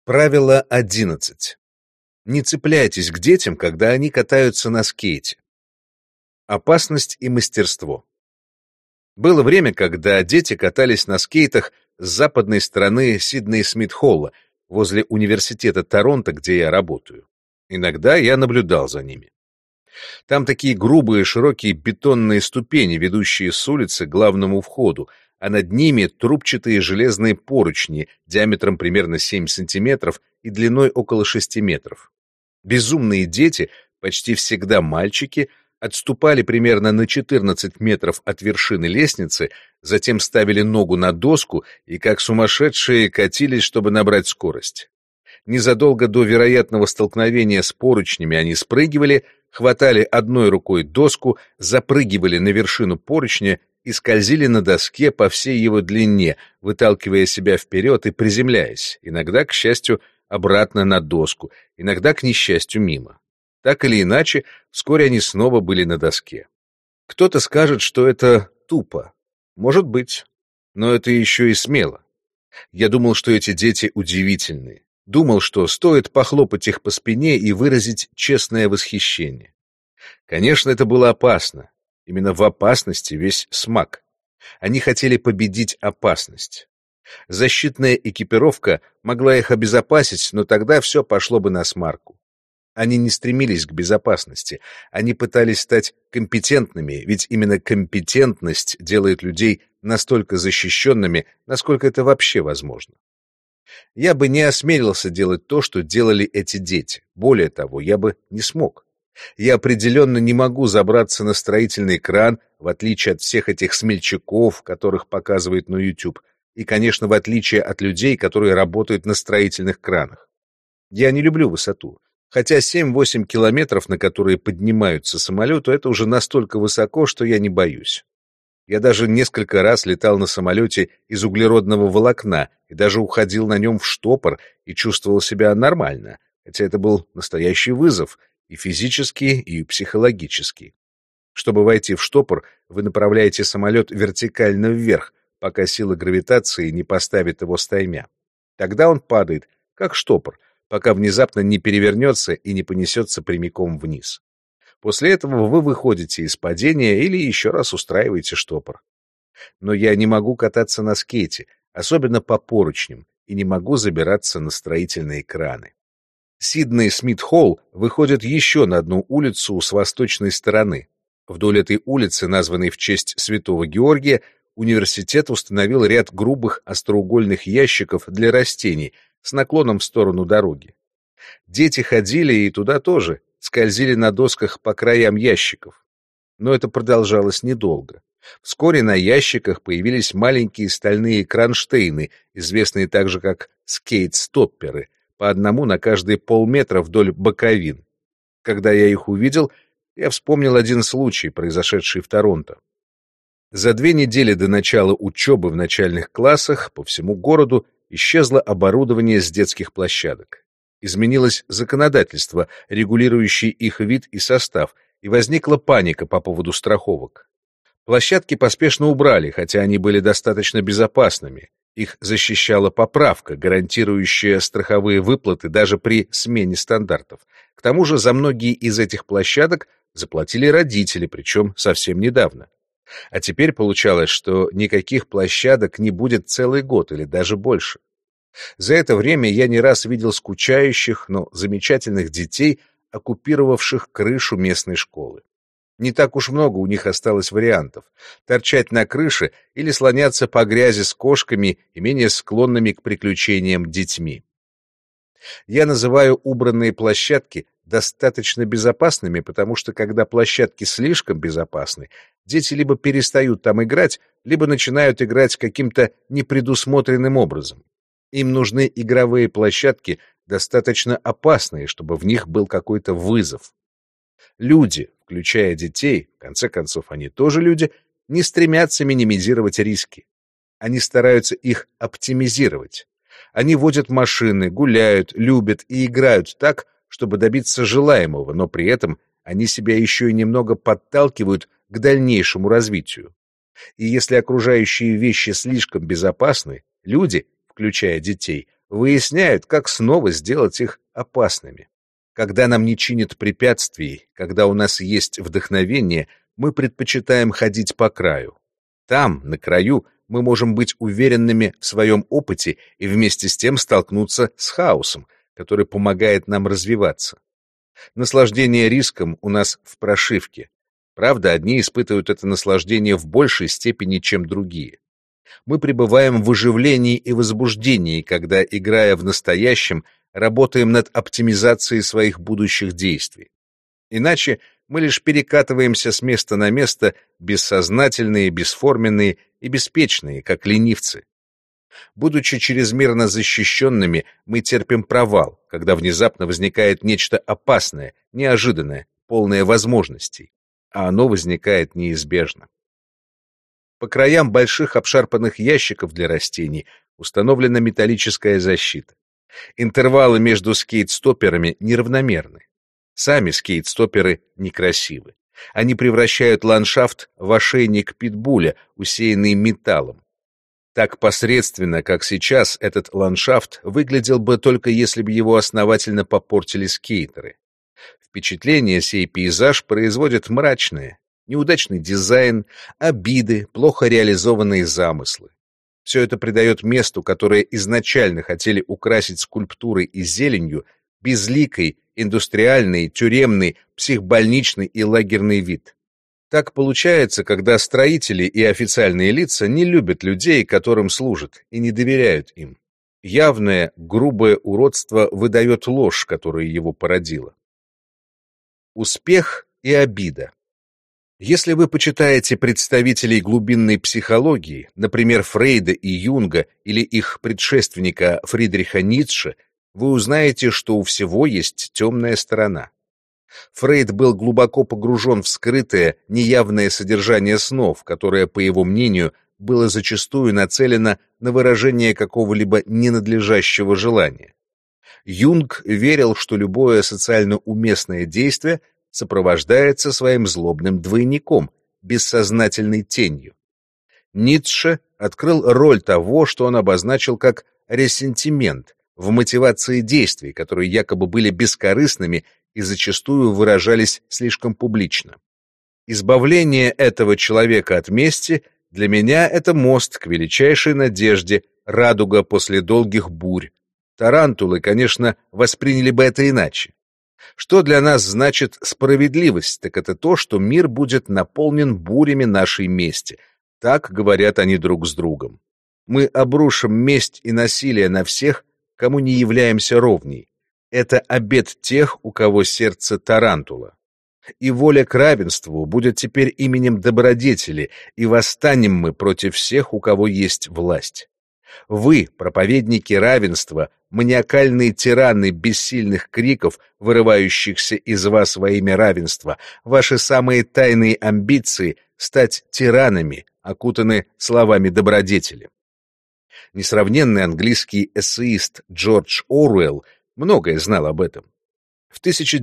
Правило 11. Не цепляйтесь к детям, когда они катаются на скейте. Опасность и мастерство. Было время, когда дети катались на скейтах с западной стороны Сидней-Смит-Холла, возле университета Торонто, где я работаю. Иногда я наблюдал за ними. Там такие грубые широкие бетонные ступени, ведущие с улицы к главному входу, а над ними трубчатые железные поручни диаметром примерно 7 сантиметров и длиной около 6 метров. Безумные дети, почти всегда мальчики, отступали примерно на 14 метров от вершины лестницы, затем ставили ногу на доску и, как сумасшедшие, катились, чтобы набрать скорость. Незадолго до вероятного столкновения с поручнями они спрыгивали, хватали одной рукой доску, запрыгивали на вершину поручня и скользили на доске по всей его длине, выталкивая себя вперед и приземляясь, иногда, к счастью, обратно на доску, иногда, к несчастью, мимо. Так или иначе, вскоре они снова были на доске. Кто-то скажет, что это тупо. Может быть, но это еще и смело. Я думал, что эти дети удивительные. Думал, что стоит похлопать их по спине и выразить честное восхищение. Конечно, это было опасно. Именно в опасности весь смак. Они хотели победить опасность. Защитная экипировка могла их обезопасить, но тогда все пошло бы насмарку. Они не стремились к безопасности, они пытались стать компетентными, ведь именно компетентность делает людей настолько защищенными, насколько это вообще возможно. Я бы не осмелился делать то, что делали эти дети. Более того, я бы не смог. Я определенно не могу забраться на строительный кран, в отличие от всех этих смельчаков, которых показывают на YouTube, и, конечно, в отличие от людей, которые работают на строительных кранах. Я не люблю высоту. Хотя 7-8 километров, на которые поднимаются самолеты, это уже настолько высоко, что я не боюсь. Я даже несколько раз летал на самолете из углеродного волокна и даже уходил на нем в штопор и чувствовал себя нормально, хотя это был настоящий вызов, и физический, и психологический. Чтобы войти в штопор, вы направляете самолет вертикально вверх, пока сила гравитации не поставит его стаймя. Тогда он падает, как штопор, пока внезапно не перевернется и не понесется прямиком вниз. После этого вы выходите из падения или еще раз устраиваете штопор. Но я не могу кататься на скейте, особенно по поручням, и не могу забираться на строительные краны. Сидней-Смит-Холл выходит еще на одну улицу с восточной стороны. Вдоль этой улицы, названной в честь Святого Георгия, университет установил ряд грубых остроугольных ящиков для растений с наклоном в сторону дороги. Дети ходили и туда тоже, скользили на досках по краям ящиков. Но это продолжалось недолго. Вскоре на ящиках появились маленькие стальные кронштейны, известные также как скейт-стопперы, по одному на каждые полметра вдоль боковин. Когда я их увидел, я вспомнил один случай, произошедший в Торонто. За 2 недели до начала учебы в начальных классах по всему городу исчезло оборудование с детских площадок. Изменилось законодательство, регулирующее их вид и состав, и возникла паника по поводу страховок. Площадки поспешно убрали, хотя они были достаточно безопасными. Их защищала поправка, гарантирующая страховые выплаты даже при смене стандартов. К тому же за многие из этих площадок заплатили родители, причем совсем недавно. А теперь получалось, что никаких площадок не будет целый год или даже больше. За это время я не раз видел скучающих, но замечательных детей, оккупировавших крышу местной школы. Не так уж много у них осталось вариантов — торчать на крыше или слоняться по грязи с кошками и менее склонными к приключениям детьми. Я называю убранные площадки достаточно безопасными, потому что когда площадки слишком безопасны, дети либо перестают там играть, либо начинают играть каким-то непредусмотренным образом. Им нужны игровые площадки, достаточно опасные, чтобы в них был какой-то вызов. Люди, включая детей, в конце концов они тоже люди, не стремятся минимизировать риски. Они стараются их оптимизировать. Они водят машины, гуляют, любят и играют так, чтобы добиться желаемого, но при этом они себя еще и немного подталкивают к дальнейшему развитию. И если окружающие вещи слишком безопасны, люди, включая детей, выясняют, как снова сделать их опасными. Когда нам не чинят препятствий, когда у нас есть вдохновение, мы предпочитаем ходить по краю. Там, на краю, мы можем быть уверенными в своем опыте и вместе с тем столкнуться с хаосом, который помогает нам развиваться. Наслаждение риском у нас в прошивке. Правда, одни испытывают это наслаждение в большей степени, чем другие. Мы пребываем в оживлении и возбуждении, когда, играя в настоящем, работаем над оптимизацией своих будущих действий. Иначе мы лишь перекатываемся с места на место, бессознательные, бесформенные и беспечные, как ленивцы. Будучи чрезмерно защищенными, мы терпим провал, когда внезапно возникает нечто опасное, неожиданное, полное возможностей, а оно возникает неизбежно. По краям больших обшарпанных ящиков для растений установлена металлическая защита. Интервалы между скейт-стоперами неравномерны. Сами скейт-стоперы некрасивы. Они превращают ландшафт в ошейник питбуля, усеянный металлом. Так посредственно, как сейчас, этот ландшафт выглядел бы только если бы его основательно попортили скейтеры. Впечатление сей пейзаж производит мрачное, неудачный дизайн, обиды, плохо реализованные замыслы. Все это придает месту, которое изначально хотели украсить скульптурой и зеленью, безликий, индустриальный, тюремный, психбольничный и лагерный вид. Так получается, когда строители и официальные лица не любят людей, которым служат, и не доверяют им. Явное, грубое уродство выдает ложь, которая его породила. Успех и обида. Если вы почитаете представителей глубинной психологии, например, Фрейда и Юнга или их предшественника Фридриха Ницше, вы узнаете, что у всего есть темная сторона. Фрейд был глубоко погружен в скрытое, неявное содержание снов, которое, по его мнению, было зачастую нацелено на выражение какого-либо ненадлежащего желания. Юнг верил, что любое социально уместное действие сопровождается своим злобным двойником, бессознательной тенью. Ницше открыл роль того, что он обозначил как ресентимент в мотивации действий, которые якобы были бескорыстными и зачастую выражались слишком публично. Избавление этого человека от мести для меня — это мост к величайшей надежде, радуга после долгих бурь. Тарантулы, конечно, восприняли бы это иначе. Что для нас значит справедливость, так это то, что мир будет наполнен бурями нашей мести. Так говорят они друг с другом. Мы обрушим месть и насилие на всех, кому не являемся ровней. Это обет тех, у кого сердце тарантула. И воля к равенству будет теперь именем добродетели, и восстанем мы против всех, у кого есть власть. Вы, проповедники равенства, маниакальные тираны бессильных криков, вырывающихся из вас во имя равенства, ваши самые тайные амбиции — стать тиранами, окутаны словами добродетели. Несравненный английский эссеист Джордж Оруэлл многое знал об этом. В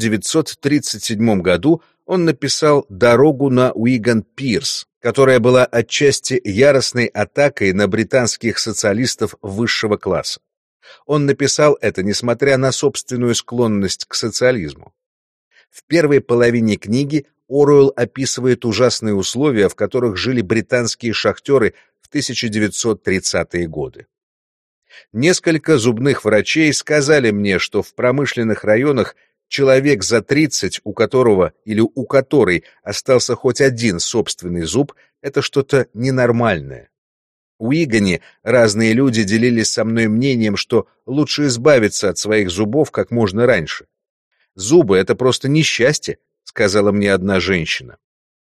1937 году он написал «Дорогу на Уиган-Пирс», которая была отчасти яростной атакой на британских социалистов высшего класса. Он написал это, несмотря на собственную склонность к социализму. В первой половине книги Оруэлл описывает ужасные условия, в которых жили британские шахтеры в 1930-е годы. Несколько зубных врачей сказали мне, что в промышленных районах человек за 30, у которого или у которой остался хоть один собственный зуб, это что-то ненормальное. В Уигане разные люди делились со мной мнением, что лучше избавиться от своих зубов как можно раньше. «Зубы — это просто несчастье», — сказала мне одна женщина.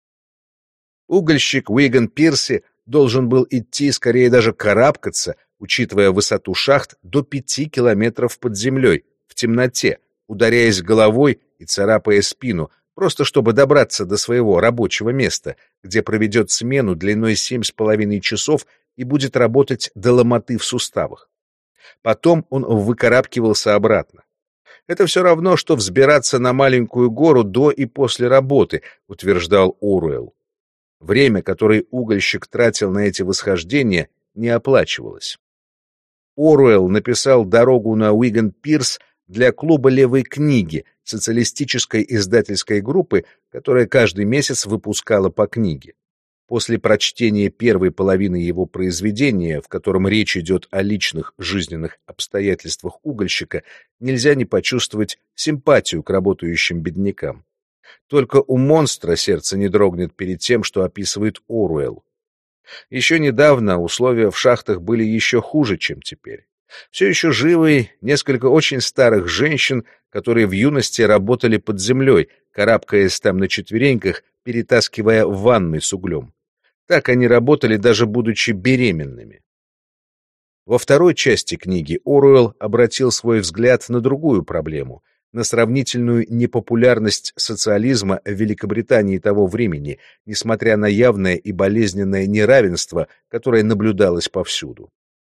Угольщик Уиган-Пирси должен был идти, скорее даже карабкаться, учитывая высоту шахт, до 5 километров под землей, в темноте, ударяясь головой и царапая спину, просто чтобы добраться до своего рабочего места, где проведет смену длиной 7,5 часов и будет работать до ломоты в суставах. Потом он выкарабкивался обратно. «Это все равно, что взбираться на маленькую гору до и после работы», утверждал Оруэлл. Время, которое угольщик тратил на эти восхождения, не оплачивалось. Оруэлл написал «Дорогу на Уиган-Пирс» для клуба «Левой книги», социалистической издательской группы, которая каждый месяц выпускала по книге. После прочтения первой половины его произведения, в котором речь идет о личных жизненных обстоятельствах угольщика, нельзя не почувствовать симпатию к работающим беднякам. Только у монстра сердце не дрогнет перед тем, что описывает Оруэлл. Еще недавно условия в шахтах были еще хуже, чем теперь. Все еще живы несколько очень старых женщин, которые в юности работали под землей, карабкаясь там на четвереньках, перетаскивая ванны с углем. Так они работали, даже будучи беременными. Во второй части книги Оруэлл обратил свой взгляд на другую проблему, на сравнительную непопулярность социализма в Великобритании того времени, несмотря на явное и болезненное неравенство, которое наблюдалось повсюду.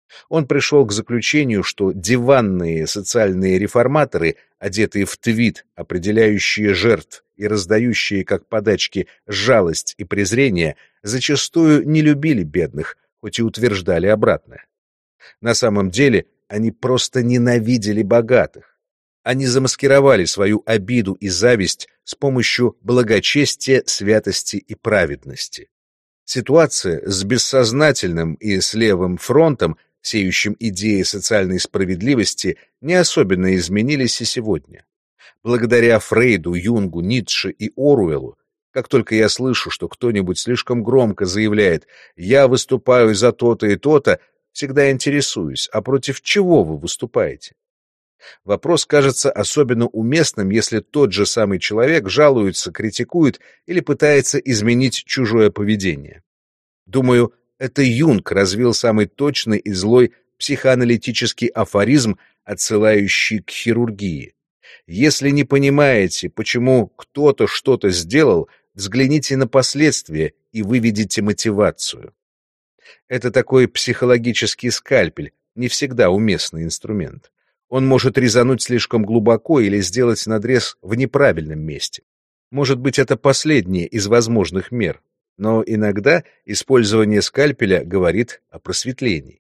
Он пришел к заключению, что диванные социальные реформаторы, одетые в твид, определяющие жертв и раздающие как подачки жалость и презрение, зачастую не любили бедных, хоть и утверждали обратное. На самом деле они просто ненавидели богатых. Они замаскировали свою обиду и зависть с помощью благочестия, святости и праведности. Ситуация с бессознательным и с левым фронтом, сеющим идеи социальной справедливости, не особенно изменились и сегодня. Благодаря Фрейду, Юнгу, Ницше и Оруэллу, как только я слышу, что кто-нибудь слишком громко заявляет «я выступаю за то-то и то-то», всегда интересуюсь, а против чего вы выступаете? Вопрос кажется особенно уместным, если тот же самый человек жалуется, критикует или пытается изменить чужое поведение. Думаю, это Юнг развил самый точный и злой психоаналитический афоризм, отсылающий к хирургии. Если не понимаете, почему кто-то что-то сделал, взгляните на последствия и выведите мотивацию. Это такой психологический скальпель, не всегда уместный инструмент. Он может резануть слишком глубоко или сделать надрез в неправильном месте. Может быть, это последнее из возможных мер, но иногда использование скальпеля говорит о просветлении.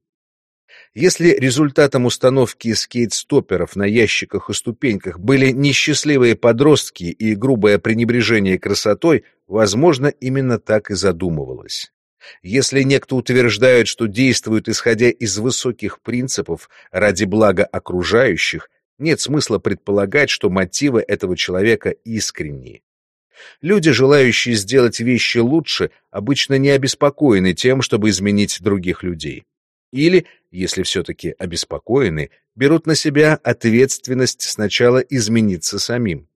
Если результатом установки скейт-стоперов на ящиках и ступеньках были несчастливые подростки и грубое пренебрежение красотой, возможно, именно так и задумывалось. Если некто утверждает, что действует исходя из высоких принципов ради блага окружающих, нет смысла предполагать, что мотивы этого человека искренние. Люди, желающие сделать вещи лучше, обычно не обеспокоены тем, чтобы изменить других людей. Или, если все-таки обеспокоены, берут на себя ответственность сначала измениться самим.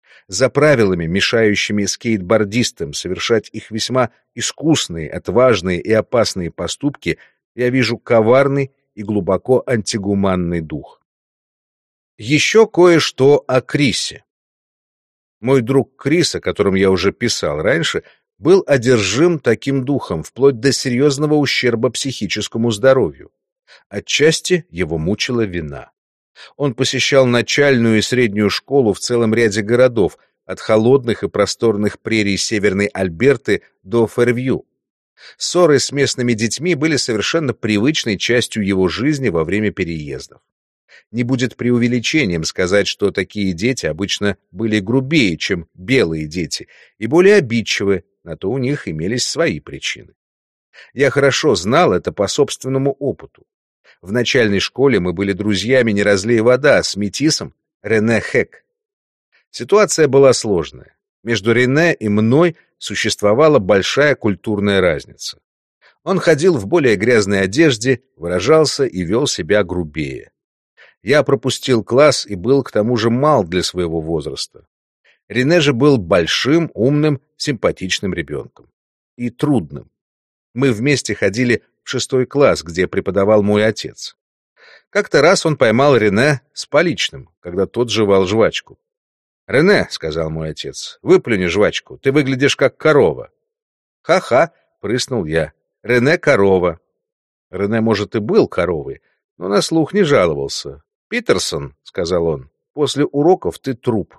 За правилами, мешающими скейтбордистам совершать их весьма искусные, отважные и опасные поступки, я вижу коварный и глубоко антигуманный дух. Еще кое-что о Крисе. Мой друг Крис, о котором я уже писал раньше, был одержим таким духом, вплоть до серьезного ущерба психическому здоровью. Отчасти его мучила вина. Он посещал начальную и среднюю школу в целом ряде городов, от холодных и просторных прерий Северной Альберты до Фэрвью. Ссоры с местными детьми были совершенно привычной частью его жизни во время переездов. Не будет преувеличением сказать, что такие дети обычно были грубее, чем белые дети, и более обидчивы, на то у них имелись свои причины. Я хорошо знал это по собственному опыту. В начальной школе мы были друзьями не разлей вода с метисом Рене Хэк. Ситуация была сложная. Между Рене и мной существовала большая культурная разница. Он ходил в более грязной одежде, выражался и вел себя грубее. Я пропустил класс и был к тому же мал для своего возраста. Рене же был большим, умным, симпатичным ребенком. И трудным. Мы вместе ходили в 6 класс, где преподавал мой отец. Как-то раз он поймал Рене с поличным, когда тот жевал жвачку. «Рене», — сказал мой отец, — «выплюни жвачку, ты выглядишь как корова». «Ха-ха», — прыснул я, — «Рене корова». Рене, может, и был коровой, но на слух не жаловался. «Питерсон», — сказал он, — «после уроков ты труп».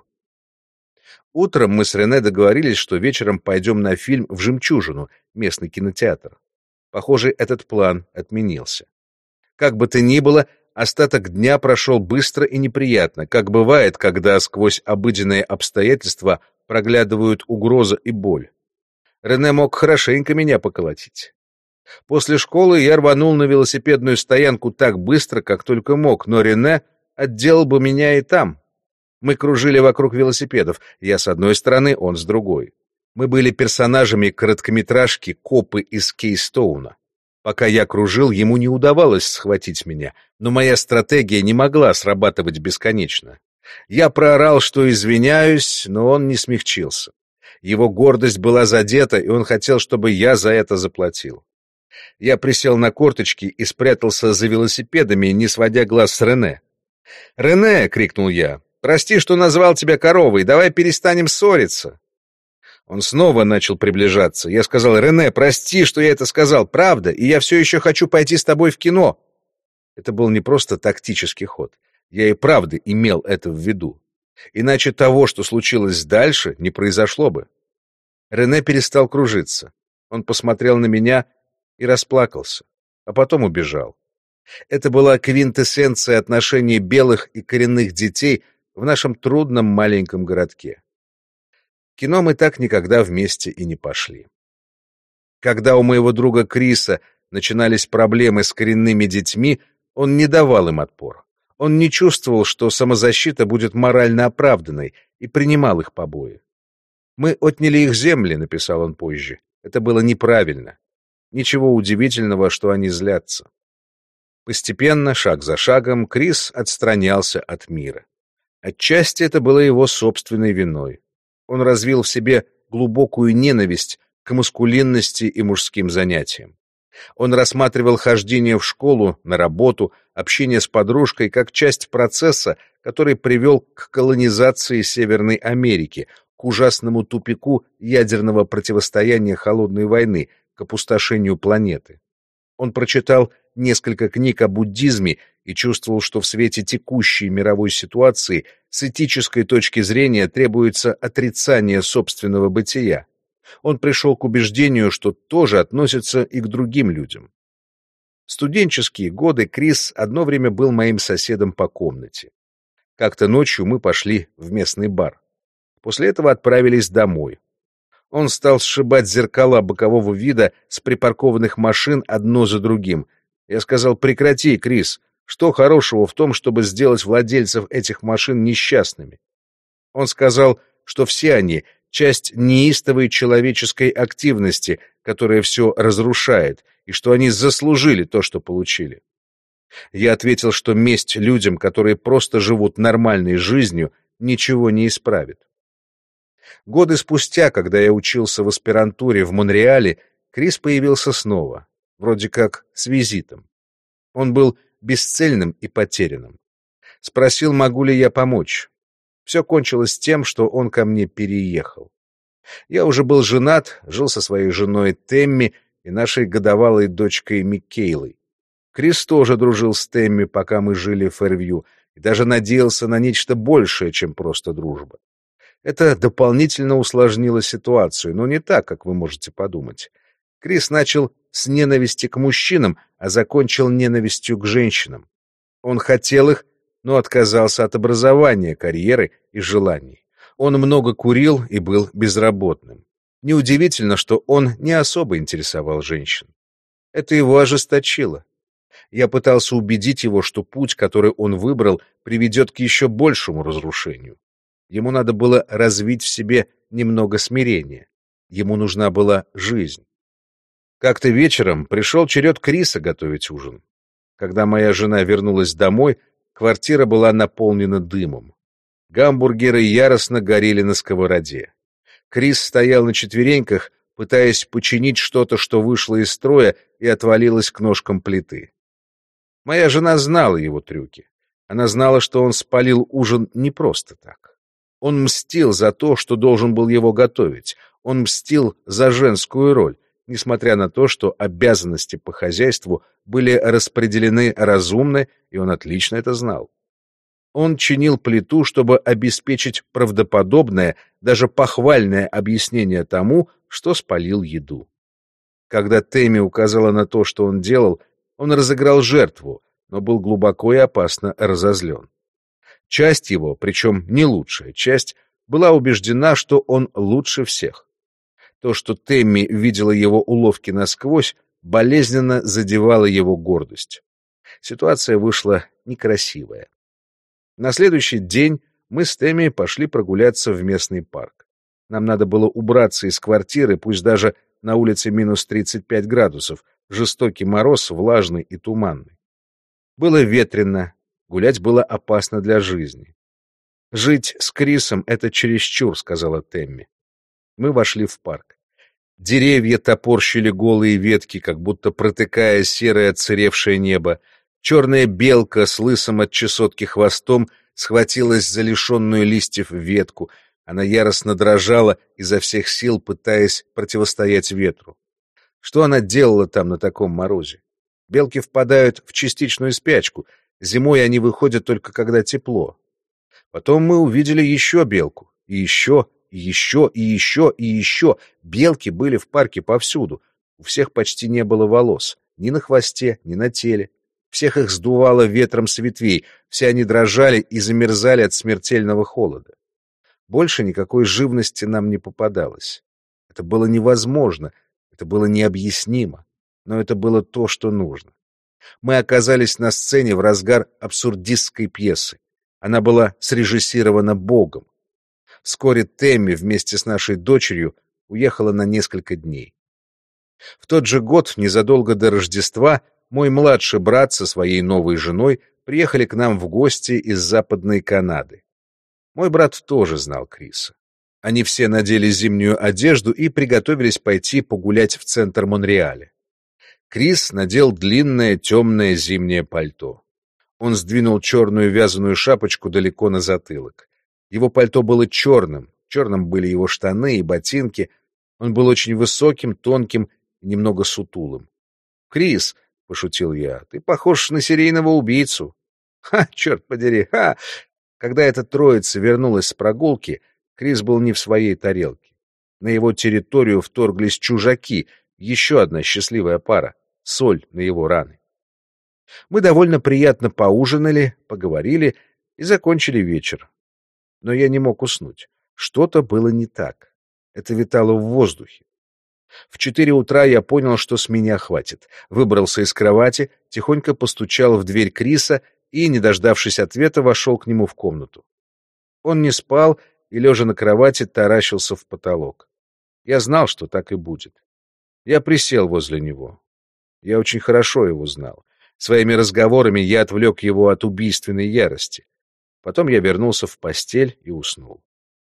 Утром мы с Рене договорились, что вечером пойдем на фильм в «Жемчужину», местный кинотеатр. Похоже, этот план отменился. Как бы то ни было, остаток дня прошел быстро и неприятно, как бывает, когда сквозь обыденные обстоятельства проглядывают угроза и боль. Рене мог хорошенько меня поколотить. После школы я рванул на велосипедную стоянку так быстро, как только мог, но Рене отделал бы меня и там. Мы кружили вокруг велосипедов, я с одной стороны, он с другой. Мы были персонажами короткометражки «Копы из Кейстоуна». Пока я кружил, ему не удавалось схватить меня, но моя стратегия не могла срабатывать бесконечно. Я проорал, что извиняюсь, но он не смягчился. Его гордость была задета, и он хотел, чтобы я за это заплатил. Я присел на корточки и спрятался за велосипедами, не сводя глаз с Рене. «Рене!» — крикнул я. «Прости, что назвал тебя коровой, давай перестанем ссориться». Он снова начал приближаться. Я сказал: «Рене, прости, что я это сказал, правда, и я все еще хочу пойти с тобой в кино». Это был не просто тактический ход. Я и правда имел это в виду. Иначе того, что случилось дальше, не произошло бы. Рене перестал кружиться. Он посмотрел на меня и расплакался, а потом убежал. Это была квинтэссенция отношений белых и коренных детей в нашем трудном маленьком городке. В кино мы так никогда вместе и не пошли. Когда у моего друга Криса начинались проблемы с коренными детьми, он не давал им отпор. Он не чувствовал, что самозащита будет морально оправданной, и принимал их побои. «Мы отняли их земли», — написал он позже. «Это было неправильно. Ничего удивительного, что они злятся». Постепенно, шаг за шагом, Крис отстранялся от мира. Отчасти это было его собственной виной. Он развил в себе глубокую ненависть к маскулинности и мужским занятиям. Он рассматривал хождение в школу, на работу, общение с подружкой как часть процесса, который привел к колонизации Северной Америки, к ужасному тупику ядерного противостояния холодной войны, к опустошению планеты. Он прочитал несколько книг о буддизме и чувствовал, что в свете текущей мировой ситуации с этической точки зрения требуется отрицание собственного бытия. Он пришел к убеждению, что тоже относится и к другим людям. В студенческие годы Крис одно время был моим соседом по комнате. Как-то ночью мы пошли в местный бар. После этого отправились домой. Он стал сшибать зеркала бокового вида с припаркованных машин одно за другим. Я сказал: «Прекрати, Крис, что хорошего в том, чтобы сделать владельцев этих машин несчастными?» Он сказал, что все они — часть неистовой человеческой активности, которая все разрушает, и что они заслужили то, что получили. Я ответил, что месть людям, которые просто живут нормальной жизнью, ничего не исправит. Годы спустя, когда я учился в аспирантуре в Монреале, Крис появился снова, вроде как с визитом. Он был бесцельным и потерянным. Спросил, могу ли я помочь. Все кончилось тем, что он ко мне переехал. Я уже был женат, жил со своей женой Темми и нашей годовалой дочкой Миккейлой. Крис тоже дружил с Темми, пока мы жили в Фэрвью, и даже надеялся на нечто большее, чем просто дружба. Это дополнительно усложнило ситуацию, но не так, как вы можете подумать. Крис начал с ненависти к мужчинам, а закончил ненавистью к женщинам. Он хотел их, но отказался от образования, карьеры и желаний. Он много курил и был безработным. Неудивительно, что он не особо интересовал женщин. Это его ожесточило. Я пытался убедить его, что путь, который он выбрал, приведет к еще большему разрушению. Ему надо было развить в себе немного смирения. Ему нужна была жизнь. Как-то вечером пришел черед Криса готовить ужин. Когда моя жена вернулась домой, квартира была наполнена дымом. Гамбургеры яростно горели на сковороде. Крис стоял на четвереньках, пытаясь починить что-то, что вышло из строя и отвалилось к ножкам плиты. Моя жена знала его трюки. Она знала, что он спалил ужин не просто так. Он мстил за то, что должен был его готовить. Он мстил за женскую роль, несмотря на то, что обязанности по хозяйству были распределены разумно, и он отлично это знал. Он чинил плиту, чтобы обеспечить правдоподобное, даже похвальное объяснение тому, что спалил еду. Когда Тэмми указала на то, что он делал, он разыграл жертву, но был глубоко и опасно разозлен. Часть его, причем не лучшая часть, была убеждена, что он лучше всех. То, что Тэмми видела его уловки насквозь, болезненно задевало его гордость. Ситуация вышла некрасивая. На следующий день мы с Тэмми пошли прогуляться в местный парк. Нам надо было убраться из квартиры, пусть даже на улице минус 35 градусов, жестокий мороз, влажный и туманный. Было ветрено, гулять было опасно для жизни. «Жить с Крисом — это чересчур», — сказала Тэмми. Мы вошли в парк. Деревья топорщили голые ветки, как будто протыкая серое отсыревшее небо. Черная белка с лысым от чесотки хвостом схватилась за лишенную листьев ветку. Она яростно дрожала, изо всех сил пытаясь противостоять ветру. Что она делала там на таком морозе? Белки впадают в частичную спячку. Зимой они выходят только когда тепло. Потом мы увидели еще белку. И еще, и еще, и еще, и еще. Белки были в парке повсюду. У всех почти не было волос. Ни на хвосте, ни на теле. Всех их сдувало ветром с ветвей. Все они дрожали и замерзали от смертельного холода. Больше никакой живности нам не попадалось. Это было невозможно. Это было необъяснимо. Но это было то, что нужно. Мы оказались на сцене в разгар абсурдистской пьесы. Она была срежиссирована Богом. Вскоре Тэмми вместе с нашей дочерью уехала на несколько дней. В тот же год, незадолго до Рождества, мой младший брат со своей новой женой приехали к нам в гости из Западной Канады. Мой брат тоже знал Криса. Они все надели зимнюю одежду и приготовились пойти погулять в центр Монреаля. Крис надел длинное темное зимнее пальто. Он сдвинул черную вязаную шапочку далеко на затылок. Его пальто было черным, черным были его штаны и ботинки. Он был очень высоким, тонким и немного сутулым. «Крис», — пошутил я, — «ты похож на серийного убийцу». «Ха, черт подери, ха!» Когда эта троица вернулась с прогулки, Крис был не в своей тарелке. На его территорию вторглись чужаки, еще одна счастливая пара, соль на его раны. Мы довольно приятно поужинали, поговорили и закончили вечер. Но я не мог уснуть. Что-то было не так. Это витало в воздухе. В 4 утра я понял, что с меня хватит. Выбрался из кровати, тихонько постучал в дверь Криса и, не дождавшись ответа, вошел к нему в комнату. Он не спал и, лежа на кровати, таращился в потолок. Я знал, что так и будет. Я присел возле него. Я очень хорошо его знал. Своими разговорами я отвлек его от убийственной ярости. Потом я вернулся в постель и уснул.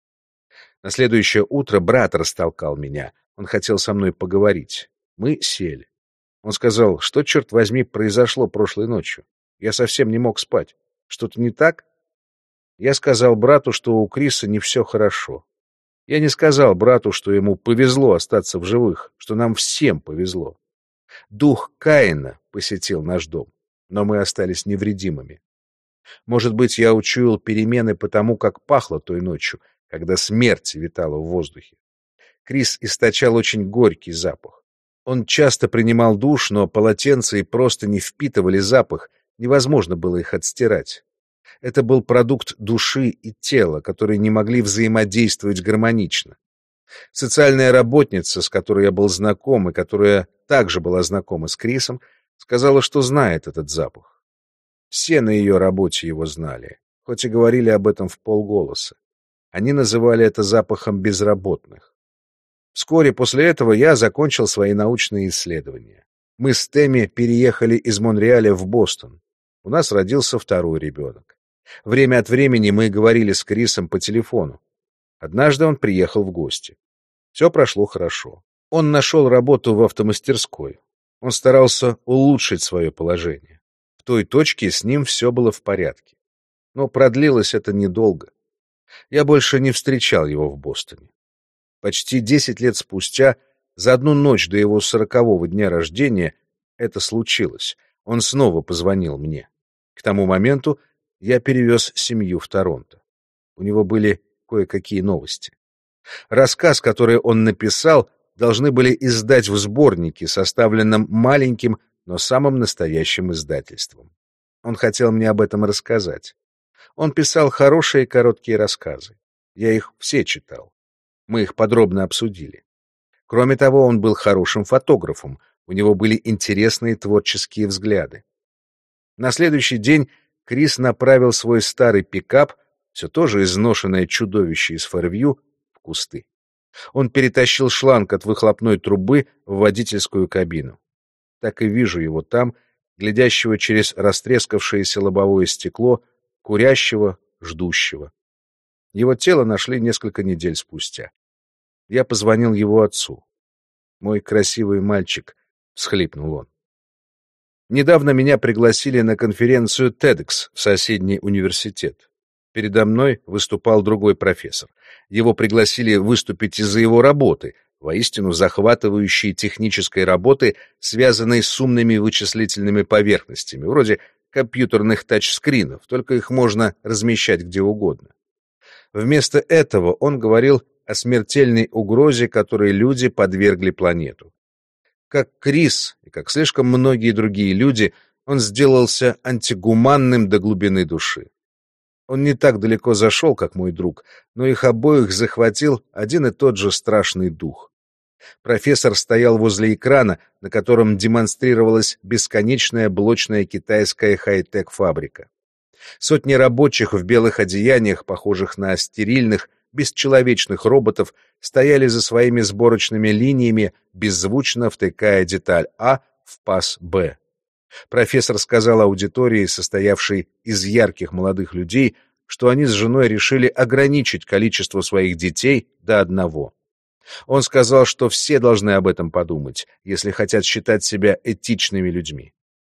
На следующее утро брат растолкал меня. Он хотел со мной поговорить. Мы сели. Он сказал, что, черт возьми, произошло прошлой ночью. Я совсем не мог спать. Что-то не так? Я сказал брату, что у Криса не все хорошо. Я не сказал брату, что ему повезло остаться в живых, что нам всем повезло. Дух Каина посетил наш дом, но мы остались невредимыми. Может быть, я учуял перемены потому, как пахло той ночью, когда смерть витала в воздухе. Крис источал очень горький запах. Он часто принимал душ, но полотенца и просто не впитывали запах, невозможно было их отстирать. Это был продукт души и тела, которые не могли взаимодействовать гармонично. Социальная работница, с которой я был знаком и которая также была знакома с Крисом, сказала, что знает этот запах. Все на ее работе его знали, хоть и говорили об этом вполголоса. Они называли это запахом безработных. Вскоре после этого я закончил свои научные исследования. Мы с Тэмми переехали из Монреаля в Бостон. У нас родился второй ребенок. Время от времени мы говорили с Крисом по телефону. Однажды он приехал в гости. Все прошло хорошо. Он нашел работу в автомастерской. Он старался улучшить свое положение. В той точке с ним все было в порядке. Но продлилось это недолго. Я больше не встречал его в Бостоне. Почти 10 лет спустя, за одну ночь до его 40-го дня рождения, это случилось. Он снова позвонил мне. К тому моменту я перевез семью в Торонто. У него были кое-какие новости. Рассказ, который он написал, должны были издать в сборнике, составленном маленьким, но самым настоящим издательством. Он хотел мне об этом рассказать. Он писал хорошие короткие рассказы. Я их все читал. Мы их подробно обсудили. Кроме того, он был хорошим фотографом, у него были интересные творческие взгляды. На следующий день Крис направил свой старый пикап, все то же изношенное чудовище из Фэрвью, в кусты. Он перетащил шланг от выхлопной трубы в водительскую кабину. Так и вижу его там, глядящего через растрескавшееся лобовое стекло, курящего, ждущего. Его тело нашли несколько недель спустя. Я позвонил его отцу. «Мой красивый мальчик», — всхлипнул он. Недавно меня пригласили на конференцию TEDx в соседний университет. Передо мной выступал другой профессор. Его пригласили выступить из-за его работы, воистину захватывающей технической работы, связанной с умными вычислительными поверхностями, вроде компьютерных тачскринов, только их можно размещать где угодно. Вместо этого он говорил о смертельной угрозе, которой люди подвергли планету. Как Крис и как слишком многие другие люди, он сделался антигуманным до глубины души. Он не так далеко зашел, как мой друг, но их обоих захватил один и тот же страшный дух. Профессор стоял возле экрана, на котором демонстрировалась бесконечная блочная китайская хай-тек фабрика. Сотни рабочих в белых одеяниях, похожих на стерильных, бесчеловечных роботов, стояли за своими сборочными линиями, беззвучно втыкая деталь А в паз Б. Профессор сказал аудитории, состоявшей из ярких молодых людей, что они с женой решили ограничить количество своих детей до одного. Он сказал, что все должны об этом подумать, если хотят считать себя этичными людьми.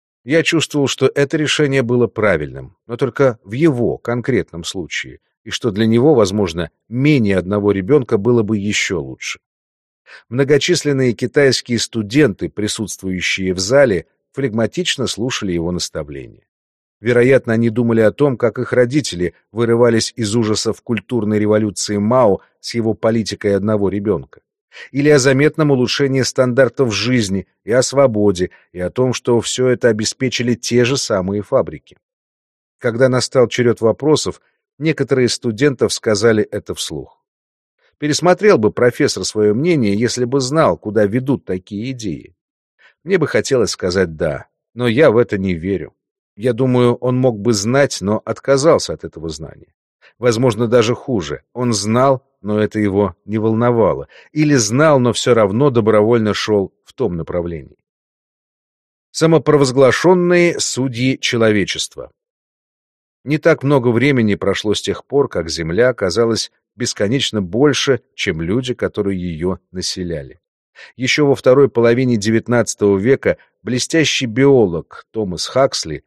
Я чувствовал, что это решение было правильным, но только в его конкретном случае, и что для него, возможно, менее одного ребенка было бы еще лучше. Многочисленные китайские студенты, присутствующие в зале, флегматично слушали его наставления. Вероятно, они думали о том, как их родители вырывались из ужасов культурной революции Мао с его политикой одного ребенка. Или о заметном улучшении стандартов жизни и о свободе, и о том, что все это обеспечили те же самые фабрики. Когда настал черед вопросов, некоторые из студентов сказали это вслух. Пересмотрел бы профессор свое мнение, если бы знал, куда ведут такие идеи. Мне бы хотелось сказать «да», но я в это не верю. Я думаю, он мог бы знать, но отказался от этого знания. Возможно, даже хуже. Он знал, но это его не волновало. Или знал, но все равно добровольно шел в том направлении. Самопровозглашенные судьи человечества. Не так много времени прошло с тех пор, как Земля оказалась бесконечно больше, чем люди, которые ее населяли. Еще во второй половине XIX века блестящий биолог Томас Хаксли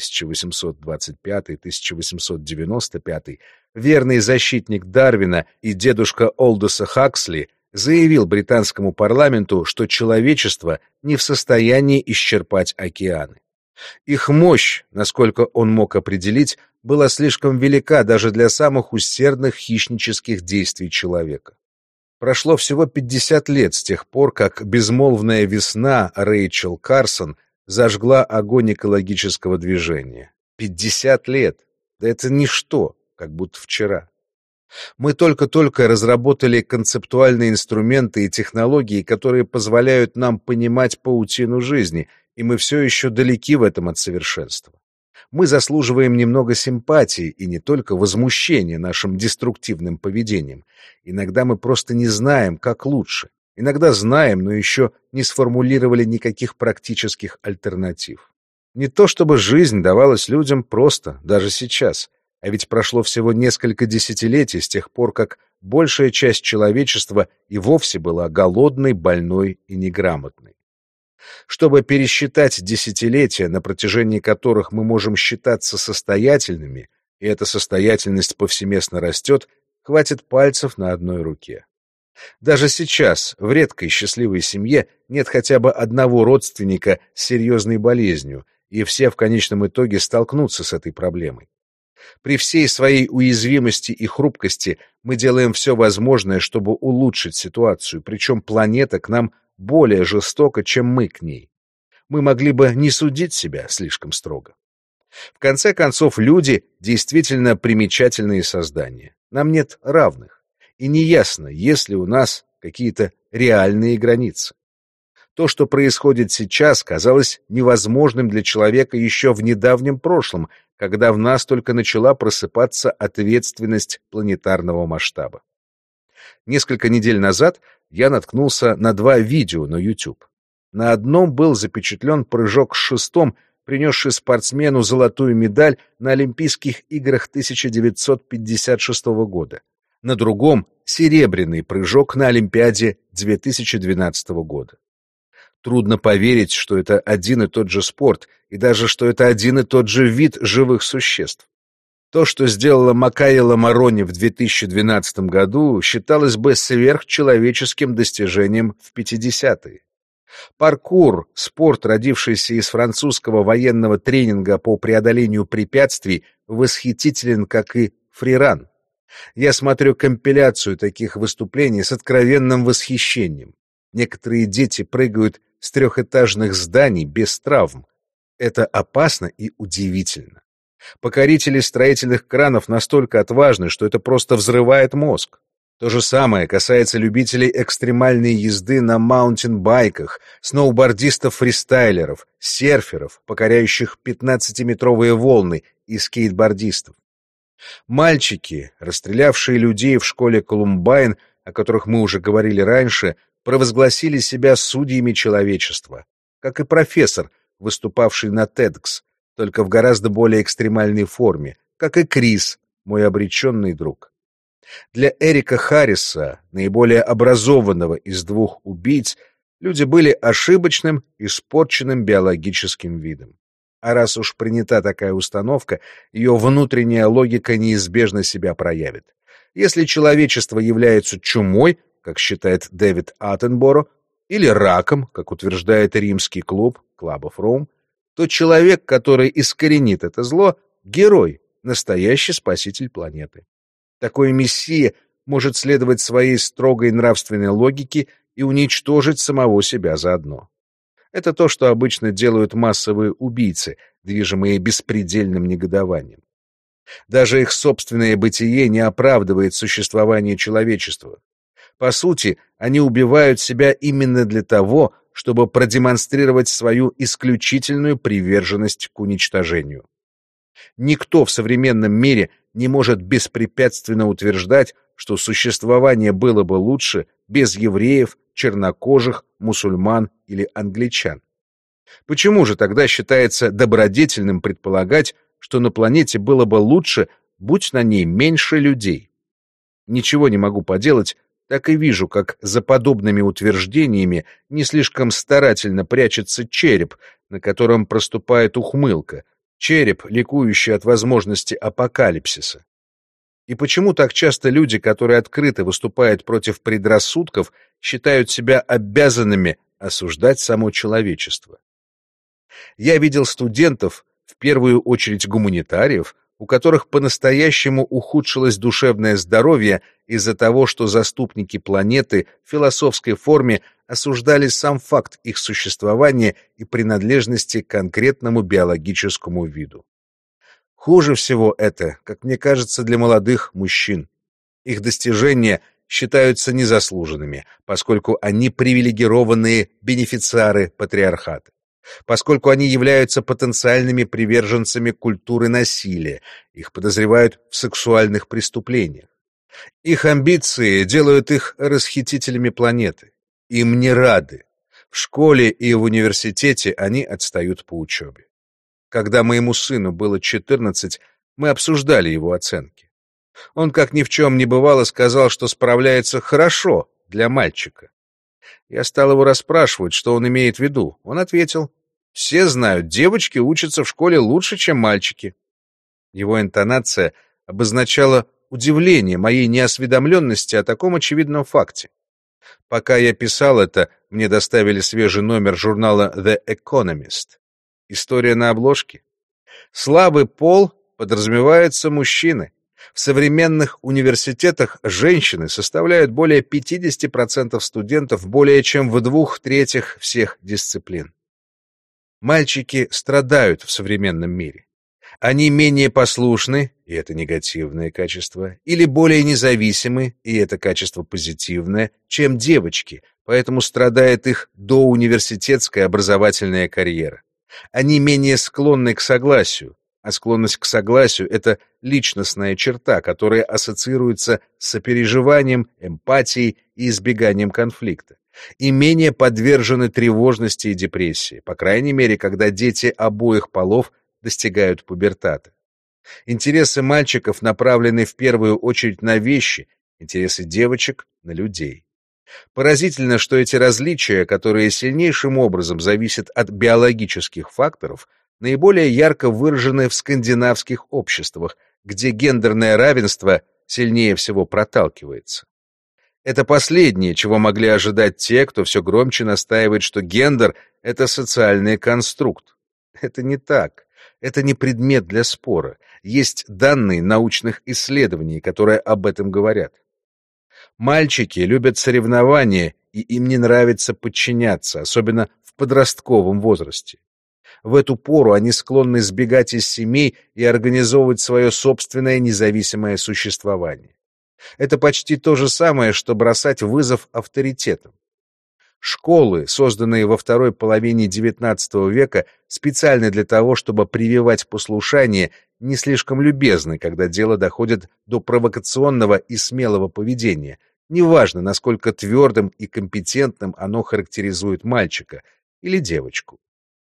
1825-1895, верный защитник Дарвина и дедушка Олдоса Хаксли, заявил британскому парламенту, что человечество не в состоянии исчерпать океаны. Их мощь, насколько он мог определить, была слишком велика даже для самых усердных хищнических действий человека. Прошло всего 50 лет с тех пор, как безмолвная весна Рэйчел Карсон зажгла огонь экологического движения. 50 лет! Да это ничто, как будто вчера. Мы только-только разработали концептуальные инструменты и технологии, которые позволяют нам понимать паутину жизни, и мы все еще далеки в этом от совершенства. Мы заслуживаем немного симпатии и не только возмущения нашим деструктивным поведением. Иногда мы просто не знаем, как лучше. Иногда знаем, но еще не сформулировали никаких практических альтернатив. Не то чтобы жизнь давалась людям просто, даже сейчас, а ведь прошло всего несколько десятилетий с тех пор, как большая часть человечества и вовсе была голодной, больной и неграмотной. Чтобы пересчитать десятилетия, на протяжении которых мы можем считаться состоятельными, и эта состоятельность повсеместно растет, хватит пальцев на одной руке. Даже сейчас в редкой счастливой семье нет хотя бы одного родственника с серьезной болезнью, и все в конечном итоге столкнутся с этой проблемой. При всей своей уязвимости и хрупкости мы делаем все возможное, чтобы улучшить ситуацию, причем планета к нам более жестока, чем мы к ней. Мы могли бы не судить себя слишком строго. В конце концов, люди действительно примечательные создания. Нам нет равных. И неясно, есть ли у нас какие-то реальные границы. То, что происходит сейчас, казалось невозможным для человека еще в недавнем прошлом, когда в нас только начала просыпаться ответственность планетарного масштаба. Несколько недель назад я наткнулся на 2 видео на YouTube. На одном был запечатлен прыжок с шестом, принесший спортсмену золотую медаль на Олимпийских играх 1956 года. На другом — серебряный прыжок на Олимпиаде 2012 года. Трудно поверить, что это один и тот же спорт, и даже что это один и тот же вид живых существ. То, что сделала Макайла Марони в 2012 году, считалось бы сверхчеловеческим достижением в 50-е. Паркур, спорт, родившийся из французского военного тренинга по преодолению препятствий, восхитителен, как и фриран. Я смотрю компиляцию таких выступлений с откровенным восхищением. Некоторые дети прыгают с 3-этажных зданий без травм. Это опасно и удивительно. Покорители строительных кранов настолько отважны, что это просто взрывает мозг. То же самое касается любителей экстремальной езды на маунтинбайках, сноубордистов-фристайлеров, серферов, покоряющих 15-метровые волны, и скейтбордистов. Мальчики, расстрелявшие людей в школе Колумбайн, о которых мы уже говорили раньше, провозгласили себя судьями человечества, как и профессор, выступавший на TEDx, только в гораздо более экстремальной форме, как и Крис, мой обреченный друг. Для Эрика Харриса, наиболее образованного из 2 убийц, люди были ошибочным, испорченным биологическим видом. А раз уж принята такая установка, ее внутренняя логика неизбежно себя проявит. Если человечество является чумой, как считает Дэвид Аттенборо, или раком, как утверждает римский клуб Club of Rome, то человек, который искоренит это зло, герой, настоящий спаситель планеты. Такой мессия может следовать своей строгой нравственной логике и уничтожить самого себя заодно. Это то, что обычно делают массовые убийцы, движимые беспредельным негодованием. Даже их собственное бытие не оправдывает существование человечества. По сути, они убивают себя именно для того, чтобы продемонстрировать свою исключительную приверженность к уничтожению. Никто в современном мире не может беспрепятственно утверждать, что существование было бы лучше без евреев, чернокожих, мусульман или англичан. Почему же тогда считается добродетельным предполагать, что на планете было бы лучше, будь на ней меньше людей? Ничего не могу поделать, так и вижу, как за подобными утверждениями не слишком старательно прячется череп, на котором проступает ухмылка, череп, ликующий от возможности апокалипсиса. И почему так часто люди, которые открыто выступают против предрассудков, считают себя обязанными осуждать само человечество? Я видел студентов, в первую очередь гуманитариев, у которых по-настоящему ухудшилось душевное здоровье из-за того, что заступники планеты в философской форме осуждали сам факт их существования и принадлежности к конкретному биологическому виду. Хуже всего это, как мне кажется, для молодых мужчин. Их достижения считаются незаслуженными, поскольку они привилегированные бенефициары патриархата, поскольку они являются потенциальными приверженцами культуры насилия, их подозревают в сексуальных преступлениях. Их амбиции делают их расхитителями планеты. Им не рады. В школе и в университете они отстают по учебе. Когда моему сыну было 14, мы обсуждали его оценки. Он, как ни в чем не бывало, сказал, что справляется хорошо для мальчика. Я стал его расспрашивать, что он имеет в виду. Он ответил: «Все знают, девочки учатся в школе лучше, чем мальчики». Его интонация обозначала удивление моей неосведомленности о таком очевидном факте. Пока я писал это, мне доставили свежий номер журнала The Economist. История на обложке. Слабый пол подразумевается мужчины. В современных университетах женщины составляют более 50% студентов более чем в 2/3 всех дисциплин. Мальчики страдают в современном мире. Они менее послушны, и это негативное качество, или более независимы, и это качество позитивное, чем девочки, поэтому страдает их доуниверситетская образовательная карьера. Они менее склонны к согласию, а склонность к согласию — это личностная черта, которая ассоциируется с сопереживанием, эмпатией и избеганием конфликта, и менее подвержены тревожности и депрессии, по крайней мере, когда дети обоих полов достигают пубертата. Интересы мальчиков направлены в первую очередь на вещи, интересы девочек — на людей. Поразительно, что эти различия, которые сильнейшим образом зависят от биологических факторов, наиболее ярко выражены в скандинавских обществах, где гендерное равенство сильнее всего проталкивается. Это последнее, чего могли ожидать те, кто все громче настаивает, что гендер — это социальный конструкт. Это не так. Это не предмет для спора. Есть данные научных исследований, которые об этом говорят. Мальчики любят соревнования, и им не нравится подчиняться, особенно в подростковом возрасте. В эту пору они склонны сбегать из семей и организовывать свое собственное независимое существование. Это почти то же самое, что бросать вызов авторитетам. Школы, созданные во второй половине XIX века специально для того, чтобы прививать послушание, не слишком любезны, когда дело доходит до провокационного и смелого поведения, неважно, насколько твердым и компетентным оно характеризует мальчика или девочку.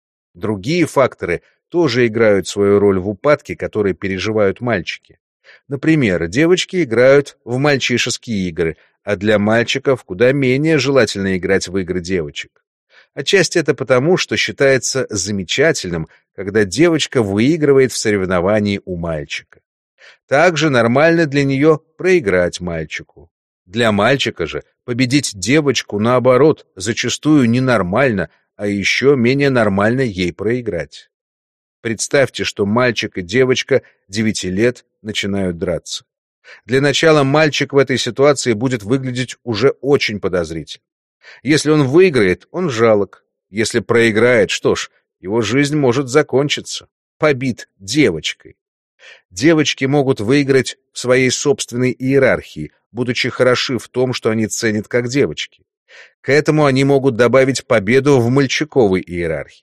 Другие факторы тоже играют свою роль в упадке, который переживают мальчики. Например, девочки играют в мальчишеские игры, а для мальчиков куда менее желательно играть в игры девочек. Отчасти это потому, что считается замечательным, когда девочка выигрывает в соревновании у мальчика. Также нормально для нее проиграть мальчику. Для мальчика же победить девочку, наоборот, зачастую ненормально, а еще менее нормально ей проиграть. Представьте, что мальчик и девочка 9 лет начинают драться. Для начала мальчик в этой ситуации будет выглядеть уже очень подозрительно. Если он выиграет, он жалок. Если проиграет, что ж, его жизнь может закончиться. Побит девочкой. Девочки могут выиграть в своей собственной иерархии, будучи хороши в том, что они ценят как девочки. К этому они могут добавить победу в мальчиковой иерархии.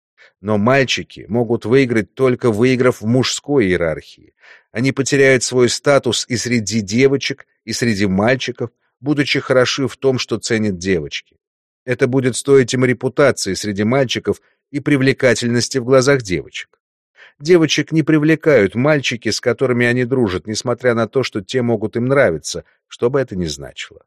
Но мальчики могут выиграть, только выиграв в мужской иерархии. Они потеряют свой статус и среди девочек, и среди мальчиков, будучи хороши в том, что ценят девочки. Это будет стоить им репутации среди мальчиков и привлекательности в глазах девочек. Девочек не привлекают мальчики, с которыми они дружат, несмотря на то, что те могут им нравиться, что бы это ни значило.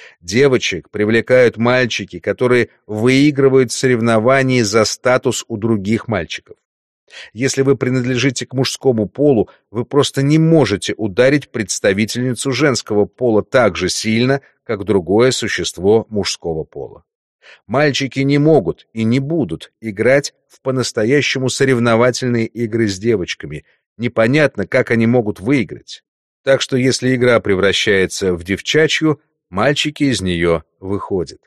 Девочек привлекают мальчики, которые выигрывают в соревновании за статус у других мальчиков. Если вы принадлежите к мужскому полу, вы просто не можете ударить представительницу женского пола так же сильно, как другое существо мужского пола. Мальчики не могут и не будут играть в по-настоящему соревновательные игры с девочками. Непонятно, как они могут выиграть. Так что если игра превращается в девчачью, мальчики из нее выходят.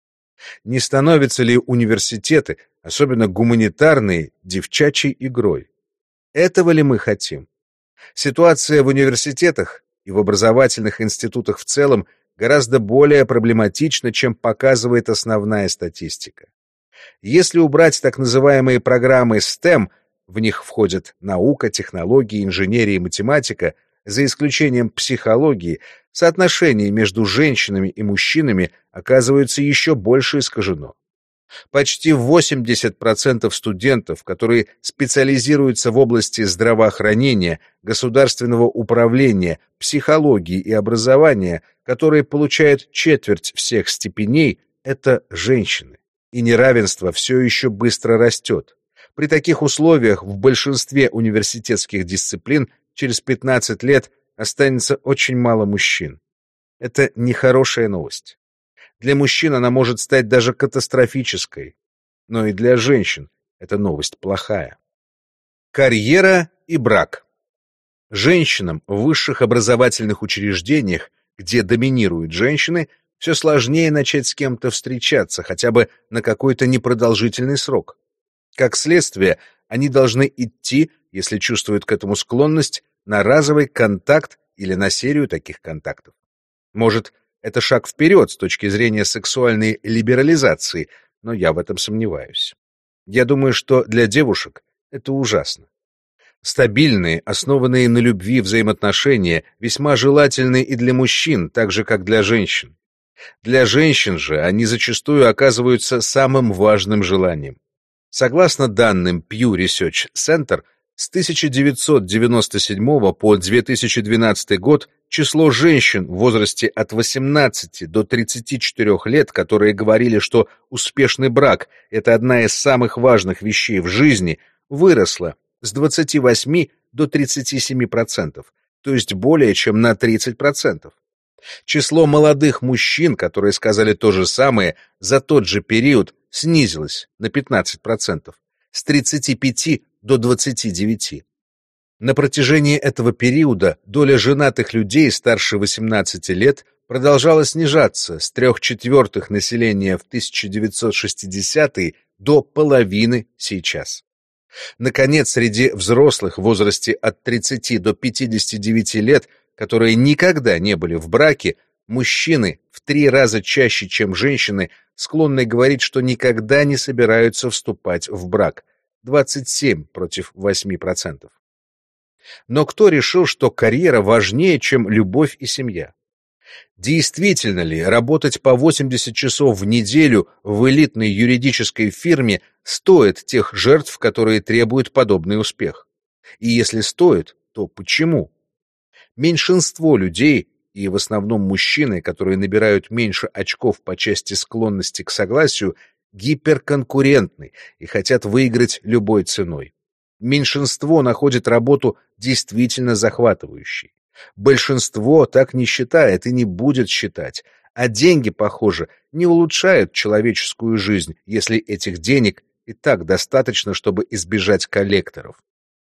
Не становятся ли университеты, особенно гуманитарные, девчачьей игрой? Этого ли мы хотим? Ситуация в университетах и в образовательных институтах в целом гораздо более проблематична, чем показывает основная статистика. Если убрать так называемые программы STEM, в них входят наука, технологии, инженерия и математика, за исключением психологии, соотношение между женщинами и мужчинами оказывается еще больше искажено. Почти 80% студентов, которые специализируются в области здравоохранения, государственного управления, психологии и образования, которые получают четверть всех степеней, это женщины. И неравенство все еще быстро растет. При таких условиях в большинстве университетских дисциплин через 15 лет останется очень мало мужчин. Это нехорошая новость. Для мужчин она может стать даже катастрофической, но и для женщин эта новость плохая. Карьера и брак. Женщинам в высших образовательных учреждениях, где доминируют женщины, все сложнее начать с кем-то встречаться, хотя бы на какой-то непродолжительный срок. Как следствие, Они должны идти, если чувствуют к этому склонность, на разовый контакт или на серию таких контактов. Может, это шаг вперед с точки зрения сексуальной либерализации, но я в этом сомневаюсь. Я думаю, что для девушек это ужасно. Стабильные, основанные на любви взаимоотношения весьма желательны и для мужчин, так же, как для женщин. Для женщин же они зачастую оказываются самым важным желанием. Согласно данным Pew Research Center, с 1997 по 2012 год число женщин в возрасте от 18 до 34 лет, которые говорили, что успешный брак — это одна из самых важных вещей в жизни, выросло с 28 до 37%, то есть более чем на 30%. Число молодых мужчин, которые сказали то же самое, за тот же период снизилось на 15%, с 35 до 29. На протяжении этого периода доля женатых людей старше 18 лет продолжала снижаться с 3/4 населения в 1960-е до половины сейчас. Наконец, среди взрослых в возрасте от 30 до 59 лет, которые никогда не были в браке, мужчины в 3 раза чаще, чем женщины, склонны говорить, что никогда не собираются вступать в брак. 27 против 8%. Но кто решил, что карьера важнее, чем любовь и семья? Действительно ли работать по 80 часов в неделю в элитной юридической фирме стоит тех жертв, которые требуют подобный успех? И если стоит, то почему? Меньшинство людей, и в основном мужчины, которые набирают меньше очков по части склонности к согласию, гиперконкурентны и хотят выиграть любой ценой. Меньшинство находит работу действительно захватывающей. Большинство так не считает и не будет считать, а деньги, похоже, не улучшают человеческую жизнь, если этих денег и так достаточно, чтобы избежать коллекторов.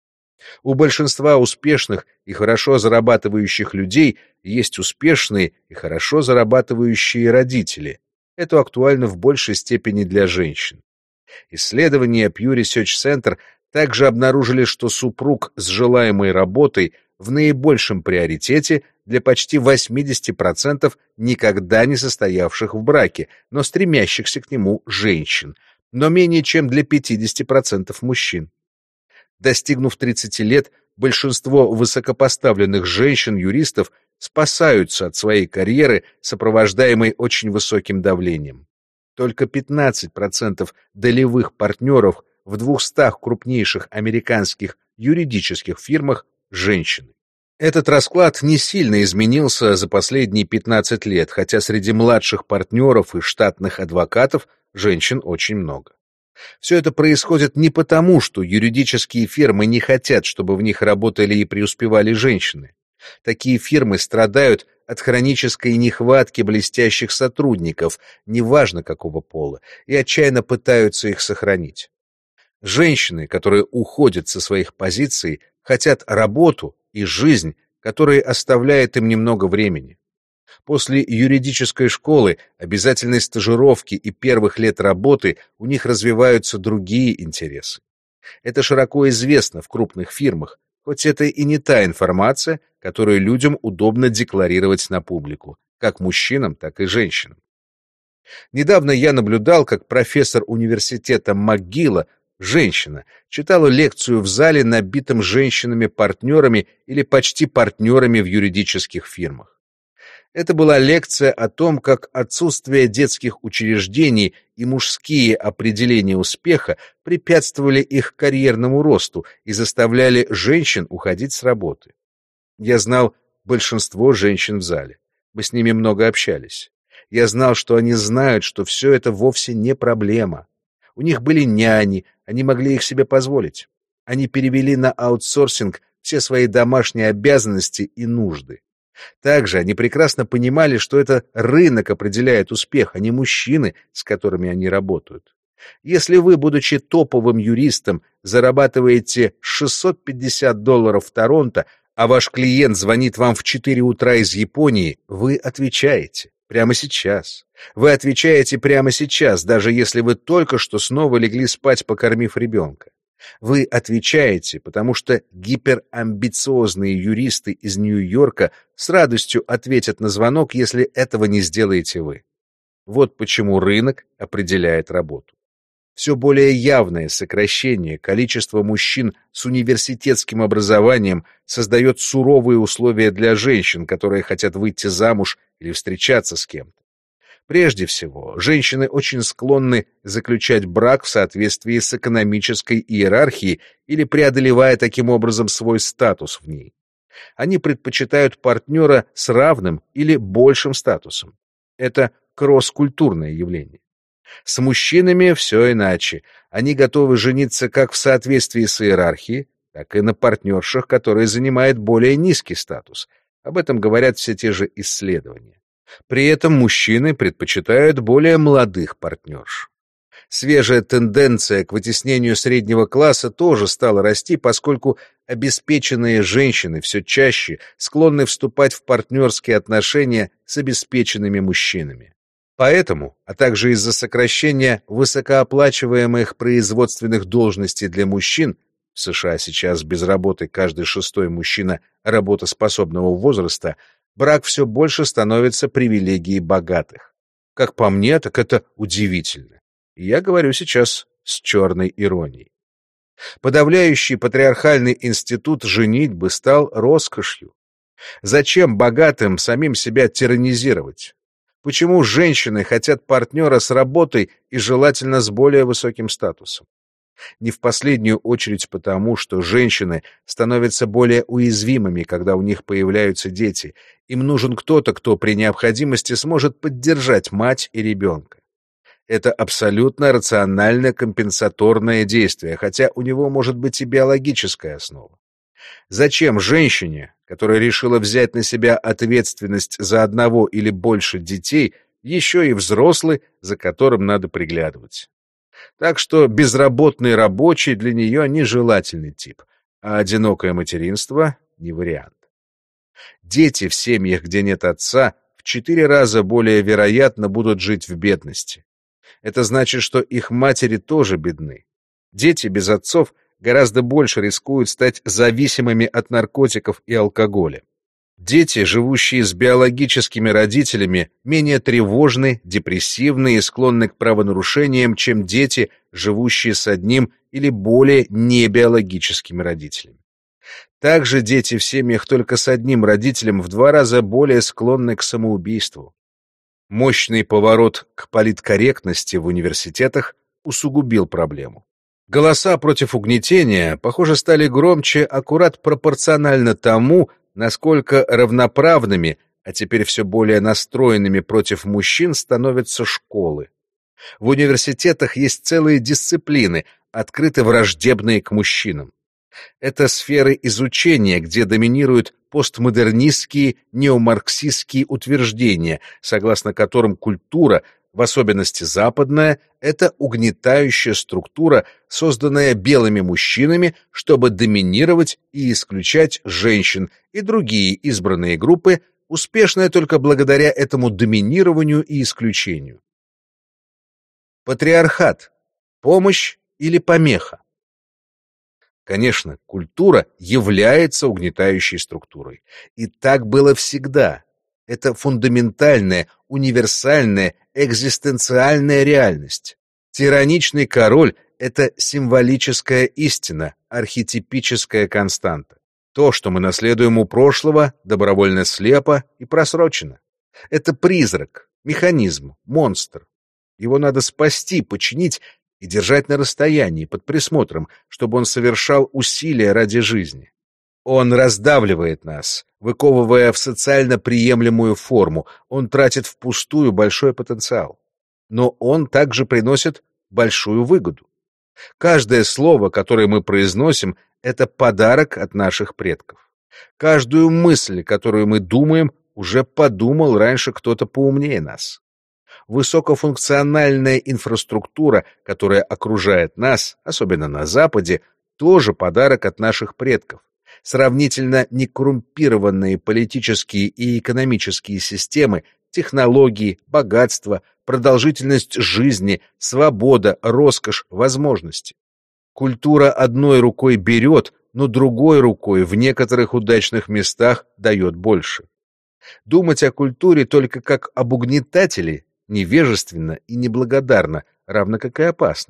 У большинства успешных и хорошо зарабатывающих людей есть успешные и хорошо зарабатывающие родители. Это актуально в большей степени для женщин. Исследования Pew Research Center также обнаружили, что супруг с желаемой работой в наибольшем приоритете для почти 80% никогда не состоявших в браке, но стремящихся к нему женщин, но менее чем для 50% мужчин. Достигнув 30 лет, большинство высокопоставленных женщин-юристов спасаются от своей карьеры, сопровождаемой очень высоким давлением. Только 15% долевых партнеров в 200 крупнейших американских юридических фирмах – женщины. Этот расклад не сильно изменился за последние 15 лет, хотя среди младших партнеров и штатных адвокатов женщин очень много. Все это происходит не потому, что юридические фирмы не хотят, чтобы в них работали и преуспевали женщины. Такие фирмы страдают от хронической нехватки блестящих сотрудников, неважно какого пола, и отчаянно пытаются их сохранить. Женщины, которые уходят со своих позиций, хотят работу и жизнь, которая оставляет им немного времени. После юридической школы, обязательной стажировки и первых лет работы у них развиваются другие интересы. Это широко известно в крупных фирмах, хоть это и не та информация, которую людям удобно декларировать на публику, как мужчинам, так и женщинам. Недавно я наблюдал, как профессор университета МcGill, женщина, читала лекцию в зале, набитом женщинами-партнерами или почти партнерами в юридических фирмах. Это была лекция о том, как отсутствие детских учреждений и мужские определения успеха препятствовали их карьерному росту и заставляли женщин уходить с работы. Я знал большинство женщин в зале. Мы с ними много общались. Я знал, что они знают, что все это вовсе не проблема. У них были няни, они могли их себе позволить. Они перевели на аутсорсинг все свои домашние обязанности и нужды. Также они прекрасно понимали, что это рынок определяет успех, а не мужчины, с которыми они работают. Если вы, будучи топовым юристом, зарабатываете $650 в Торонто, а ваш клиент звонит вам в 4 утра из Японии, вы отвечаете прямо сейчас. Вы отвечаете прямо сейчас, даже если вы только что снова легли спать, покормив ребенка. Вы отвечаете, потому что гиперамбициозные юристы из Нью-Йорка с радостью ответят на звонок, если этого не сделаете вы. Вот почему рынок определяет работу. Все более явное сокращение количества мужчин с университетским образованием создает суровые условия для женщин, которые хотят выйти замуж или встречаться с кем-то. Прежде всего, женщины очень склонны заключать брак в соответствии с экономической иерархией или преодолевая таким образом свой статус в ней. Они предпочитают партнера с равным или большим статусом. Это кросс-культурное явление. С мужчинами все иначе. Они готовы жениться как в соответствии с иерархией, так и на партнершах, которые занимают более низкий статус. Об этом говорят все те же исследования. При этом мужчины предпочитают более молодых партнерш. Свежая тенденция к вытеснению среднего класса тоже стала расти, поскольку обеспеченные женщины все чаще склонны вступать в партнерские отношения с обеспеченными мужчинами. Поэтому, а также из-за сокращения высокооплачиваемых производственных должностей для мужчин, в США сейчас без работы каждый шестой мужчина работоспособного возраста, брак все больше становится привилегией богатых. Как по мне, так это удивительно. И я говорю сейчас с черной иронией. Подавляющий патриархальный институт женитьбы стал роскошью. Зачем богатым самим себя тиранизировать? Почему женщины хотят партнера с работой и желательно с более высоким статусом? Не в последнюю очередь потому, что женщины становятся более уязвимыми, когда у них появляются дети. Им нужен кто-то, кто при необходимости сможет поддержать мать и ребенка. Это абсолютно рационально-компенсаторное действие, хотя у него может быть и биологическая основа. Зачем женщине, которая решила взять на себя ответственность за одного или больше детей, еще и взрослый, за которым надо приглядывать? Так что безработный рабочий для нее нежелательный тип, а одинокое материнство — не вариант. Дети в семьях, где нет отца, в 4 раза более вероятно будут жить в бедности. Это значит, что их матери тоже бедны. Дети без отцов гораздо больше рискуют стать зависимыми от наркотиков и алкоголя. Дети, живущие с биологическими родителями, менее тревожны, депрессивны и склонны к правонарушениям, чем дети, живущие с одним или более небиологическими родителями. Также дети в семьях только с одним родителем в 2 раза более склонны к самоубийству. Мощный поворот к политкорректности в университетах усугубил проблему. Голоса против угнетения, похоже, стали громче аккурат пропорционально тому, насколько равноправными, а теперь все более настроенными против мужчин становятся школы. В университетах есть целые дисциплины, открыто враждебные к мужчинам. Это сферы изучения, где доминируют постмодернистские, неомарксистские утверждения, согласно которым культура, в особенности западная, это угнетающая структура, созданная белыми мужчинами, чтобы доминировать и исключать женщин и другие избранные группы, успешная только благодаря этому доминированию и исключению. Патриархат – помощь или помеха? Конечно, культура является угнетающей структурой. И так было всегда. Это фундаментальная, универсальная, экзистенциальная реальность. Тираничный король — это символическая истина, архетипическая константа. То, что мы наследуем у прошлого, добровольно слепо и просрочено. Это призрак, механизм, монстр. Его надо спасти, починить и держать на расстоянии, под присмотром, чтобы он совершал усилия ради жизни. Он раздавливает нас, выковывая в социально приемлемую форму, он тратит впустую большой потенциал. Но он также приносит большую выгоду. Каждое слово, которое мы произносим, это подарок от наших предков. Каждую мысль, которую мы думаем, уже подумал раньше кто-то поумнее нас. Высокофункциональная инфраструктура, которая окружает нас, особенно на Западе, тоже подарок от наших предков. Сравнительно некоррумпированные политические и экономические системы, технологии, богатство, продолжительность жизни, свобода, роскошь, возможности. Культура одной рукой берет, но другой рукой в некоторых удачных местах дает больше. Думать о культуре только как об угнетателе невежественно и неблагодарно, равно как и опасно.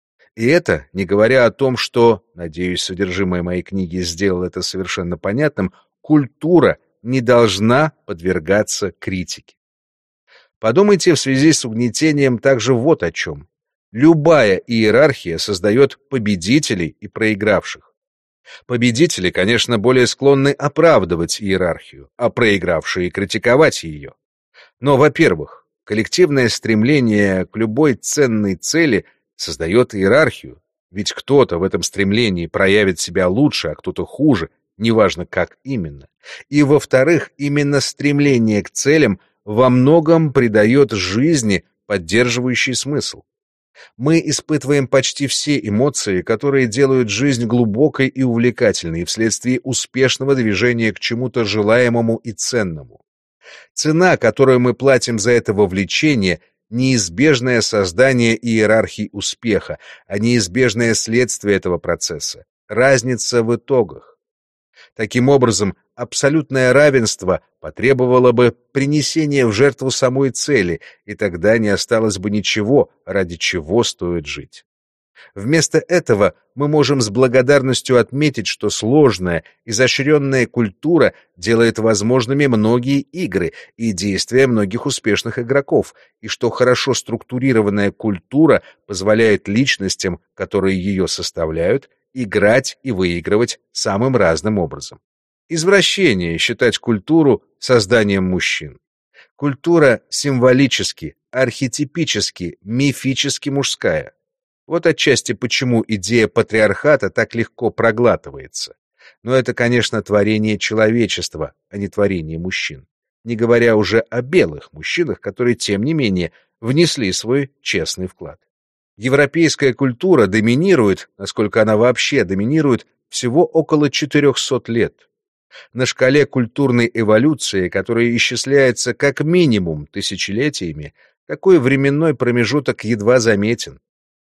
И это, не говоря о том, что, надеюсь, содержимое моей книги сделало это совершенно понятным, культура не должна подвергаться критике. Подумайте в связи с угнетением также вот о чем. Любая иерархия создает победителей и проигравших. Победители, конечно, более склонны оправдывать иерархию, а проигравшие — критиковать ее. Но, во-первых, коллективное стремление к любой ценной цели создает иерархию, ведь кто-то в этом стремлении проявит себя лучше, а кто-то хуже, неважно как именно. И, во-вторых, именно стремление к целям во многом придает жизни поддерживающий смысл. Мы испытываем почти все эмоции, которые делают жизнь глубокой и увлекательной вследствие успешного движения к чему-то желаемому и ценному. Цена, которую мы платим за это вовлечение, неизбежное создание иерархии успеха, а неизбежное следствие этого процесса, разница в итогах. Таким образом, абсолютное равенство потребовало бы принесения в жертву самой цели, и тогда не осталось бы ничего, ради чего стоит жить. Вместо этого мы можем с благодарностью отметить, что сложная, изощренная культура делает возможными многие игры и действия многих успешных игроков, и что хорошо структурированная культура позволяет личностям, которые ее составляют, играть и выигрывать самым разным образом. Извращение считать культуру созданием мужчин. Культура символически, архетипически, мифически мужская. Вот отчасти почему идея патриархата так легко проглатывается. Но это, конечно, творение человечества, а не творение мужчин. Не говоря уже о белых мужчинах, которые, тем не менее, внесли свой честный вклад. Европейская культура доминирует, насколько она вообще доминирует, всего около 400 лет. На шкале культурной эволюции, которая исчисляется как минимум тысячелетиями, такой временной промежуток едва заметен.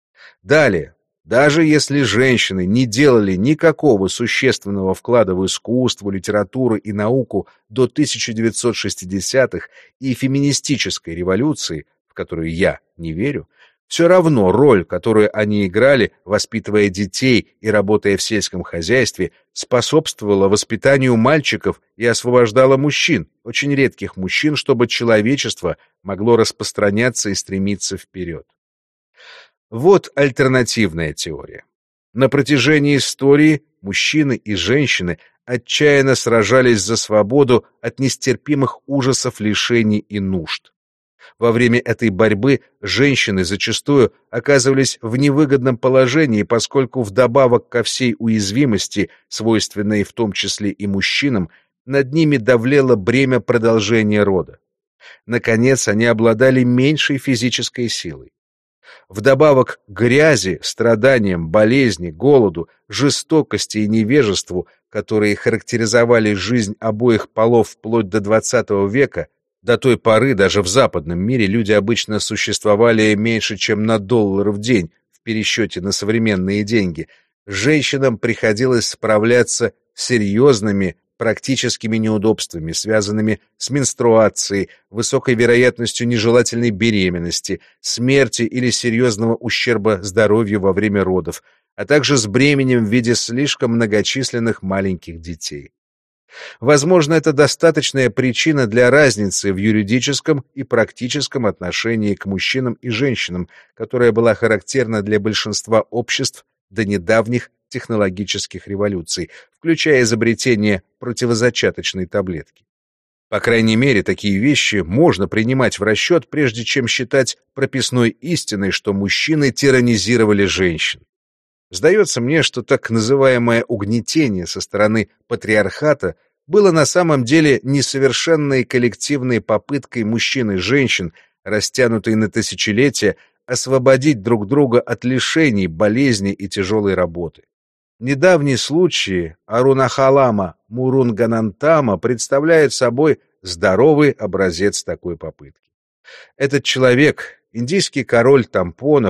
Далее, даже если женщины не делали никакого существенного вклада в искусство, литературу и науку до 1960-х и феминистической революции, в которую я не верю, все равно роль, которую они играли, воспитывая детей и работая в сельском хозяйстве, способствовала воспитанию мальчиков и освобождала мужчин, очень редких мужчин, чтобы человечество могло распространяться и стремиться вперед. Вот альтернативная теория. На протяжении истории мужчины и женщины отчаянно сражались за свободу от нестерпимых ужасов лишений и нужд. Во время этой борьбы женщины зачастую оказывались в невыгодном положении, поскольку вдобавок ко всей уязвимости, свойственной в том числе и мужчинам, над ними давлело бремя продолжения рода. Наконец, они обладали меньшей физической силой. Вдобавок к грязи, страданиям, болезни, голоду, жестокости и невежеству, которые характеризовали жизнь обоих полов вплоть до XX века, до той поры даже в западном мире люди обычно существовали меньше, чем на $1 в день в пересчете на современные деньги. Женщинам приходилось справляться с серьезными практическими неудобствами, связанными с менструацией, высокой вероятностью нежелательной беременности, смерти или серьезного ущерба здоровью во время родов, а также с бременем в виде слишком многочисленных маленьких детей. Возможно, это достаточная причина для разницы в юридическом и практическом отношении к мужчинам и женщинам, которая была характерна для большинства обществ до недавних технологических революций, включая изобретение противозачаточной таблетки. По крайней мере, такие вещи можно принимать в расчет, прежде чем считать прописной истиной, что мужчины тиранизировали женщин. Сдается мне, что так называемое угнетение со стороны патриархата было на самом деле несовершенной коллективной попыткой мужчин и женщин, растянутой на тысячелетия, освободить друг друга от лишений, болезней и тяжелой работы. Недавние случаи Арунахалама Мурунганантама представляют собой здоровый образец такой попытки. Этот человек, индийский король тампонов,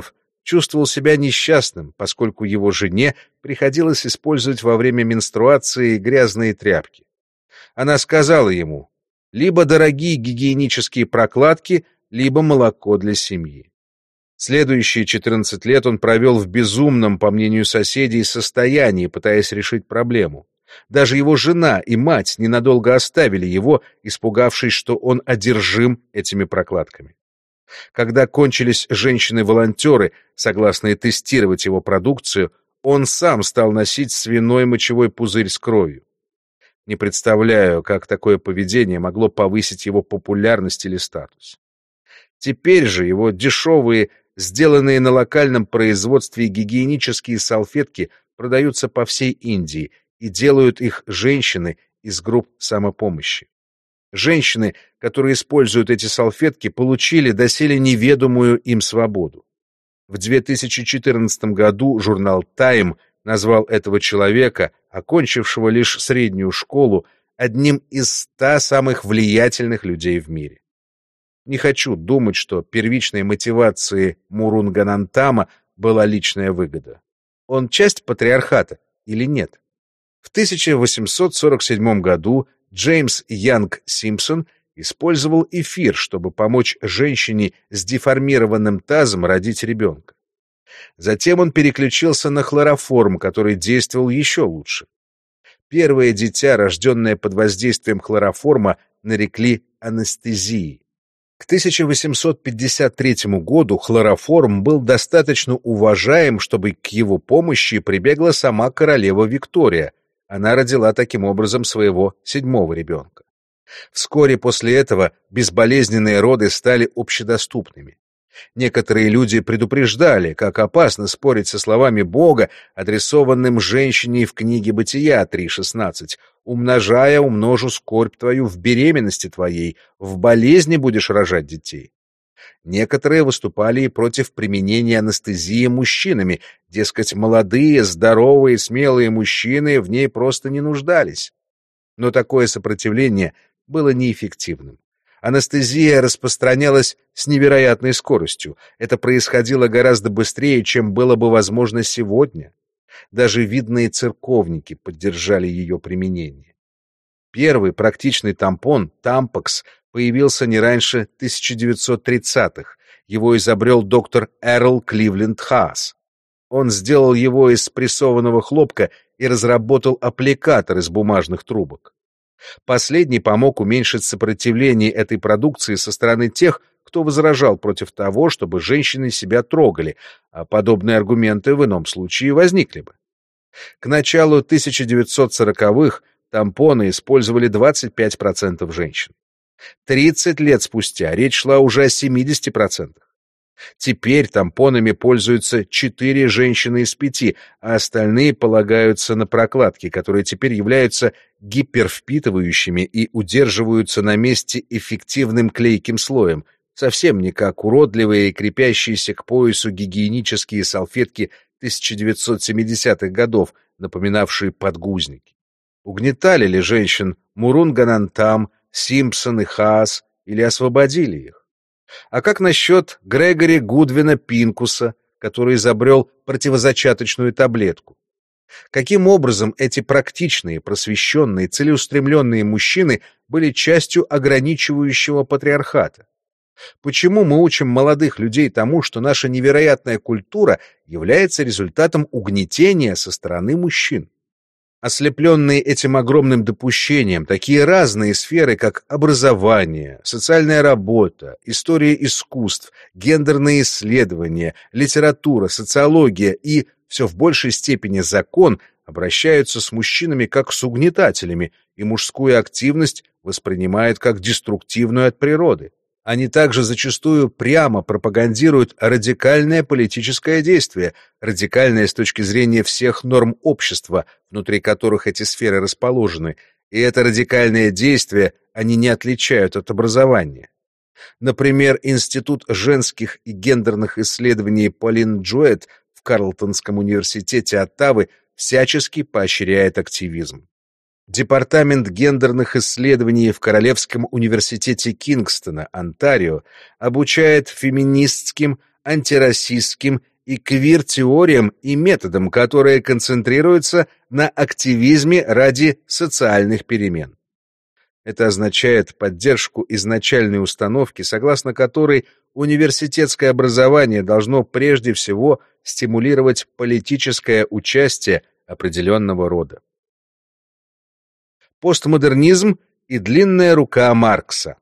чувствовал себя несчастным, поскольку его жене приходилось использовать во время менструации грязные тряпки. Она сказала ему: либо дорогие гигиенические прокладки, либо молоко для семьи. Следующие 14 лет он провел в безумном, по мнению соседей, состоянии, пытаясь решить проблему. Даже его жена и мать ненадолго оставили его, испугавшись, что он одержим этими прокладками. Когда кончились женщины-волонтеры, согласные тестировать его продукцию, он сам стал носить свиной мочевой пузырь с кровью. Не представляю, как такое поведение могло повысить его популярность или статус. Теперь же его дешевые, сделанные на локальном производстве гигиенические салфетки продаются по всей Индии, и делают их женщины из групп самопомощи. Женщины, которые используют эти салфетки, получили доселе неведомую им свободу. В 2014 году журнал Time назвал этого человека, окончившего лишь среднюю школу, одним из 100 самых влиятельных людей в мире. Не хочу думать, что первичной мотивацией Мурунганантама была личная выгода. Он часть патриархата или нет? В 1847 году Джеймс Янг Симпсон использовал эфир, чтобы помочь женщине с деформированным тазом родить ребенка. Затем он переключился на хлороформ, который действовал еще лучше. Первое дитя, рожденное под воздействием хлороформа, нарекли анестезией. К 1853 году хлороформ был достаточно уважаем, чтобы к его помощи прибегла сама королева Виктория. Она родила таким образом своего 7-го ребенка. Вскоре после этого безболезненные роды стали общедоступными. Некоторые люди предупреждали, как опасно спорить со словами Бога, адресованным женщине в книге Бытия 3:16: «Умножая, умножу скорбь твою в беременности твоей, в болезни будешь рожать детей». Некоторые выступали и против применения анестезии мужчинами, дескать, молодые, здоровые, смелые мужчины в ней просто не нуждались. Но такое сопротивление было неэффективным. Анестезия распространялась с невероятной скоростью. Это происходило гораздо быстрее, чем было бы возможно сегодня. Даже видные церковники поддержали ее применение. Первый практичный тампон, Tampax, появился не раньше 1930-х. Его изобрел доктор Эрл Кливленд Хаас. Он сделал его из спрессованного хлопка и разработал аппликатор из бумажных трубок. Последний помог уменьшить сопротивление этой продукции со стороны тех, кто возражал против того, чтобы женщины себя трогали, а подобные аргументы в ином случае возникли бы. К началу 1940-х тампоны использовали 25% женщин. 30 лет спустя речь шла уже о 70%. Теперь тампонами пользуются 4 женщины из 5, а остальные полагаются на прокладки, которые теперь являются гипервпитывающими и удерживаются на месте эффективным клейким слоем, совсем не как уродливые и крепящиеся к поясу гигиенические салфетки 1970-х годов, напоминавшие подгузники. Угнетали ли женщин Мурунганантам, Симпсон и Хаас, или освободили их? А как насчет Грегори Гудвина Пинкуса, который изобрел противозачаточную таблетку? Каким образом эти практичные, просвещенные, целеустремленные мужчины были частью ограничивающего патриархата? Почему мы учим молодых людей тому, что наша невероятная культура является результатом угнетения со стороны мужчин? Ослепленные этим огромным допущением, такие разные сферы, как образование, социальная работа, история искусств, гендерные исследования, литература, социология и, все в большей степени, закон, обращаются с мужчинами как с угнетателями, и мужскую активность воспринимают как деструктивную от природы. Они также зачастую прямо пропагандируют радикальное политическое действие, радикальное с точки зрения всех норм общества, внутри которых эти сферы расположены, и это радикальное действие они не отличают от образования. Например, Институт женских и гендерных исследований Полин Джоэт в Карлтонском университете Оттавы всячески поощряет активизм. Департамент гендерных исследований в Королевском университете Кингстона, Онтарио, обучает феминистским, антирасистским и квир-теориям и методам, которые концентрируются на активизме ради социальных перемен. Это означает поддержку изначальной установки, согласно которой университетское образование должно прежде всего стимулировать политическое участие определенного рода. Постмодернизм и длинная рука Маркса.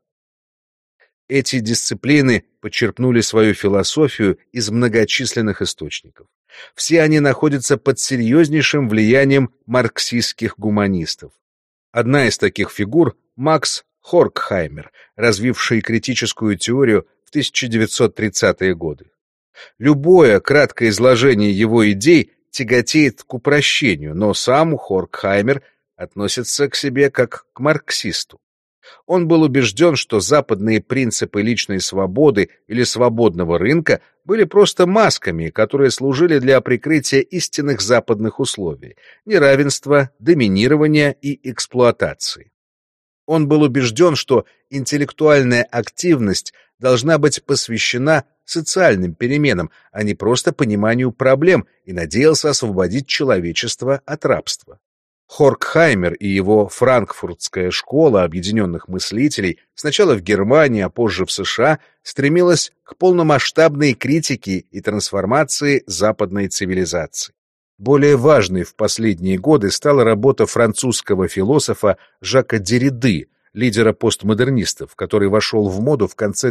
Эти дисциплины почерпнули свою философию из многочисленных источников. Все они находятся под серьезнейшим влиянием марксистских гуманистов. Одна из таких фигур — Макс Хоркхаймер, развивший критическую теорию в 1930-е годы. Любое краткое изложение его идей тяготеет к упрощению, но сам Хоркхаймер относится к себе как к марксисту. Он был убежден, что западные принципы личной свободы или свободного рынка были просто масками, которые служили для прикрытия истинных западных условий — неравенства, доминирования и эксплуатации. Он был убежден, что интеллектуальная активность должна быть посвящена социальным переменам, а не просто пониманию проблем, и надеялся освободить человечество от рабства. Хоркхаймер и его франкфуртская школа объединенных мыслителей сначала в Германии, а позже в США стремилась к полномасштабной критике и трансформации западной цивилизации. Более важной в последние годы стала работа французского философа Жака Дерриды, лидера постмодернистов, который вошел в моду в конце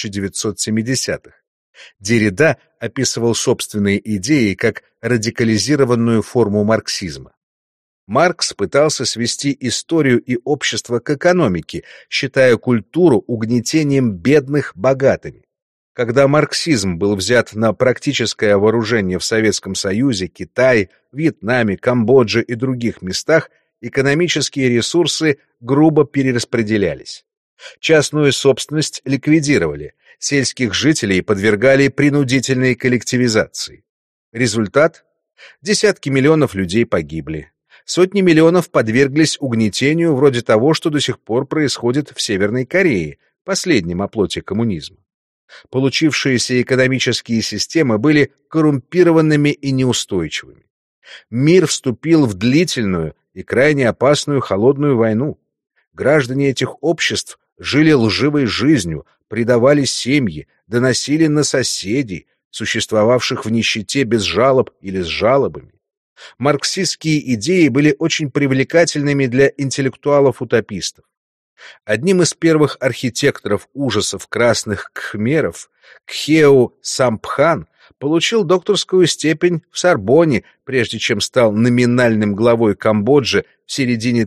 1970-х. Деррида описывал собственные идеи как радикализированную форму марксизма. Маркс пытался свести историю и общество к экономике, считая культуру угнетением бедных богатыми. Когда марксизм был взят на практическое вооружение в Советском Союзе, Китае, Вьетнаме, Камбодже и других местах, экономические ресурсы грубо перераспределялись. Частную собственность ликвидировали, сельских жителей подвергали принудительной коллективизации. Результат? Десятки миллионов людей погибли. Сотни миллионов подверглись угнетению вроде того, что до сих пор происходит в Северной Корее, последнем оплоте коммунизма. Получившиеся экономические системы были коррумпированными и неустойчивыми. Мир вступил в длительную и крайне опасную холодную войну. Граждане этих обществ жили лживой жизнью, предавали семьи, доносили на соседей, существовавших в нищете без жалоб или с жалобами. Марксистские идеи были очень привлекательными для интеллектуалов-утопистов. Одним из первых архитекторов ужасов красных кхмеров, Кхеу Сампхан, получил докторскую степень в Сорбонне, прежде чем стал номинальным главой Камбоджи в середине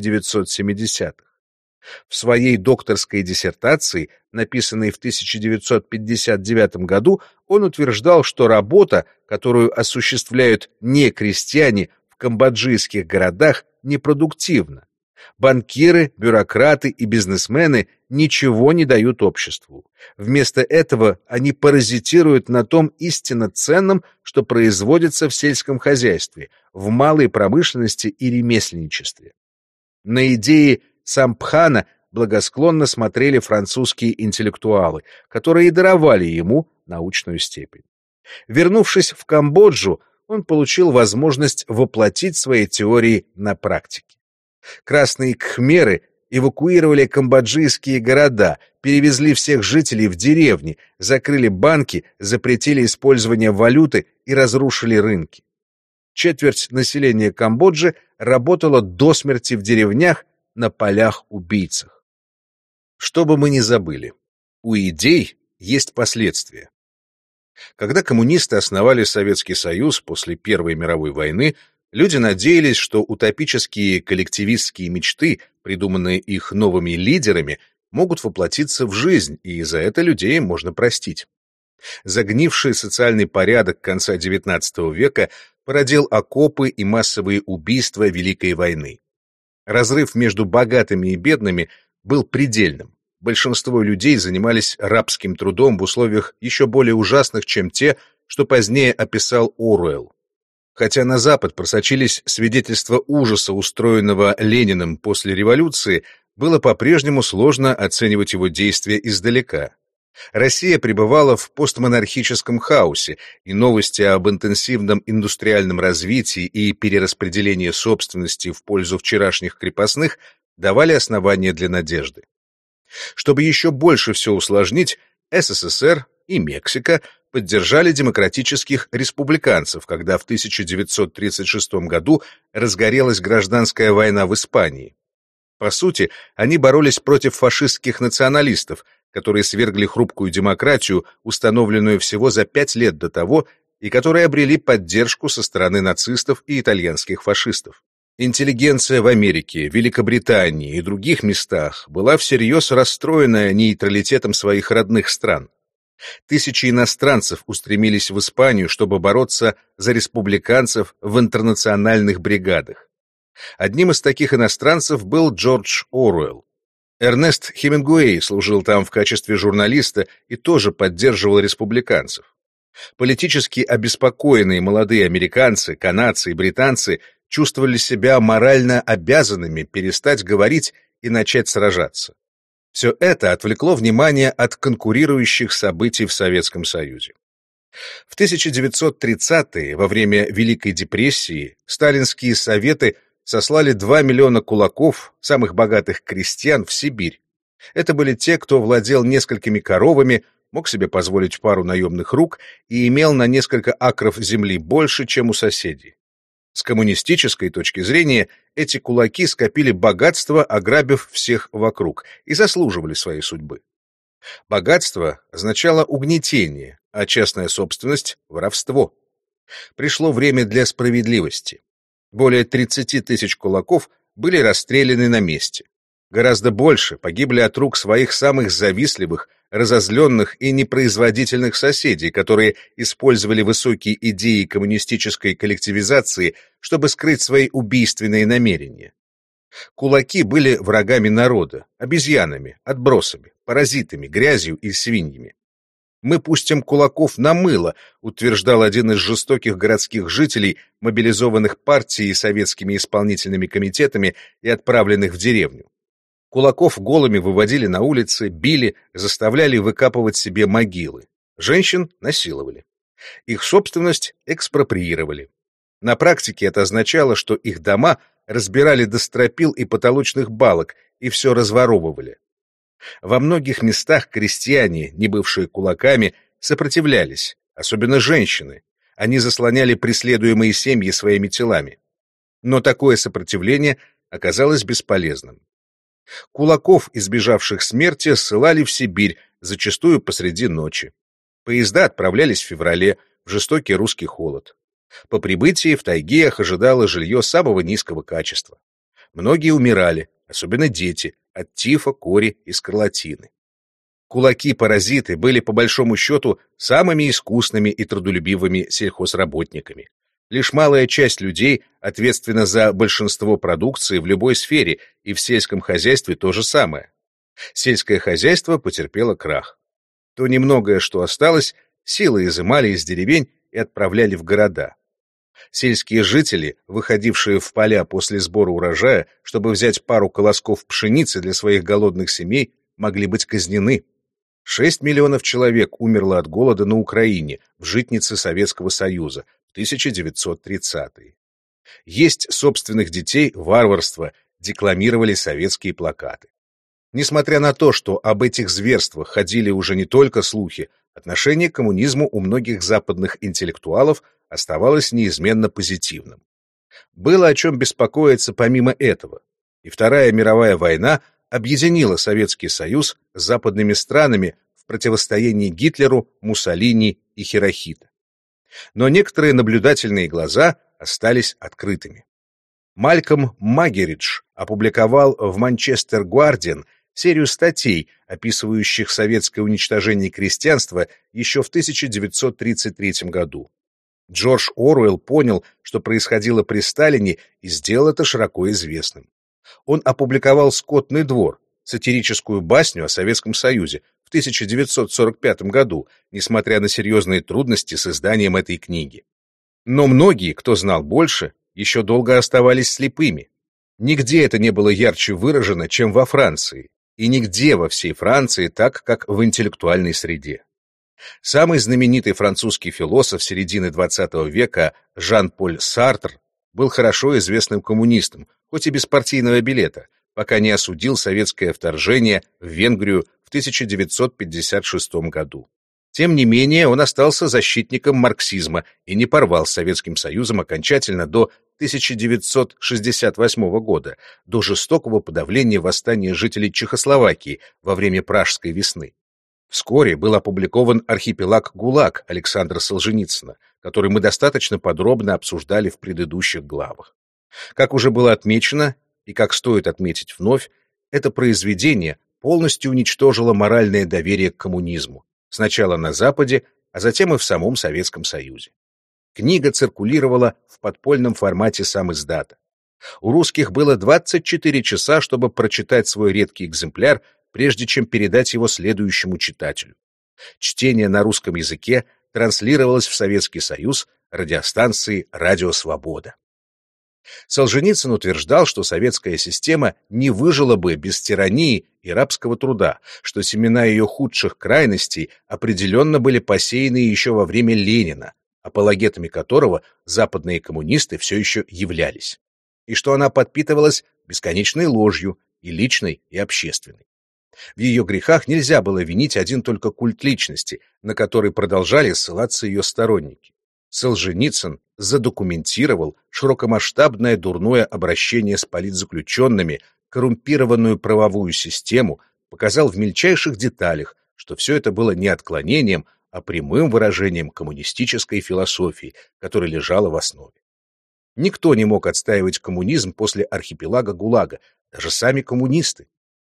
1970-х. В своей докторской диссертации, написанной в 1959 году, он утверждал, что работа, которую осуществляют некрестьяне в камбоджийских городах, непродуктивна. Банкиры, бюрократы и бизнесмены ничего не дают обществу. Вместо этого они паразитируют на том истинно ценном, что производится в сельском хозяйстве, в малой промышленности и ремесленничестве. На идеи Сампхана благосклонно смотрели французские интеллектуалы, которые даровали ему научную степень. Вернувшись в Камбоджу, он получил возможность воплотить свои теории на практике. Красные кхмеры эвакуировали камбоджийские города, перевезли всех жителей в деревни, закрыли банки, запретили использование валюты и разрушили рынки. Четверть населения Камбоджи работала до смерти в деревнях на полях-убийцах. Что бы мы ни забыли, у идей есть последствия. Когда коммунисты основали Советский Союз после Первой мировой войны, люди надеялись, что утопические коллективистские мечты, придуманные их новыми лидерами, могут воплотиться в жизнь, и за это людей можно простить. Загнивший социальный порядок конца XIX века породил окопы и массовые убийства Великой войны. Разрыв между богатыми и бедными был предельным. Большинство людей занимались рабским трудом в условиях еще более ужасных, чем те, что позднее описал Оруэлл. Хотя на Запад просочились свидетельства ужаса, устроенного Лениным после революции, было по-прежнему сложно оценивать его действия издалека. Россия пребывала в постмонархическом хаосе, и новости об интенсивном индустриальном развитии и перераспределении собственности в пользу вчерашних крепостных давали основания для надежды. Чтобы еще больше все усложнить, СССР и Мексика поддержали демократических республиканцев, когда в 1936 году разгорелась гражданская война в Испании. По сути, они боролись против фашистских националистов, которые свергли хрупкую демократию, установленную всего за 5 лет до того, и которые обрели поддержку со стороны нацистов и итальянских фашистов. Интеллигенция в Америке, Великобритании и других местах была всерьез расстроена нейтралитетом своих родных стран. Тысячи иностранцев устремились в Испанию, чтобы бороться за республиканцев в интернациональных бригадах. Одним из таких иностранцев был Джордж Оруэлл. Эрнест Хемингуэй служил там в качестве журналиста и тоже поддерживал республиканцев. Политически обеспокоенные молодые американцы, канадцы и британцы чувствовали себя морально обязанными перестать говорить и начать сражаться. Все это отвлекло внимание от конкурирующих событий в Советском Союзе. В 1930-е, во время Великой депрессии, сталинские советы сослали 2 миллиона кулаков, самых богатых крестьян, в Сибирь. Это были те, кто владел несколькими коровами, мог себе позволить пару наемных рук и имел на несколько акров земли больше, чем у соседей. С коммунистической точки зрения, эти кулаки скопили богатство, ограбив всех вокруг, и заслуживали своей судьбы. Богатство означало угнетение, а частная собственность — воровство. Пришло время для справедливости. Более 30 тысяч кулаков были расстреляны на месте. Гораздо больше погибли от рук своих самых завистливых, разозленных и непроизводительных соседей, которые использовали высокие идеи коммунистической коллективизации, чтобы скрыть свои убийственные намерения. Кулаки были врагами народа, обезьянами, отбросами, паразитами, грязью и свиньями. «Мы пустим кулаков на мыло», утверждал один из жестоких городских жителей, мобилизованных партией и советскими исполнительными комитетами и отправленных в деревню. Кулаков голыми выводили на улицы, били, заставляли выкапывать себе могилы. Женщин насиловали. Их собственность экспроприировали. На практике это означало, что их дома разбирали до стропил и потолочных балок и все разворовывали. Во многих местах крестьяне, не бывшие кулаками, сопротивлялись, особенно женщины. Они заслоняли преследуемые семьи своими телами. Но такое сопротивление оказалось бесполезным. Кулаков, избежавших смерти, ссылали в Сибирь, зачастую посреди ночи. Поезда отправлялись в феврале, в жестокий русский холод. По прибытии в тайге их ожидало жилье самого низкого качества. Многие умирали, особенно дети, от тифа, кори и скарлатины. Кулаки-паразиты были, по большому счету, самыми искусными и трудолюбивыми сельхозработниками. Лишь малая часть людей ответственна за большинство продукции в любой сфере, и в сельском хозяйстве то же самое. Сельское хозяйство потерпело крах. То немногое, что осталось, силой изымали из деревень и отправляли в города. Сельские жители, выходившие в поля после сбора урожая, чтобы взять пару колосков пшеницы для своих голодных семей, могли быть казнены. 6 миллионов человек умерло от голода на Украине, в житнице Советского Союза, в 1930-е. «Есть собственных детей — варварство», декламировали советские плакаты. Несмотря на то, что об этих зверствах ходили уже не только слухи, отношение к коммунизму у многих западных интеллектуалов оставалось неизменно позитивным. Было о чем беспокоиться помимо этого, и Вторая мировая война объединила Советский Союз с западными странами в противостоянии Гитлеру, Муссолини и Хирохито. Но некоторые наблюдательные глаза остались открытыми. Малькольм Магеридж опубликовал в «Манчестер Гуардиан» серию статей, описывающих советское уничтожение крестьянства еще в 1933 году. Джордж Оруэлл понял, что происходило при Сталине, и сделал это широко известным. Он опубликовал «Скотный двор», сатирическую басню о Советском Союзе, в 1945 году, несмотря на серьезные трудности с изданием этой книги. Но многие, кто знал больше, еще долго оставались слепыми. Нигде это не было ярче выражено, чем во Франции. И нигде во всей Франции так, как в интеллектуальной среде. Самый знаменитый французский философ середины XX века Жан-Поль Сартр был хорошо известным коммунистом, хоть и без партийного билета, пока не осудил советское вторжение в Венгрию в 1956 году. Тем не менее, он остался защитником марксизма и не порвал с Советским Союзом окончательно до 1968 года, до жестокого подавления восстания жителей Чехословакии во время Пражской весны. Вскоре был опубликован «Архипелаг ГУЛАГ» Александра Солженицына, который мы достаточно подробно обсуждали в предыдущих главах. Как уже было отмечено, и как стоит отметить вновь, это произведение полностью уничтожило моральное доверие к коммунизму, сначала на Западе, а затем и в самом Советском Союзе. Книга циркулировала в подпольном формате самиздата. У русских было 24 часа, чтобы прочитать свой редкий экземпляр, прежде чем передать его следующему читателю. Чтение на русском языке транслировалось в Советский Союз радиостанции «Радио Свобода». Солженицын утверждал, что советская система не выжила бы без тирании и рабского труда, что семена ее худших крайностей определенно были посеяны еще во время Ленина, апологетами которого западные коммунисты все еще являлись, и что она подпитывалась бесконечной ложью, и личной, и общественной. В ее грехах нельзя было винить один только культ личности, на который продолжали ссылаться ее сторонники. Солженицын задокументировал широкомасштабное дурное обращение с политзаключенными, коррумпированную правовую систему, показал в мельчайших деталях, что все это было не отклонением, а прямым выражением коммунистической философии, которая лежала в основе. Никто не мог отстаивать коммунизм после архипелага ГУЛАГа, даже сами коммунисты.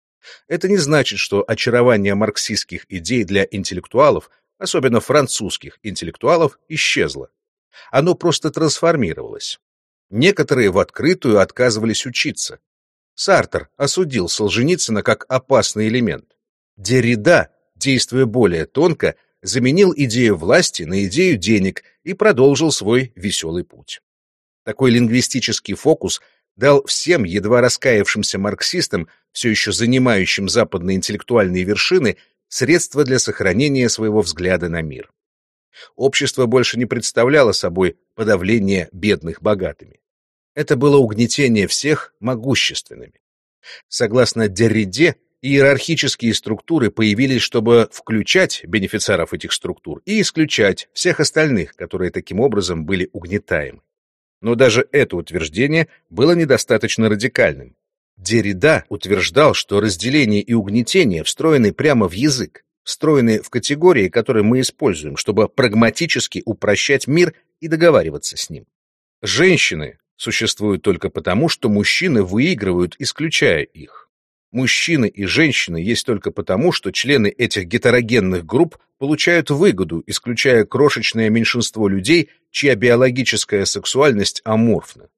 Это не значит, что очарование марксистских идей для интеллектуалов, особенно французских интеллектуалов, исчезло. Оно просто трансформировалось. Некоторые в открытую отказывались учиться. Сартр осудил Солженицына как опасный элемент. Деррида, действуя более тонко, заменил идею власти на идею денег и продолжил свой веселый путь. Такой лингвистический фокус дал всем едва раскаявшимся марксистам, все еще занимающим западные интеллектуальные вершины, средства для сохранения своего взгляда на мир. Общество больше не представляло собой подавление бедных богатыми. Это было угнетение всех могущественными. Согласно Дерриде, иерархические структуры появились, чтобы включать бенефициаров этих структур и исключать всех остальных, которые таким образом были угнетаемы. Но даже это утверждение было недостаточно радикальным. Деррида утверждал, что разделение и угнетение встроены прямо в язык, встроены в категории, которые мы используем, чтобы прагматически упрощать мир и договариваться с ним. Женщины существуют только потому, что мужчины выигрывают, исключая их. Мужчины и женщины есть только потому, что члены этих гетерогенных групп получают выгоду, исключая крошечное меньшинство людей, чья биологическая сексуальность аморфна.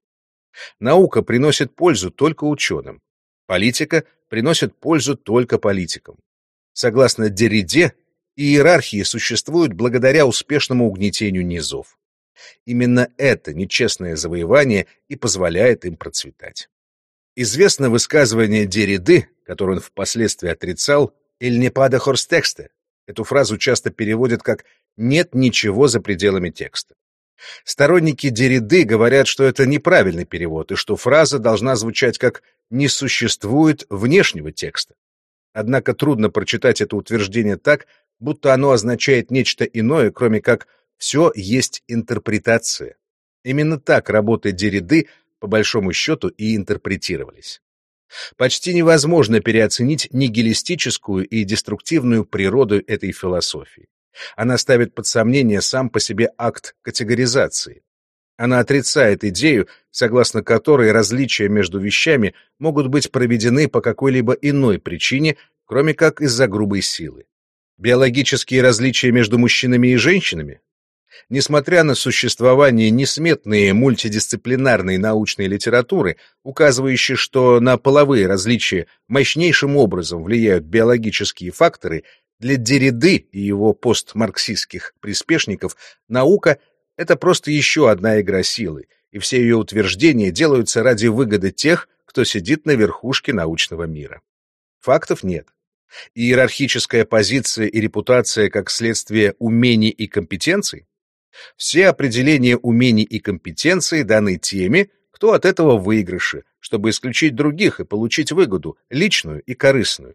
Наука приносит пользу только ученым. Политика приносит пользу только политикам. Согласно Дерриде, иерархии существуют благодаря успешному угнетению низов. Именно это нечестное завоевание и позволяет им процветать. Известно высказывание Дерриды, которое он впоследствии отрицал, «Il n'est pas de hors texte». Эту фразу часто переводят как «нет ничего за пределами текста». Сторонники Дерриды говорят, что это неправильный перевод и что фраза должна звучать как «не существует внешнего текста». Однако трудно прочитать это утверждение так, будто оно означает нечто иное, кроме как «все есть интерпретация». Именно так работы Дерриды по большому счету и интерпретировались. Почти невозможно переоценить нигилистическую и деструктивную природу этой философии. Она ставит под сомнение сам по себе акт категоризации. Она отрицает идею, согласно которой различия между вещами могут быть проведены по какой-либо иной причине, кроме как из-за грубой силы. Биологические различия между мужчинами и женщинами? Несмотря на существование несметной мультидисциплинарной научной литературы, указывающей, что на половые различия мощнейшим образом влияют биологические факторы, для Дерриды и его постмарксистских приспешников наука — это просто еще одна игра силы, и все ее утверждения делаются ради выгоды тех, кто сидит на верхушке научного мира. Фактов нет. Иерархическая позиция и репутация как следствие умений и компетенций? Все определения умений и компетенций даны теми, кто от этого в выигрыше, чтобы исключить других и получить выгоду, личную и корыстную.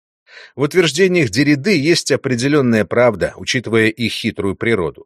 В утверждениях Дерриды есть определенная правда, учитывая их хитрую природу.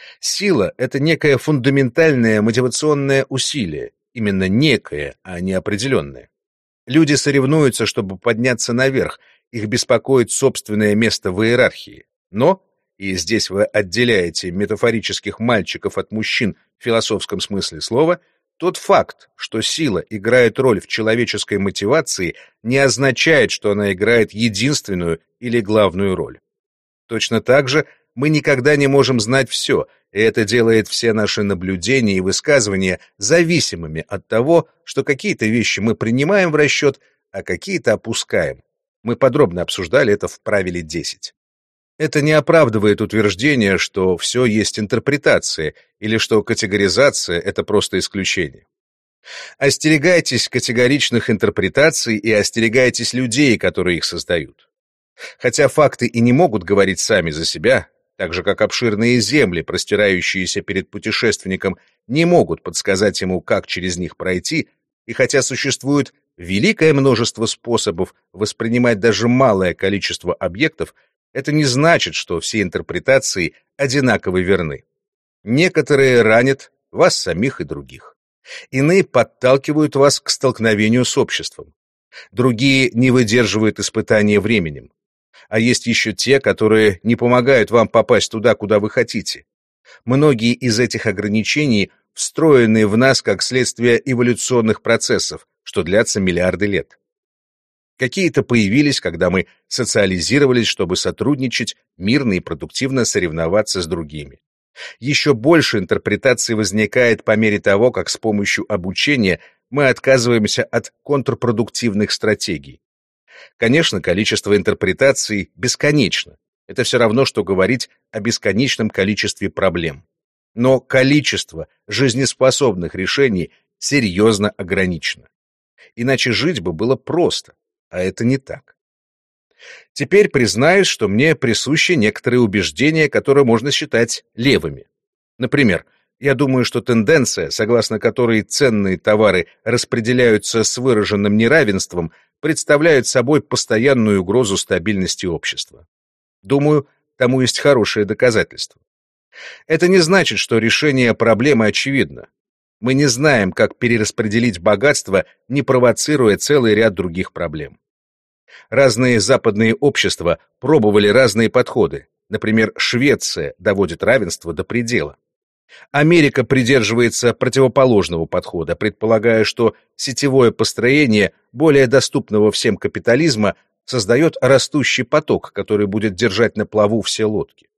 Сила — это некое фундаментальное мотивационное усилие, именно некое, а не определенное. Люди соревнуются, чтобы подняться наверх, их беспокоит собственное место в иерархии. Но, и здесь вы отделяете метафорических мальчиков от мужчин в философском смысле слова, тот факт, что сила играет роль в человеческой мотивации, не означает, что она играет единственную или главную роль. Точно так же мы никогда не можем знать все, и это делает все наши наблюдения и высказывания зависимыми от того, что какие-то вещи мы принимаем в расчет, а какие-то опускаем. Мы подробно обсуждали это в правиле 10. Это не оправдывает утверждение, что все есть интерпретация, или что категоризация — это просто исключение. Остерегайтесь категоричных интерпретаций и остерегайтесь людей, которые их создают. Хотя факты и не могут говорить сами за себя, так же как обширные земли, простирающиеся перед путешественником, не могут подсказать ему, как через них пройти, и хотя существует великое множество способов воспринимать даже малое количество объектов, это не значит, что все интерпретации одинаково верны. Некоторые ранят вас самих и других. Иные подталкивают вас к столкновению с обществом. Другие не выдерживают испытания временем. А есть еще те, которые не помогают вам попасть туда, куда вы хотите. Многие из этих ограничений встроены в нас как следствие эволюционных процессов, что длятся миллиарды лет. Какие-то появились, когда мы социализировались, чтобы сотрудничать, мирно и продуктивно соревноваться с другими. Еще больше интерпретаций возникает по мере того, как с помощью обучения мы отказываемся от контрпродуктивных стратегий. Конечно, количество интерпретаций бесконечно. Это все равно, что говорить о бесконечном количестве проблем. Но количество жизнеспособных решений серьезно ограничено. Иначе жить бы было просто, а это не так. Теперь признаюсь, что мне присущи некоторые убеждения, которые можно считать левыми. Например, я думаю, что тенденция, согласно которой ценные товары распределяются с выраженным неравенством, представляет собой постоянную угрозу стабильности общества. Думаю, тому есть хорошее доказательство. Это не значит, что решение проблемы очевидно. Мы не знаем, как перераспределить богатство, не провоцируя целый ряд других проблем. Разные западные общества пробовали разные подходы. Например, Швеция доводит равенство до предела. Америка придерживается противоположного подхода, предполагая, что сетевое построение более доступного всем капитализма создает растущий поток, который будет держать на плаву все лодки.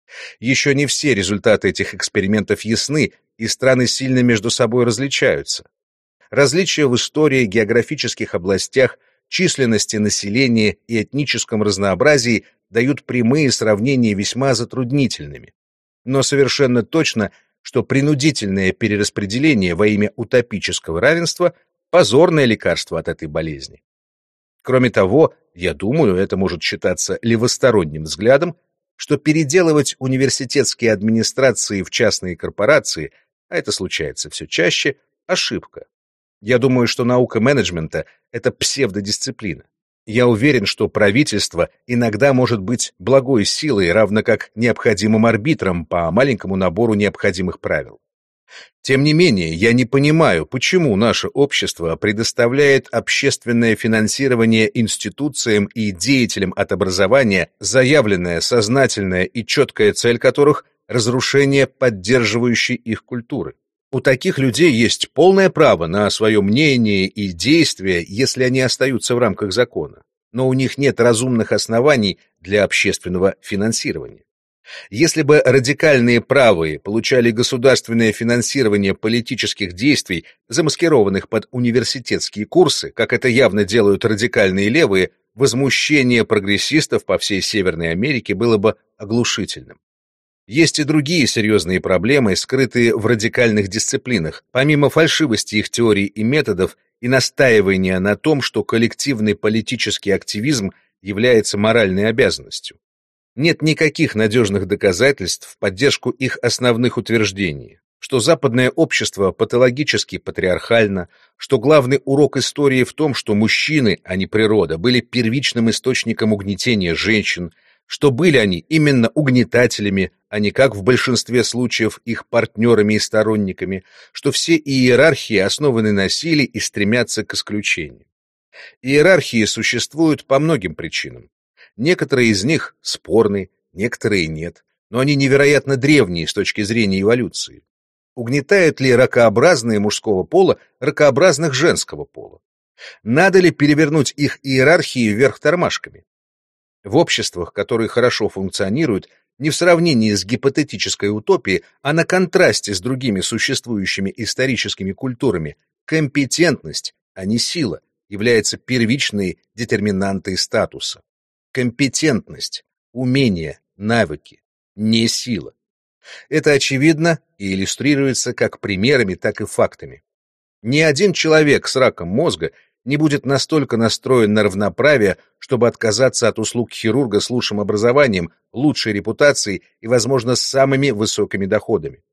Еще не все результаты этих экспериментов ясны, и страны сильно между собой различаются. Различия в истории, географических областях, численности населения и этническом разнообразии дают прямые сравнения весьма затруднительными. Но совершенно точно, что принудительное перераспределение во имя утопического равенства – позорное лекарство от этой болезни. Кроме того, я думаю, это может считаться левосторонним взглядом, что переделывать университетские администрации в частные корпорации, а это случается все чаще, ошибка. Я думаю, что наука менеджмента – это псевдодисциплина. Я уверен, что правительство иногда может быть благой силой, равно как необходимым арбитром по маленькому набору необходимых правил. Тем не менее, я не понимаю, почему наше общество предоставляет общественное финансирование институциям и деятелям от образования, заявленная, сознательная и четкая цель которых – разрушение поддерживающей их культуры. У таких людей есть полное право на свое мнение и действия, если они остаются в рамках закона, но у них нет разумных оснований для общественного финансирования. Если бы радикальные правые получали государственное финансирование политических действий, замаскированных под университетские курсы, как это явно делают радикальные левые, возмущение прогрессистов по всей Северной Америке было бы оглушительным. Есть и другие серьезные проблемы, скрытые в радикальных дисциплинах, помимо фальшивости их теорий и методов и настаивание на том, что коллективный политический активизм является моральной обязанностью. Нет никаких надежных доказательств в поддержку их основных утверждений, что западное общество патологически патриархально, что главный урок истории в том, что мужчины, а не природа, были первичным источником угнетения женщин, что были они именно угнетателями, а не, как в большинстве случаев, их партнерами и сторонниками, что все иерархии основаны на силе и стремятся к исключению. Иерархии существуют по многим причинам. Некоторые из них спорны, некоторые нет, но они невероятно древние с точки зрения эволюции. Угнетают ли ракообразные мужского пола ракообразных женского пола? Надо ли перевернуть их иерархии вверх тормашками? В обществах, которые хорошо функционируют, не в сравнении с гипотетической утопией, а на контрасте с другими существующими историческими культурами, компетентность, а не сила, является первичной детерминантой статуса. Компетентность, умения, навыки, не сила. Это очевидно и иллюстрируется как примерами, так и фактами. Ни один человек с раком мозга не будет настолько настроен на равноправие, чтобы отказаться от услуг хирурга с лучшим образованием, лучшей репутацией и, возможно, с самыми высокими доходами.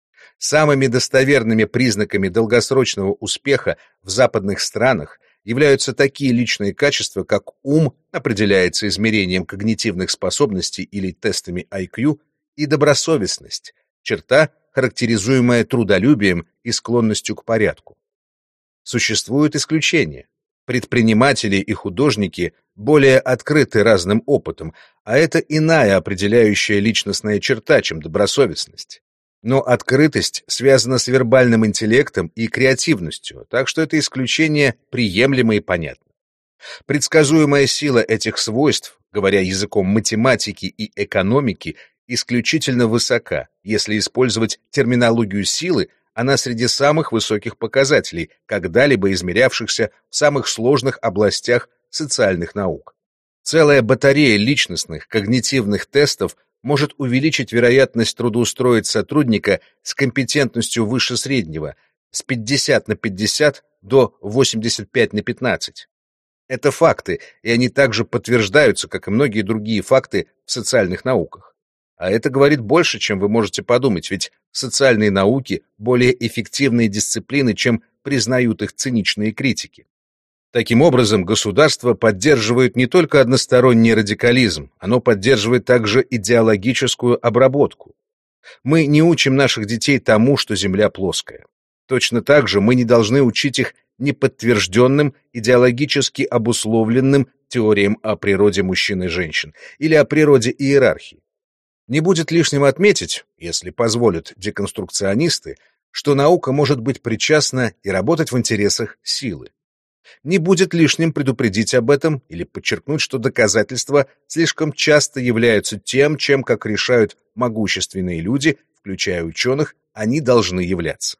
Самыми достоверными признаками долгосрочного успеха в западных странах являются такие личные качества, как ум, определяется измерением когнитивных способностей или тестами IQ, и добросовестность, черта, характеризуемая трудолюбием и склонностью к порядку. Существуют исключения. Предприниматели и художники более открыты разным опытом, а это иная определяющая личностная черта, чем добросовестность. Но открытость связана с вербальным интеллектом и креативностью, так что это исключение приемлемо и понятно. Предсказуемая сила этих свойств, говоря языком математики и экономики, исключительно высока. Если использовать терминологию силы, она среди самых высоких показателей, когда-либо измерявшихся в самых сложных областях социальных наук. Целая батарея личностных, когнитивных тестов может увеличить вероятность трудоустроить сотрудника с компетентностью выше среднего с 50/50 до 85/15. Это факты, и они также подтверждаются, как и многие другие факты в социальных науках. А это говорит больше, чем вы можете подумать, ведь социальные науки более эффективные дисциплины, чем признают их циничные критики. Таким образом, государство поддерживает не только односторонний радикализм, оно поддерживает также идеологическую обработку. Мы не учим наших детей тому, что Земля плоская. Точно так же мы не должны учить их неподтвержденным, идеологически обусловленным теориям о природе мужчин и женщин или о природе иерархии. Не будет лишним отметить, если позволят деконструкционисты, что наука может быть причастна и работать в интересах силы. Не будет лишним предупредить об этом или подчеркнуть, что доказательства слишком часто являются тем, чем, как решают могущественные люди, включая ученых, они должны являться.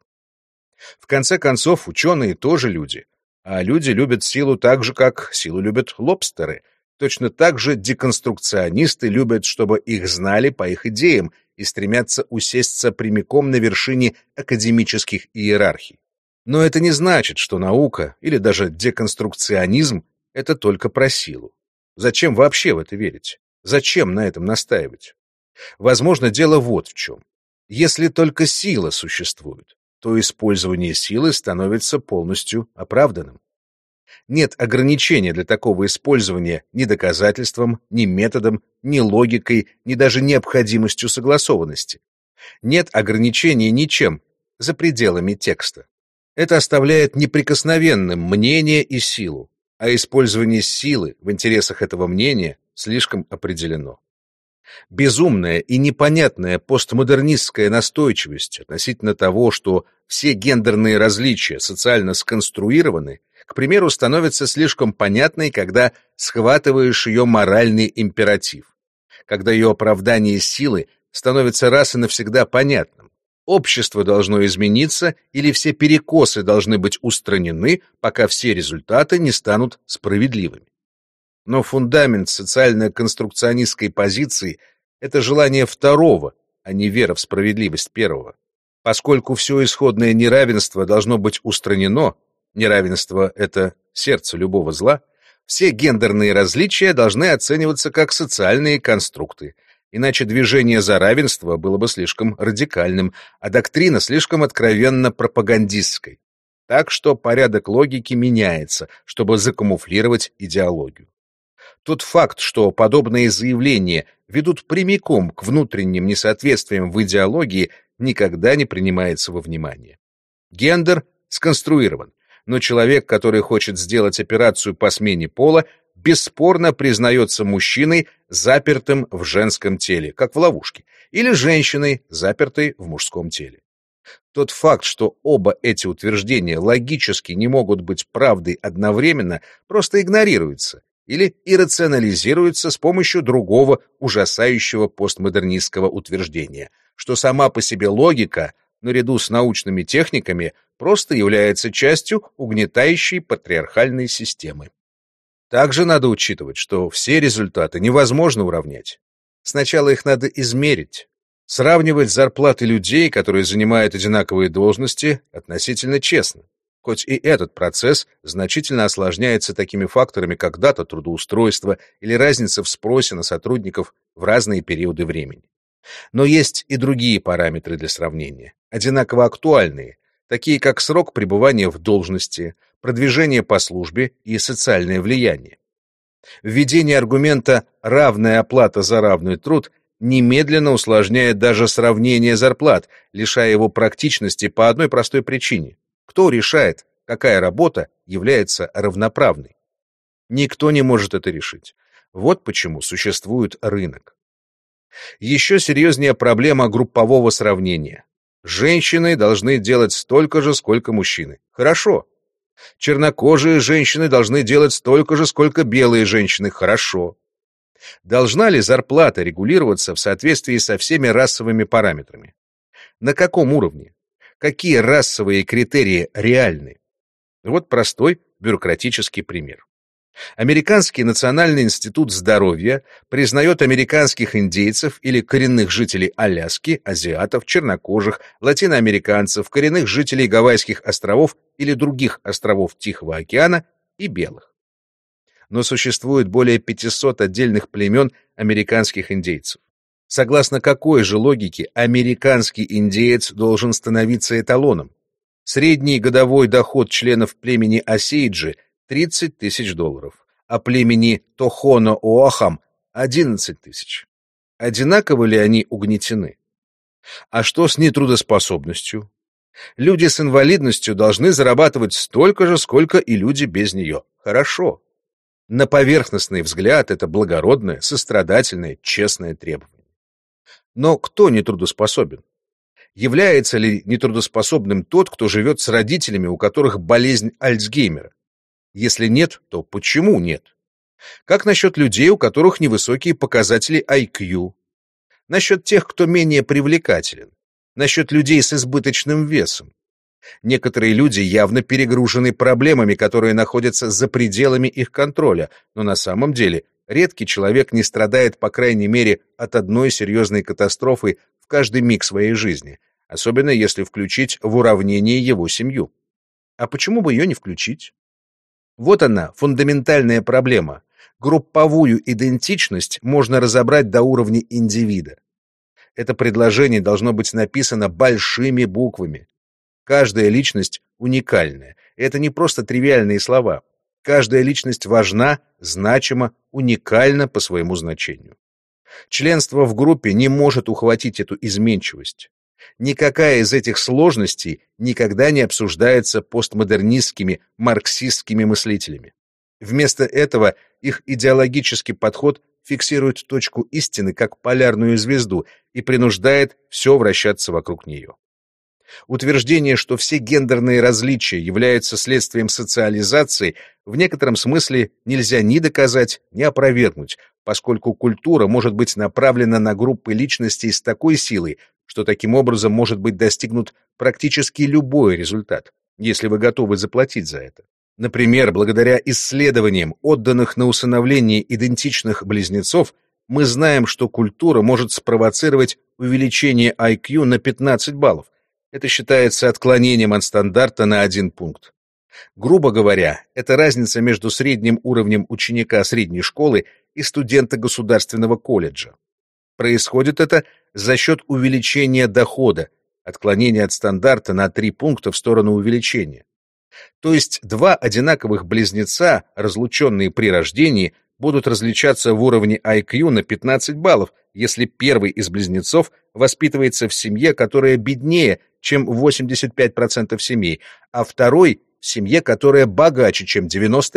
В конце концов, ученые тоже люди, а люди любят силу так же, как силу любят лобстеры. Точно так же деконструкционисты любят, чтобы их знали по их идеям и стремятся усесться прямиком на вершине академических иерархий. Но это не значит, что наука или даже деконструкционизм — это только про силу. Зачем вообще в это верить? Зачем на этом настаивать? Возможно, дело вот в чем. Если только сила существует, то использование силы становится полностью оправданным. Нет ограничения для такого использования ни доказательством, ни методом, ни логикой, ни даже необходимостью согласованности. Нет ограничения ничем за пределами текста. Это оставляет неприкосновенным мнение и силу, а использование силы в интересах этого мнения слишком определено. Безумная и непонятная постмодернистская настойчивость относительно того, что все гендерные различия социально сконструированы, к примеру, становится слишком понятной, когда схватываешь ее моральный императив, когда ее оправдание силы становится раз и навсегда понятным. Общество должно измениться, или все перекосы должны быть устранены, пока все результаты не станут справедливыми. Но фундамент социально-конструкционистской позиции — это желание второго, а не вера в справедливость первого. Поскольку все исходное неравенство должно быть устранено, неравенство — это сердце любого зла, все гендерные различия должны оцениваться как социальные конструкты, иначе движение за равенство было бы слишком радикальным, а доктрина слишком откровенно пропагандистской. Так что порядок логики меняется, чтобы закамуфлировать идеологию. Тот факт, что подобные заявления ведут прямиком к внутренним несоответствиям в идеологии, никогда не принимается во внимание. Гендер сконструирован, но человек, который хочет сделать операцию по смене пола, бесспорно признается мужчиной, запертым в женском теле, как в ловушке, или женщиной, запертой в мужском теле. Тот факт, что оба эти утверждения логически не могут быть правдой одновременно, просто игнорируется или иррационализируется с помощью другого ужасающего постмодернистского утверждения, что сама по себе логика, наряду с научными техниками, просто является частью угнетающей патриархальной системы. Также надо учитывать, что все результаты невозможно уравнять. Сначала их надо измерить. Сравнивать зарплаты людей, которые занимают одинаковые должности, относительно честно. Хоть и этот процесс значительно осложняется такими факторами, как дата трудоустройства или разница в спросе на сотрудников в разные периоды времени. Но есть и другие параметры для сравнения, одинаково актуальные, такие как срок пребывания в должности, продвижение по службе и социальное влияние. Введение аргумента «равная оплата за равный труд» немедленно усложняет даже сравнение зарплат, лишая его практичности по одной простой причине. Кто решает, какая работа является равноправной? Никто не может это решить. Вот почему существует рынок. Еще серьезнее проблема группового сравнения. Женщины должны делать столько же, сколько мужчины. Хорошо. Чернокожие женщины должны делать столько же, сколько белые женщины. Хорошо. Должна ли зарплата регулироваться в соответствии со всеми расовыми параметрами? На каком уровне? Какие расовые критерии реальны? Вот простой бюрократический пример. Американский национальный институт здоровья признает американских индейцев или коренных жителей Аляски, азиатов, чернокожих, латиноамериканцев, коренных жителей Гавайских островов или других островов Тихого океана и белых. Но существует более 500 отдельных племен американских индейцев. Согласно какой же логике американский индеец должен становиться эталоном? Средний годовой доход членов племени Осейджи — $30 тысяч, а племени Тохоно-Оахам — 11 тысяч. Одинаково ли они угнетены? А что с нетрудоспособностью? Люди с инвалидностью должны зарабатывать столько же, сколько и люди без нее. Хорошо. На поверхностный взгляд это благородное, сострадательное, честное требование. Но кто нетрудоспособен? Является ли нетрудоспособным тот, кто живет с родителями, у которых болезнь Альцгеймера? Если нет, то почему нет? Как насчет людей, у которых невысокие показатели IQ? Насчет тех, кто менее привлекателен? Насчет людей с избыточным весом? Некоторые люди явно перегружены проблемами, которые находятся за пределами их контроля, но на самом деле редкий человек не страдает, по крайней мере, от одной серьезной катастрофы в каждый миг своей жизни, особенно если включить в уравнение его семью. А почему бы ее не включить? Вот она, фундаментальная проблема. Групповую идентичность можно разобрать до уровня индивида. Это предложение должно быть написано большими буквами. Каждая личность уникальная. Это не просто тривиальные слова. Каждая личность важна, значима, уникальна по своему значению. Членство в группе не может ухватить эту изменчивость. Никакая из этих сложностей никогда не обсуждается постмодернистскими, марксистскими мыслителями. Вместо этого их идеологический подход фиксирует точку истины как полярную звезду и принуждает все вращаться вокруг нее. Утверждение, что все гендерные различия являются следствием социализации, в некотором смысле нельзя ни доказать, ни опровергнуть, поскольку культура может быть направлена на группы личностей с такой силой, что таким образом может быть достигнут практически любой результат, если вы готовы заплатить за это. Например, благодаря исследованиям, отданных на усыновление идентичных близнецов, мы знаем, что культура может спровоцировать увеличение IQ на 15 баллов. Это считается отклонением от стандарта на 1 пункт. Грубо говоря, это разница между средним уровнем ученика средней школы и студента государственного колледжа. Происходит это за счет увеличения дохода, отклонения от стандарта на 3 пункта в сторону увеличения. То есть два одинаковых близнеца, разлученные при рождении, будут различаться в уровне IQ на 15 баллов, если первый из близнецов воспитывается в семье, которая беднее, чем 85% семей, а второй — в семье, которая богаче, чем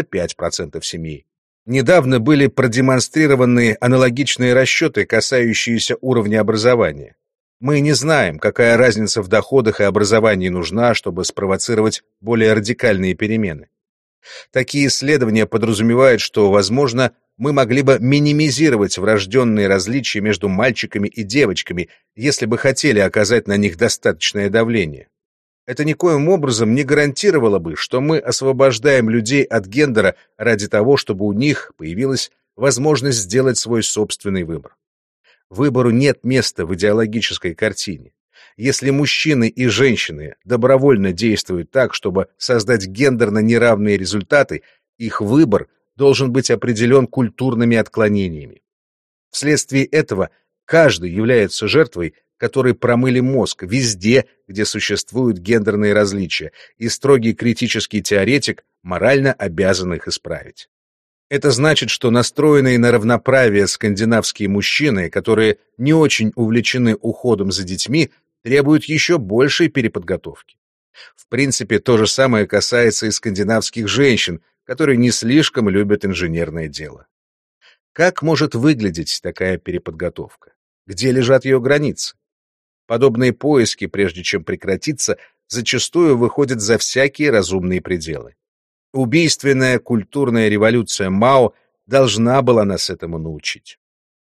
95% семей. Недавно были продемонстрированы аналогичные расчеты, касающиеся уровня образования. Мы не знаем, какая разница в доходах и образовании нужна, чтобы спровоцировать более радикальные перемены. Такие исследования подразумевают, что, возможно, мы могли бы минимизировать врожденные различия между мальчиками и девочками, если бы хотели оказать на них достаточное давление. Это никоим образом не гарантировало бы, что мы освобождаем людей от гендера ради того, чтобы у них появилась возможность сделать свой собственный выбор. Выбору нет места в идеологической картине. Если мужчины и женщины добровольно действуют так, чтобы создать гендерно неравные результаты, их выбор должен быть определен культурными отклонениями. Вследствие этого каждый является жертвой, которой промыли мозг везде, где существуют гендерные различия, и строгий критический теоретик морально обязан их исправить. Это значит, что настроенные на равноправие скандинавские мужчины, которые не очень увлечены уходом за детьми, требуют еще большей переподготовки. В принципе, то же самое касается и скандинавских женщин, которые не слишком любят инженерное дело. Как может выглядеть такая переподготовка? Где лежат ее границы? Подобные поиски, прежде чем прекратиться, зачастую выходят за всякие разумные пределы. Убийственная культурная революция Мао должна была нас этому научить.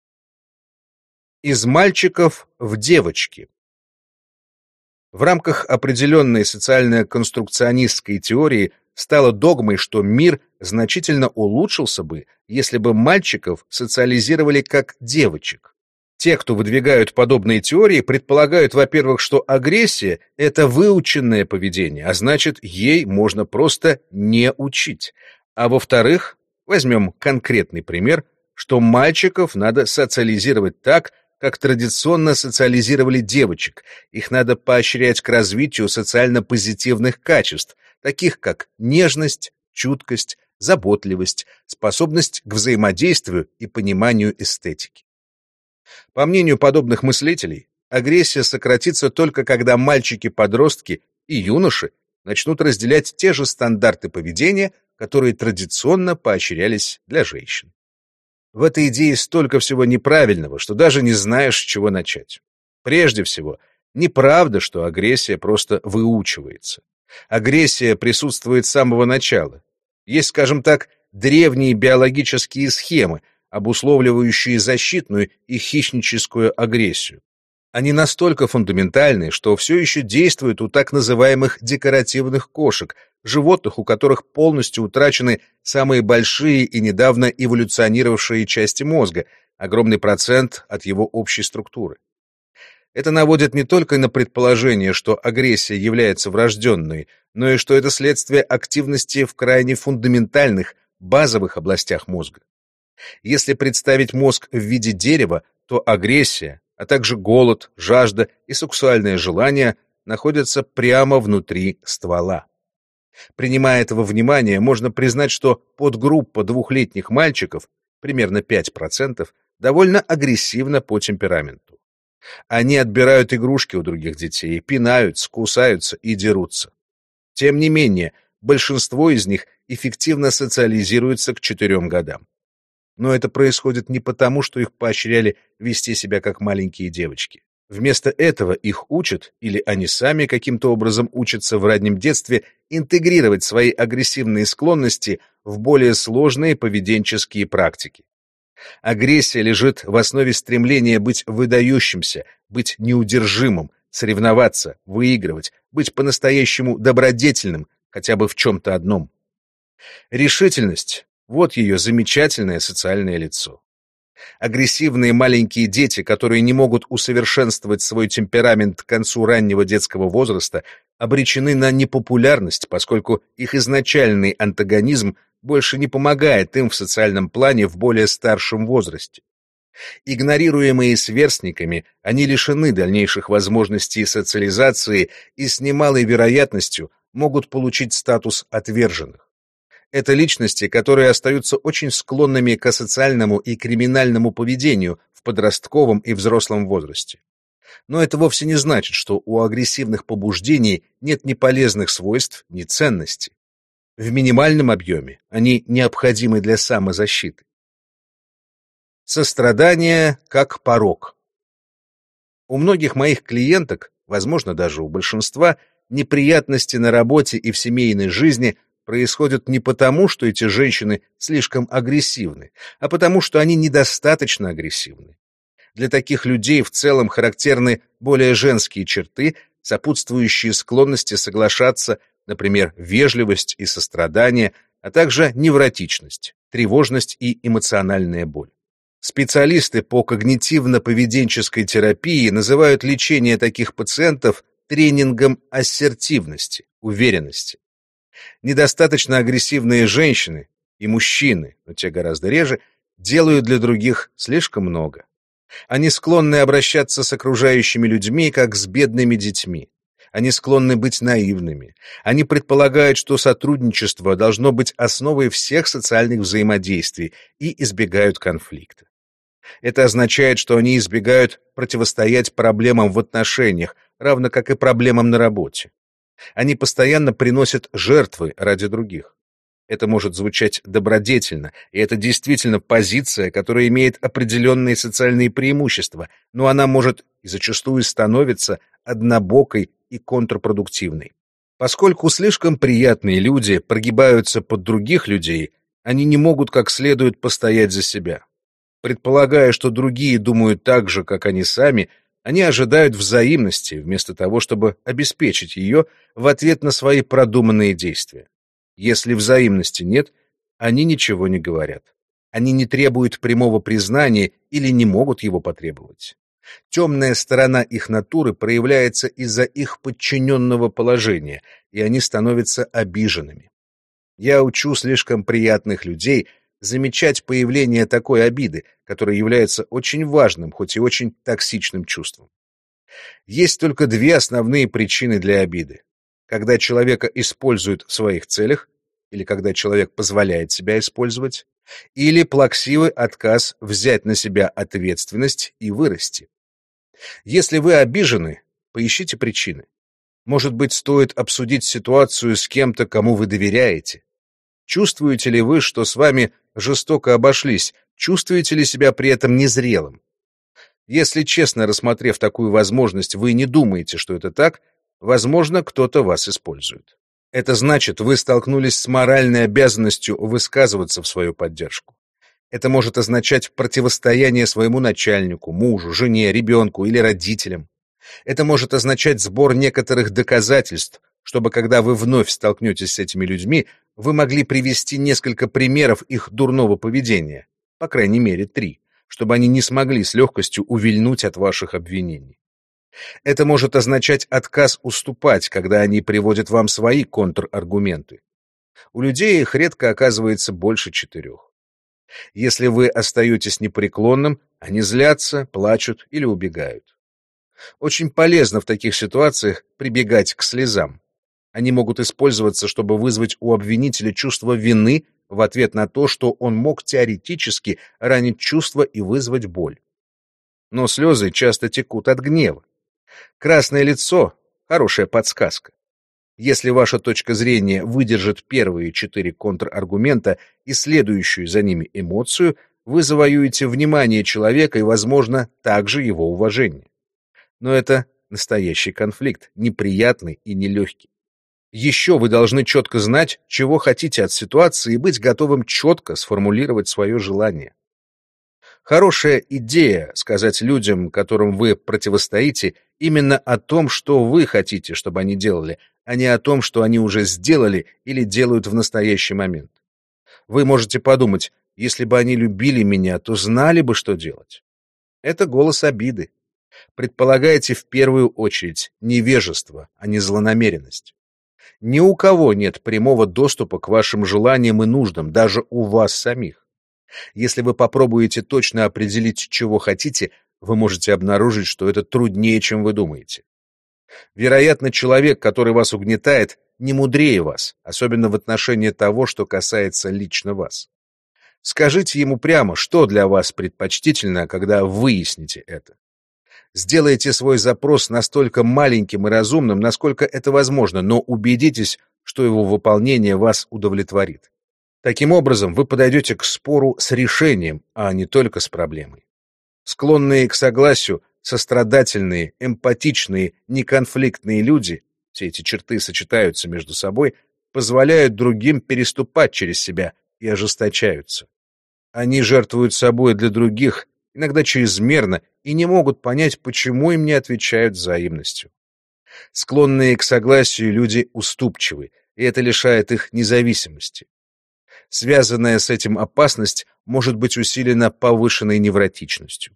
Из мальчиков в девочки. В рамках определенной социально-конструкционистской теории стало догмой, что мир значительно улучшился бы, если бы мальчиков социализировали как девочек. Те, кто выдвигают подобные теории, предполагают, во-первых, что агрессия — это выученное поведение, а значит, ей можно просто не учить. А во-вторых, возьмем конкретный пример, что мальчиков надо социализировать так, как традиционно социализировали девочек. Их надо поощрять к развитию социально позитивных качеств, таких как нежность, чуткость, заботливость, способность к взаимодействию и пониманию эстетики. По мнению подобных мыслителей, агрессия сократится только когда мальчики-подростки и юноши начнут разделять те же стандарты поведения, которые традиционно поощрялись для женщин. В этой идее столько всего неправильного, что даже не знаешь, с чего начать. Прежде всего, неправда, что агрессия просто выучивается. Агрессия присутствует с самого начала. Есть, скажем так, древние биологические схемы, обусловливающие защитную и хищническую агрессию. Они настолько фундаментальны, что все еще действуют у так называемых декоративных кошек, животных, у которых полностью утрачены самые большие и недавно эволюционировавшие части мозга, огромный процент от его общей структуры. Это наводит не только на предположение, что агрессия является врожденной, но и что это следствие активности в крайне фундаментальных, базовых областях мозга. Если представить мозг в виде дерева, то агрессия, а также голод, жажда и сексуальное желание находятся прямо внутри ствола. Принимая это во внимание, можно признать, что подгруппа двухлетних мальчиков, примерно 5%, довольно агрессивна по темпераменту. Они отбирают игрушки у других детей, пинают, кусаются и дерутся. Тем не менее, большинство из них эффективно социализируются к 4 годам. Но это происходит не потому, что их поощряли вести себя как маленькие девочки. Вместо этого их учат, или они сами каким-то образом учатся в раннем детстве интегрировать свои агрессивные склонности в более сложные поведенческие практики. Агрессия лежит в основе стремления быть выдающимся, быть неудержимым, соревноваться, выигрывать, быть по-настоящему добродетельным, хотя бы в чем-то одном. Решительность — вот ее замечательное социальное лицо. Агрессивные маленькие дети, которые не могут усовершенствовать свой темперамент к концу раннего детского возраста, обречены на непопулярность, поскольку их изначальный антагонизм больше не помогает им в социальном плане в более старшем возрасте. Игнорируемые сверстниками, они лишены дальнейших возможностей социализации и с немалой вероятностью могут получить статус отверженных. Это личности, которые остаются очень склонными к асоциальному и криминальному поведению в подростковом и взрослом возрасте. Но это вовсе не значит, что у агрессивных побуждений нет ни полезных свойств, ни ценностей. В минимальном объеме они необходимы для самозащиты. Сострадание как порок. У многих моих клиенток, возможно, даже у большинства, неприятности на работе и в семейной жизни происходят не потому, что эти женщины слишком агрессивны, а потому, что они недостаточно агрессивны. Для таких людей в целом характерны более женские черты, сопутствующие склонности соглашаться, например, вежливость и сострадание, а также невротичность, тревожность и эмоциональная боль. Специалисты по когнитивно-поведенческой терапии называют лечение таких пациентов тренингом ассертивности, уверенности. Недостаточно агрессивные женщины и мужчины, но те гораздо реже, делают для других слишком много. Они склонны обращаться с окружающими людьми, как с бедными детьми. Они склонны быть наивными. Они предполагают, что сотрудничество должно быть основой всех социальных взаимодействий и избегают конфликта. Это означает, что они избегают противостоять проблемам в отношениях, равно как и проблемам на работе. Они постоянно приносят жертвы ради других. Это может звучать добродетельно, и это действительно позиция, которая имеет определенные социальные преимущества, но она может и зачастую становится однобокой и контрпродуктивной. Поскольку слишком приятные люди прогибаются под других людей, они не могут как следует постоять за себя. Предполагая, что другие думают так же, как они сами, они ожидают взаимности, вместо того, чтобы обеспечить ее в ответ на свои продуманные действия. Если взаимности нет, они ничего не говорят. Они не требуют прямого признания или не могут его потребовать. Темная сторона их натуры проявляется из-за их подчиненного положения, и они становятся обиженными. Я учу слишком приятных людей замечать появление такой обиды, которая является очень важным, хоть и очень токсичным чувством. Есть только две основные причины для обиды. Когда человека используют в своих целях, или когда человек позволяет себя использовать, или плаксивый отказ взять на себя ответственность и вырасти. Если вы обижены, поищите причины. Может быть, стоит обсудить ситуацию с кем-то, кому вы доверяете. Чувствуете ли вы, что с вами жестоко обошлись? Чувствуете ли себя при этом незрелым? Если честно рассмотрев такую возможность, вы не думаете, что это так, возможно, кто-то вас использует. Это значит, вы столкнулись с моральной обязанностью высказываться в свою поддержку. Это может означать противостояние своему начальнику, мужу, жене, ребенку или родителям. Это может означать сбор некоторых доказательств, чтобы, когда вы вновь столкнетесь с этими людьми, вы могли привести несколько примеров их дурного поведения, по крайней мере 3, чтобы они не смогли с легкостью увильнуть от ваших обвинений. Это может означать отказ уступать, когда они приводят вам свои контраргументы. У людей их редко оказывается больше 4. Если вы остаетесь непреклонным, они злятся, плачут или убегают. Очень полезно в таких ситуациях прибегать к слезам. Они могут использоваться, чтобы вызвать у обвинителя чувство вины в ответ на то, что он мог теоретически ранить чувства и вызвать боль. Но слезы часто текут от гнева. Красное лицо — хорошая подсказка. Если ваша точка зрения выдержит первые 4 контраргумента и следующую за ними эмоцию, вы завоюете внимание человека и, возможно, также его уважение. Но это настоящий конфликт, неприятный и нелегкий. Еще вы должны четко знать, чего хотите от ситуации, и быть готовым четко сформулировать свое желание. Хорошая идея сказать людям, которым вы противостоите, именно о том, что вы хотите, чтобы они делали, а не о том, что они уже сделали или делают в настоящий момент. Вы можете подумать, если бы они любили меня, то знали бы, что делать. Это голос обиды. Предполагайте в первую очередь невежество, а не злонамеренность. Ни у кого нет прямого доступа к вашим желаниям и нуждам, даже у вас самих. Если вы попробуете точно определить, чего хотите, вы можете обнаружить, что это труднее, чем вы думаете. Вероятно, человек, который вас угнетает, не мудрее вас, особенно в отношении того, что касается лично вас. Скажите ему прямо, что для вас предпочтительно, когда выясните это. Сделайте свой запрос настолько маленьким и разумным, насколько это возможно, но убедитесь, что его выполнение вас удовлетворит. Таким образом, вы подойдете к спору с решением, а не только с проблемой. Склонные к согласию, сострадательные, эмпатичные, неконфликтные люди, все эти черты сочетаются между собой, позволяют другим переступать через себя и ожесточаются. Они жертвуют собой для других, иногда чрезмерно, и не могут понять, почему им не отвечают взаимностью. Склонные к согласию люди уступчивы, и это лишает их независимости. Связанная с этим опасность может быть усилена повышенной невротичностью.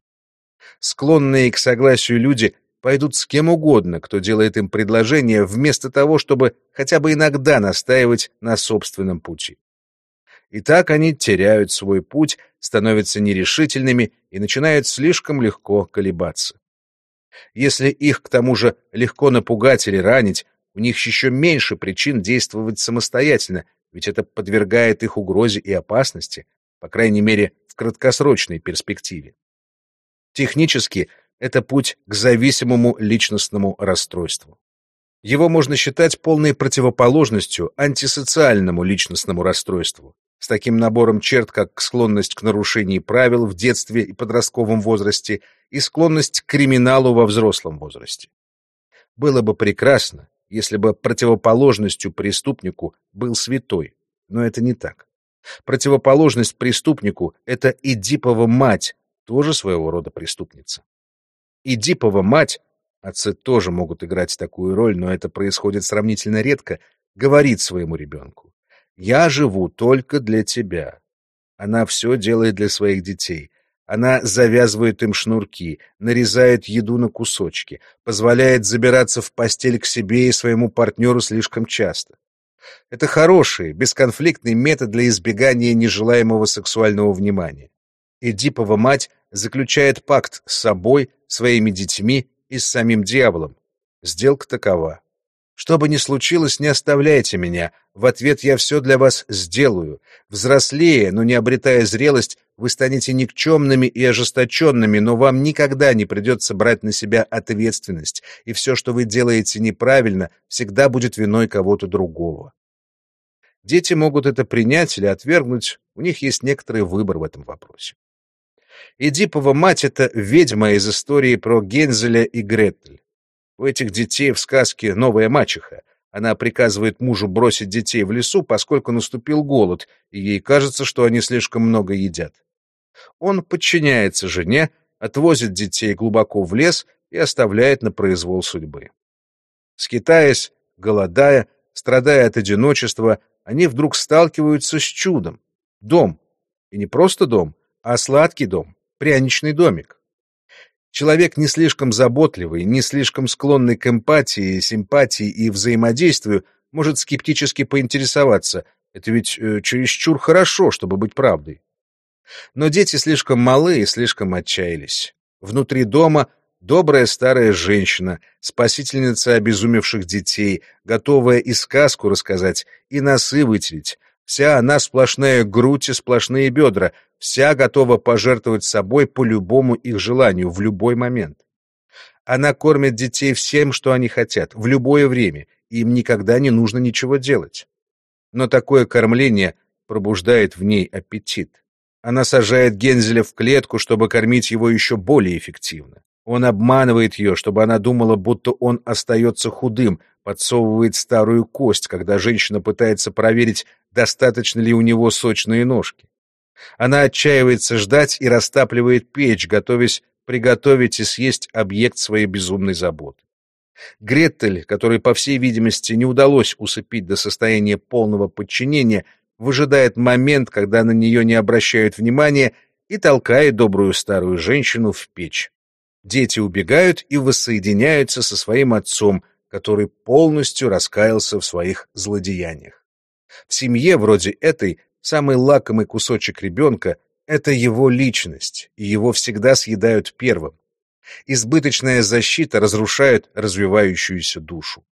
Склонные к согласию люди пойдут с кем угодно, кто делает им предложение, вместо того, чтобы хотя бы иногда настаивать на собственном пути. И так они теряют свой путь, становятся нерешительными и начинают слишком легко колебаться. Если их, к тому же, легко напугать или ранить, у них еще меньше причин действовать самостоятельно, ведь это подвергает их угрозе и опасности, по крайней мере, в краткосрочной перспективе. Технически это путь к зависимому личностному расстройству. Его можно считать полной противоположностью антисоциальному личностному расстройству, с таким набором черт, как склонность к нарушению правил в детстве и подростковом возрасте и склонность к криминалу во взрослом возрасте. Было бы прекрасно, если бы противоположностью преступнику был святой, но это не так. Противоположность преступнику — это Эдипова мать, тоже своего рода преступница. Эдипова мать, отцы тоже могут играть такую роль, но это происходит сравнительно редко, говорит своему ребенку: «Я живу только для тебя». Она все делает для своих детей. Она завязывает им шнурки, нарезает еду на кусочки, позволяет забираться в постель к себе и своему партнеру слишком часто. Это хороший, бесконфликтный метод для избегания нежелаемого сексуального внимания. Эдипова мать заключает пакт с собой, своими детьми и с самим дьяволом. Сделка такова: что бы ни случилось, не оставляйте меня. В ответ я все для вас сделаю. Взрослея, но не обретая зрелость, вы станете никчемными и ожесточенными, но вам никогда не придется брать на себя ответственность, и все, что вы делаете неправильно, всегда будет виной кого-то другого. Дети могут это принять или отвергнуть, у них есть некоторый выбор в этом вопросе. Эдипова мать — это ведьма из истории про Гензеля и Гретель. У этих детей в сказке новая мачеха. Она приказывает мужу бросить детей в лесу, поскольку наступил голод, и ей кажется, что они слишком много едят. Он подчиняется жене, отвозит детей глубоко в лес и оставляет на произвол судьбы. Скитаясь, голодая, страдая от одиночества, они вдруг сталкиваются с чудом. Дом. И не просто дом, а сладкий дом, пряничный домик. Человек не слишком заботливый, не слишком склонный к эмпатии, симпатии и взаимодействию может скептически поинтересоваться: это ведь чересчур хорошо, чтобы быть правдой. Но дети слишком малы и слишком отчаялись. Внутри дома добрая старая женщина, спасительница обезумевших детей, готовая и сказку рассказать, и носы вытереть. Вся она сплошная грудь и сплошные бедра, вся готова пожертвовать собой по любому их желанию, в любой момент. Она кормит детей всем, что они хотят, в любое время, и им никогда не нужно ничего делать. Но такое кормление пробуждает в ней аппетит. Она сажает Гензеля в клетку, чтобы кормить его еще более эффективно. Он обманывает ее, чтобы она думала, будто он остается худым, подсовывает старую кость, когда женщина пытается проверить, достаточно ли у него сочные ножки. Она отчаивается ждать и растапливает печь, готовясь приготовить и съесть объект своей безумной заботы. Гретель, которой, по всей видимости, не удалось усыпить до состояния полного подчинения, выжидает момент, когда на нее не обращают внимания, и толкает добрую старую женщину в печь. Дети убегают и воссоединяются со своим отцом, который полностью раскаялся в своих злодеяниях. В семье вроде этой самый лакомый кусочек ребенка — это его личность, и его всегда съедают первым. Избыточная защита разрушает развивающуюся душу.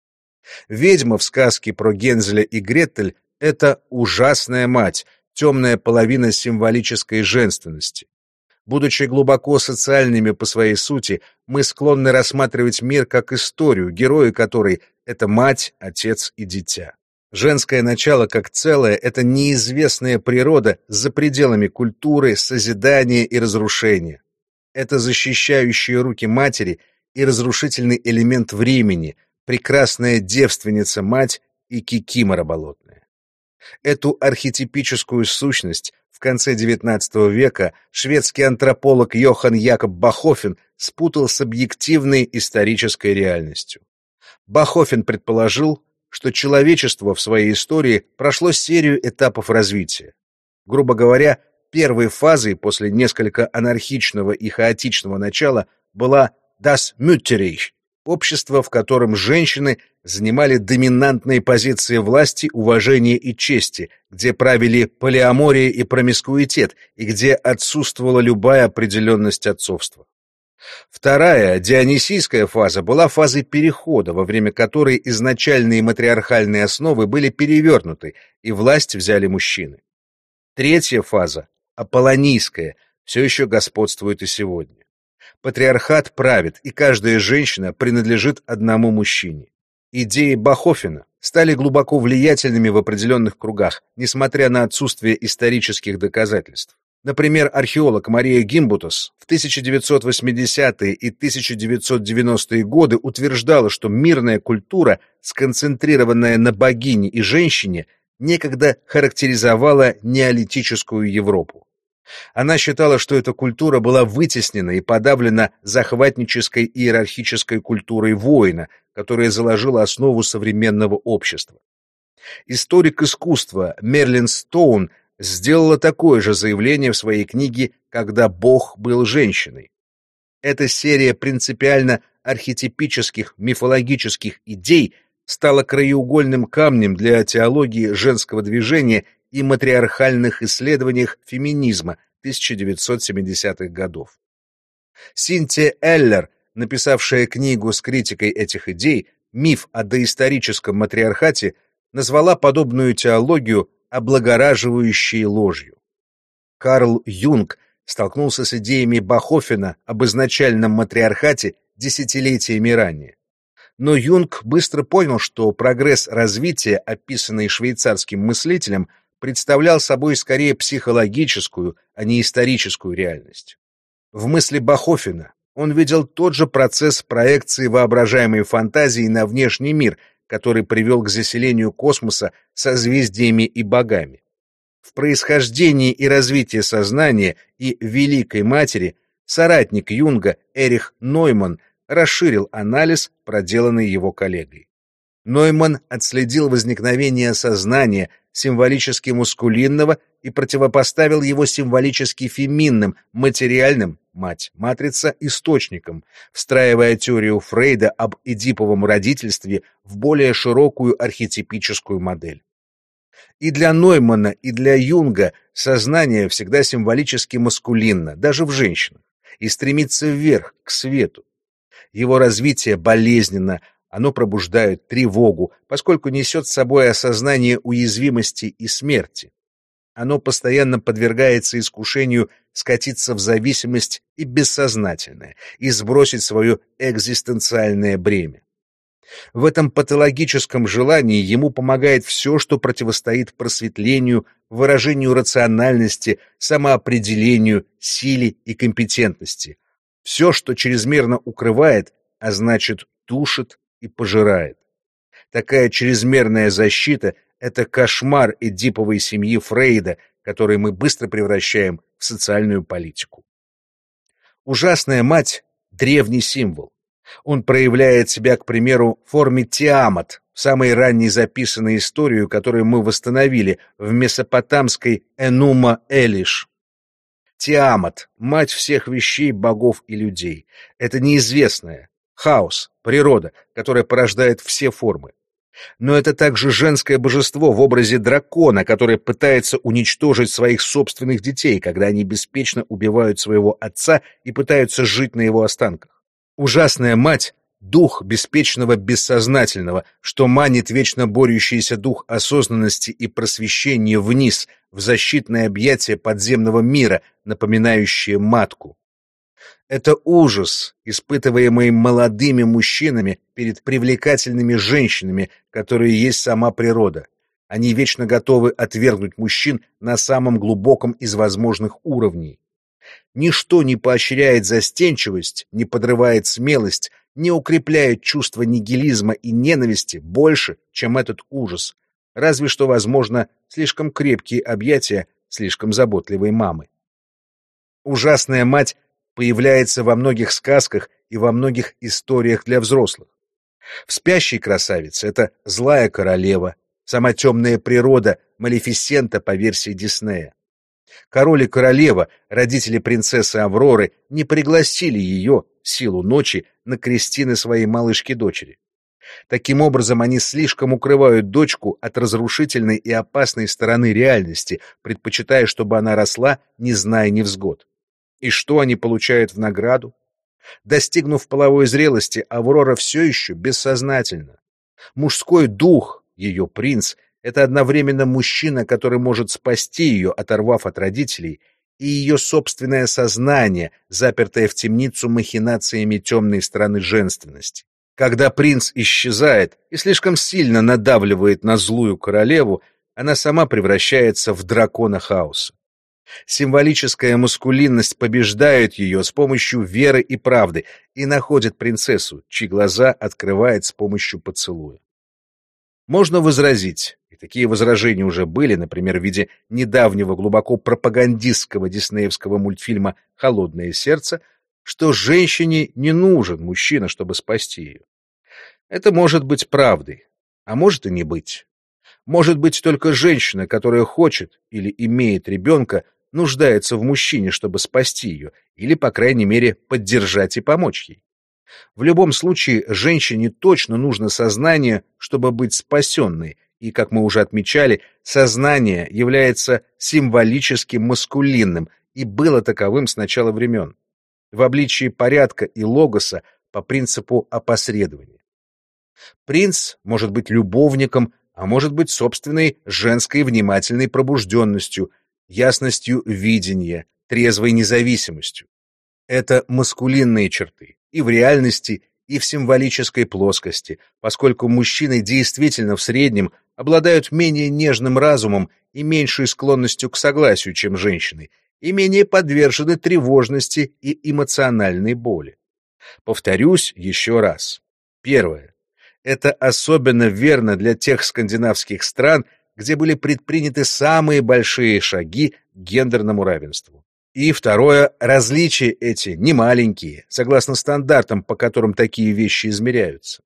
Ведьма в сказке про Гензеля и Гретель — это ужасная мать, темная половина символической женственности. Будучи глубоко социальными по своей сути, мы склонны рассматривать мир как историю, герои которой — это мать, отец и дитя. Женское начало как целое — это неизвестная природа за пределами культуры, созидания и разрушения. Это защищающие руки матери и разрушительный элемент времени, прекрасная девственница-мать и кикимора болотная. Эту архетипическую сущность в конце XIX века шведский антрополог Йохан Якоб Бахофен спутал с объективной исторической реальностью. Бахофен предположил, что человечество в своей истории прошло серию этапов развития. Грубо говоря, первой фазой после несколько анархичного и хаотичного начала была «das Mütterreich» — общество, в котором женщины занимали доминантные позиции власти, уважения и чести, где правили полиамория и промискуитет, и где отсутствовала любая определенность отцовства. Вторая, дионисийская фаза, была фазой перехода, во время которой изначальные матриархальные основы были перевернуты, и власть взяли мужчины. Третья фаза, аполлонийская, все еще господствует и сегодня. Патриархат правит, и каждая женщина принадлежит одному мужчине. Идеи Бахофена стали глубоко влиятельными в определенных кругах, несмотря на отсутствие исторических доказательств. Например, археолог Мария Гимбутас в 1980-е и 1990-е годы утверждала, что мирная культура, сконцентрированная на богине и женщине, некогда характеризовала неолитическую Европу. Она считала, что эта культура была вытеснена и подавлена захватнической иерархической культурой воина, которая заложила основу современного общества. Историк искусства Мерлин Стоун сделала такое же заявление в своей книге «Когда Бог был женщиной». Эта серия принципиально архетипических мифологических идей стала краеугольным камнем для теологии женского движения и матриархальных исследованиях феминизма 1970-х годов. Синтия Эллер, написавшая книгу с критикой этих идей «Миф о доисторическом матриархате», назвала подобную теологию облагораживающей ложью. Карл Юнг столкнулся с идеями Бахофена об изначальном матриархате десятилетиями ранее. Но Юнг быстро понял, что прогресс развития, описанный швейцарским мыслителем, представлял собой скорее психологическую, а не историческую реальность. В мысли Бахофена он видел тот же процесс проекции воображаемой фантазии на внешний мир, который привел к заселению космоса созвездиями и богами. В происхождении и развитии сознания и Великой Матери соратник Юнга Эрих Нойман расширил анализ, проделанный его коллегой. Нойман отследил возникновение сознания символически мускулинного и противопоставил его символически феминным, материальным, мать-матрица, источникам, встраивая теорию Фрейда об эдиповом родительстве в более широкую архетипическую модель. И для Ноймана, и для Юнга сознание всегда символически маскулинно, даже в женщинах, и стремится вверх, к свету. Его развитие болезненно, оно пробуждает тревогу, поскольку несет с собой осознание уязвимости и смерти. Оно постоянно подвергается искушению скатиться в зависимость и бессознательное, и сбросить свое экзистенциальное бремя. В этом патологическом желании ему помогает все, что противостоит просветлению, выражению рациональности, самоопределению, силе и компетентности. Все, что чрезмерно укрывает, а значит тушит и пожирает. Такая чрезмерная защита — это кошмар эдиповой семьи Фрейда, который мы быстро превращаем в социальную политику. Ужасная мать — древний символ. Он проявляет себя, к примеру, в форме Тиамат, самой ранней записанной историю, которую мы восстановили в месопотамской Энума Элиш. Тиамат, мать всех вещей, богов и людей. Это неизвестное. Хаос, природа, которая порождает все формы. Но это также женское божество в образе дракона, которое пытается уничтожить своих собственных детей, когда они беспечно убивают своего отца и пытаются жить на его останках. Ужасная мать — дух беспечного бессознательного, что манит вечно борющийся дух осознанности и просвещения вниз, в защитное объятие подземного мира, напоминающее матку. Это ужас, испытываемый молодыми мужчинами перед привлекательными женщинами, которые есть сама природа. Они вечно готовы отвергнуть мужчин на самом глубоком из возможных уровней. Ничто не поощряет застенчивость, не подрывает смелость, не укрепляет чувство нигилизма и ненависти больше, чем этот ужас. Разве что, возможно, слишком крепкие объятия слишком заботливой мамы. Ужасная мать появляется во многих сказках и во многих историях для взрослых. В «Спящей красавице» это злая королева, сама темная природа Малефисента по версии Диснея. Король и королева, родители принцессы Авроры, не пригласили ее, силу ночи, на крестины своей малышки-дочери. Таким образом, они слишком укрывают дочку от разрушительной и опасной стороны реальности, предпочитая, чтобы она росла, не зная невзгод. И что они получают в награду? Достигнув половой зрелости, Аврора все еще бессознательна. Мужской дух, ее принц, это одновременно мужчина, который может спасти ее, оторвав от родителей, и ее собственное сознание, запертое в темницу махинациями темной стороны женственности. Когда принц исчезает и слишком сильно надавливает на злую королеву, она сама превращается в дракона хаоса. Символическая маскулинность побеждает ее с помощью веры и правды и находит принцессу, чьи глаза открывает с помощью поцелуя. Можно возразить, и такие возражения уже были, например, в виде недавнего глубоко пропагандистского диснеевского мультфильма «Холодное сердце», что женщине не нужен мужчина, чтобы спасти ее. Это может быть правдой, а может и не быть. Может быть, только женщина, которая хочет или имеет ребенка, нуждается в мужчине, чтобы спасти ее, или, по крайней мере, поддержать и помочь ей. В любом случае, женщине точно нужно сознание, чтобы быть спасенной, и, как мы уже отмечали, сознание является символическим маскулинным и было таковым с начала времен, в обличии порядка и логоса по принципу опосредования. Принц может быть любовником, а может быть собственной женской внимательной пробужденностью, ясностью видения, трезвой независимостью. Это маскулинные черты и в реальности, и в символической плоскости, поскольку мужчины действительно в среднем обладают менее нежным разумом и меньшей склонностью к согласию, чем женщины, и менее подвержены тревожности и эмоциональной боли. Повторюсь еще раз. Первое. Это особенно верно для тех скандинавских стран, где были предприняты самые большие шаги к гендерному равенству. И второе, различия эти немаленькие, согласно стандартам, по которым такие вещи измеряются.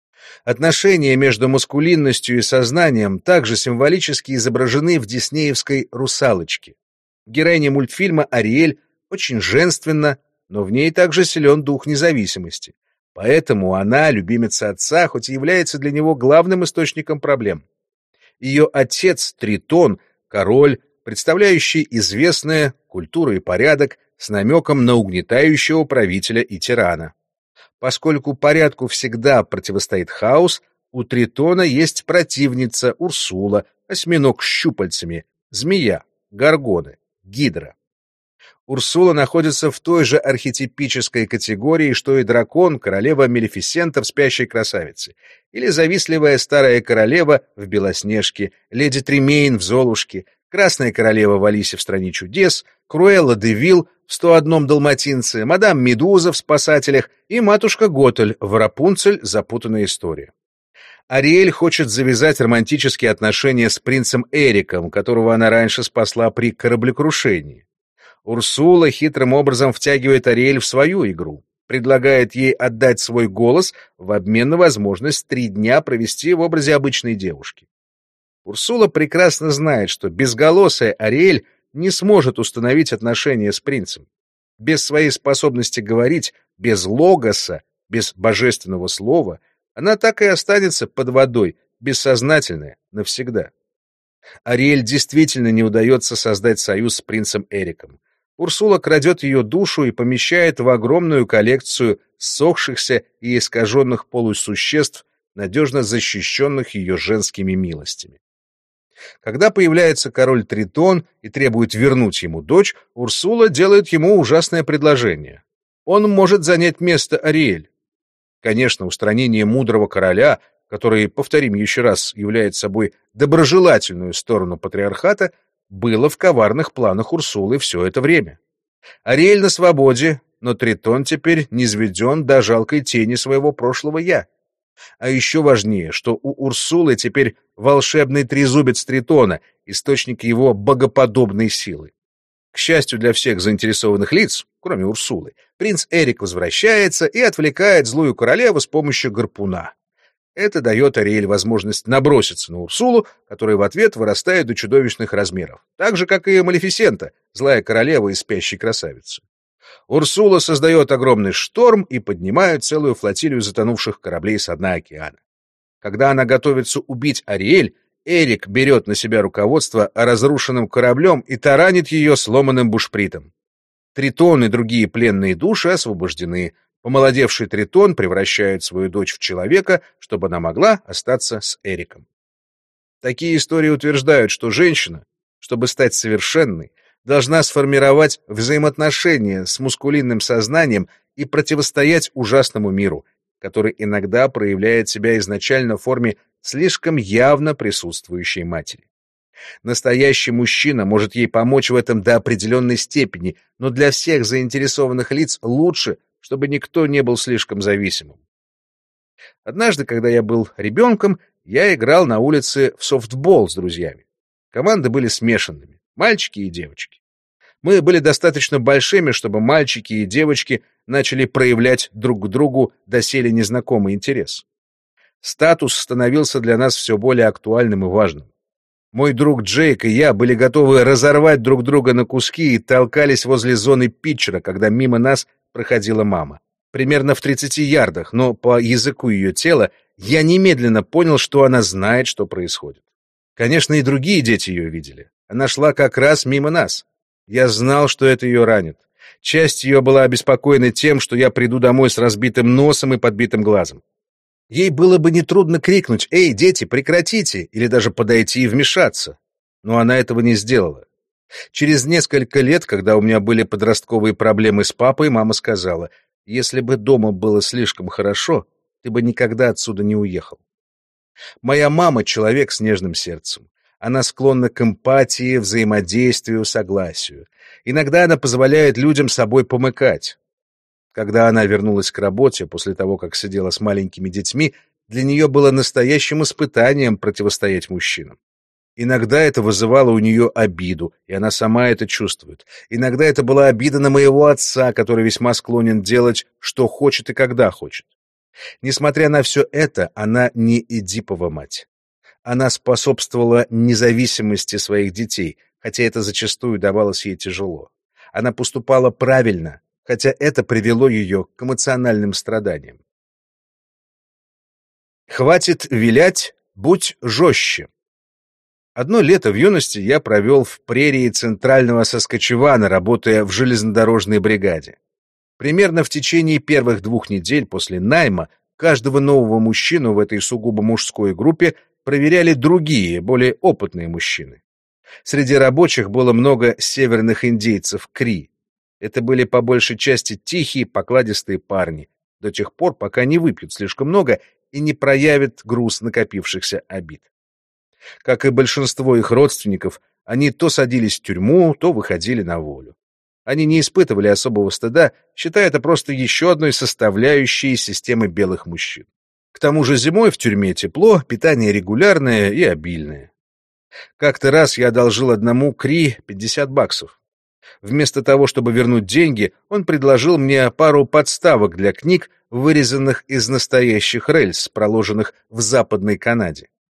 Отношения между маскулинностью и сознанием также символически изображены в диснеевской «Русалочке». Героиня мультфильма Ариэль очень женственна, но в ней также силен дух независимости. Поэтому она, любимица отца, хоть и является для него главным источником проблем. Ее отец Тритон, король, представляющий известное культуру и порядок с намеком на угнетающего правителя и тирана. Поскольку порядку всегда противостоит хаос, у Тритона есть противница Урсула, осьминог с щупальцами, змея, горгоны, гидра. Урсула находится в той же архетипической категории, что и дракон, королева Малефисента в «Спящей красавице», или завистливая старая королева в «Белоснежке», леди Тремейн в «Золушке», красная королева в «Алисе в стране чудес», Круэлла де Вил в «101 далматинце», мадам Медуза в «Спасателях» и матушка Готель в «Рапунцель. Запутанная история». Ариэль хочет завязать романтические отношения с принцем Эриком, которого она раньше спасла при кораблекрушении. Урсула хитрым образом втягивает Ариэль в свою игру, предлагает ей отдать свой голос в обмен на возможность 3 дня провести в образе обычной девушки. Урсула прекрасно знает, что безголосая Ариэль не сможет установить отношения с принцем. Без своей способности говорить, без логоса, без божественного слова, она так и останется под водой, бессознательная, навсегда. Ариэль действительно не удается создать союз с принцем Эриком. Урсула крадет ее душу и помещает в огромную коллекцию ссохшихся и искаженных полусуществ, надежно защищенных ее женскими милостями. Когда появляется король Тритон и требует вернуть ему дочь, Урсула делает ему ужасное предложение. Он может занять место Ариэль. Конечно, устранение мудрого короля, который, повторим еще раз, является собой доброжелательную сторону патриархата, было в коварных планах Урсулы все это время. Ариэль на свободе, но Тритон теперь низведен до жалкой тени своего прошлого «я». А еще важнее, что у Урсулы теперь волшебный трезубец Тритона, источник его богоподобной силы. К счастью для всех заинтересованных лиц, кроме Урсулы, принц Эрик возвращается и отвлекает злую королеву с помощью гарпуна. Это дает Ариэль возможность наброситься на Урсулу, которая в ответ вырастает до чудовищных размеров, так же, как и Малефисента, злая королева из «Спящей красавицы». Урсула создает огромный шторм и поднимает целую флотилию затонувших кораблей со дна океана. Когда она готовится убить Ариэль, Эрик берет на себя руководство разрушенным кораблем и таранит ее сломанным бушпритом. Тритон и другие пленные души освобождены. Помолодевший Тритон превращает свою дочь в человека, чтобы она могла остаться с Эриком. Такие истории утверждают, что женщина, чтобы стать совершенной, должна сформировать взаимоотношения с мускулинным сознанием и противостоять ужасному миру, который иногда проявляет себя изначально в форме слишком явно присутствующей матери. Настоящий мужчина может ей помочь в этом до определенной степени, но для всех заинтересованных лиц лучше, чтобы никто не был слишком зависимым. Однажды, когда я был ребенком, я играл на улице в софтбол с друзьями. Команды были смешанными, мальчики и девочки. Мы были достаточно большими, чтобы мальчики и девочки начали проявлять друг к другу доселе незнакомый интерес. Статус становился для нас все более актуальным и важным. Мой друг Джейк и я были готовы разорвать друг друга на куски и толкались возле зоны питчера, когда мимо нас проходила мама. Примерно в 30 ярдах, но по языку ее тела я немедленно понял, что она знает, что происходит. Конечно, и другие дети ее видели. Она шла как раз мимо нас. Я знал, что это ее ранит. Часть ее была обеспокоена тем, что я приду домой с разбитым носом и подбитым глазом. Ей было бы нетрудно крикнуть: «Эй, дети, прекратите!» или даже подойти и вмешаться. Но она этого не сделала. Через несколько лет, когда у меня были подростковые проблемы с папой, мама сказала: «Если бы дома было слишком хорошо, ты бы никогда отсюда не уехал». Моя мама — человек с нежным сердцем. Она склонна к эмпатии, взаимодействию, согласию. Иногда она позволяет людям собой помыкать. Когда она вернулась к работе после того, как сидела с маленькими детьми, для нее было настоящим испытанием противостоять мужчинам. Иногда это вызывало у нее обиду, и она сама это чувствует. Иногда это была обида на моего отца, который весьма склонен делать, что хочет и когда хочет. Несмотря на все это, она не Эдипова мать. Она способствовала независимости своих детей, хотя это зачастую давалось ей тяжело. Она поступала правильно, хотя это привело ее к эмоциональным страданиям. Хватит вилять, будь жестче. Одно лето в юности я провел в прерии центрального Саскачевана, работая в железнодорожной бригаде. Примерно в течение первых 2 недель после найма каждого нового мужчину в этой сугубо мужской группе проверяли другие, более опытные мужчины. Среди рабочих было много северных индейцев Кри. Это были по большей части тихие, покладистые парни, до тех пор, пока не выпьют слишком много и не проявят груз накопившихся обид. Как и большинство их родственников, они то садились в тюрьму, то выходили на волю. Они не испытывали особого стыда, считая это просто еще одной составляющей системы белых мужчин. К тому же зимой в тюрьме тепло, питание регулярное и обильное. Как-то раз я одолжил одному Кри $50. Вместо того, чтобы вернуть деньги, он предложил мне пару подставок для книг, вырезанных из настоящих рельс, проложенных в Западной Канаде.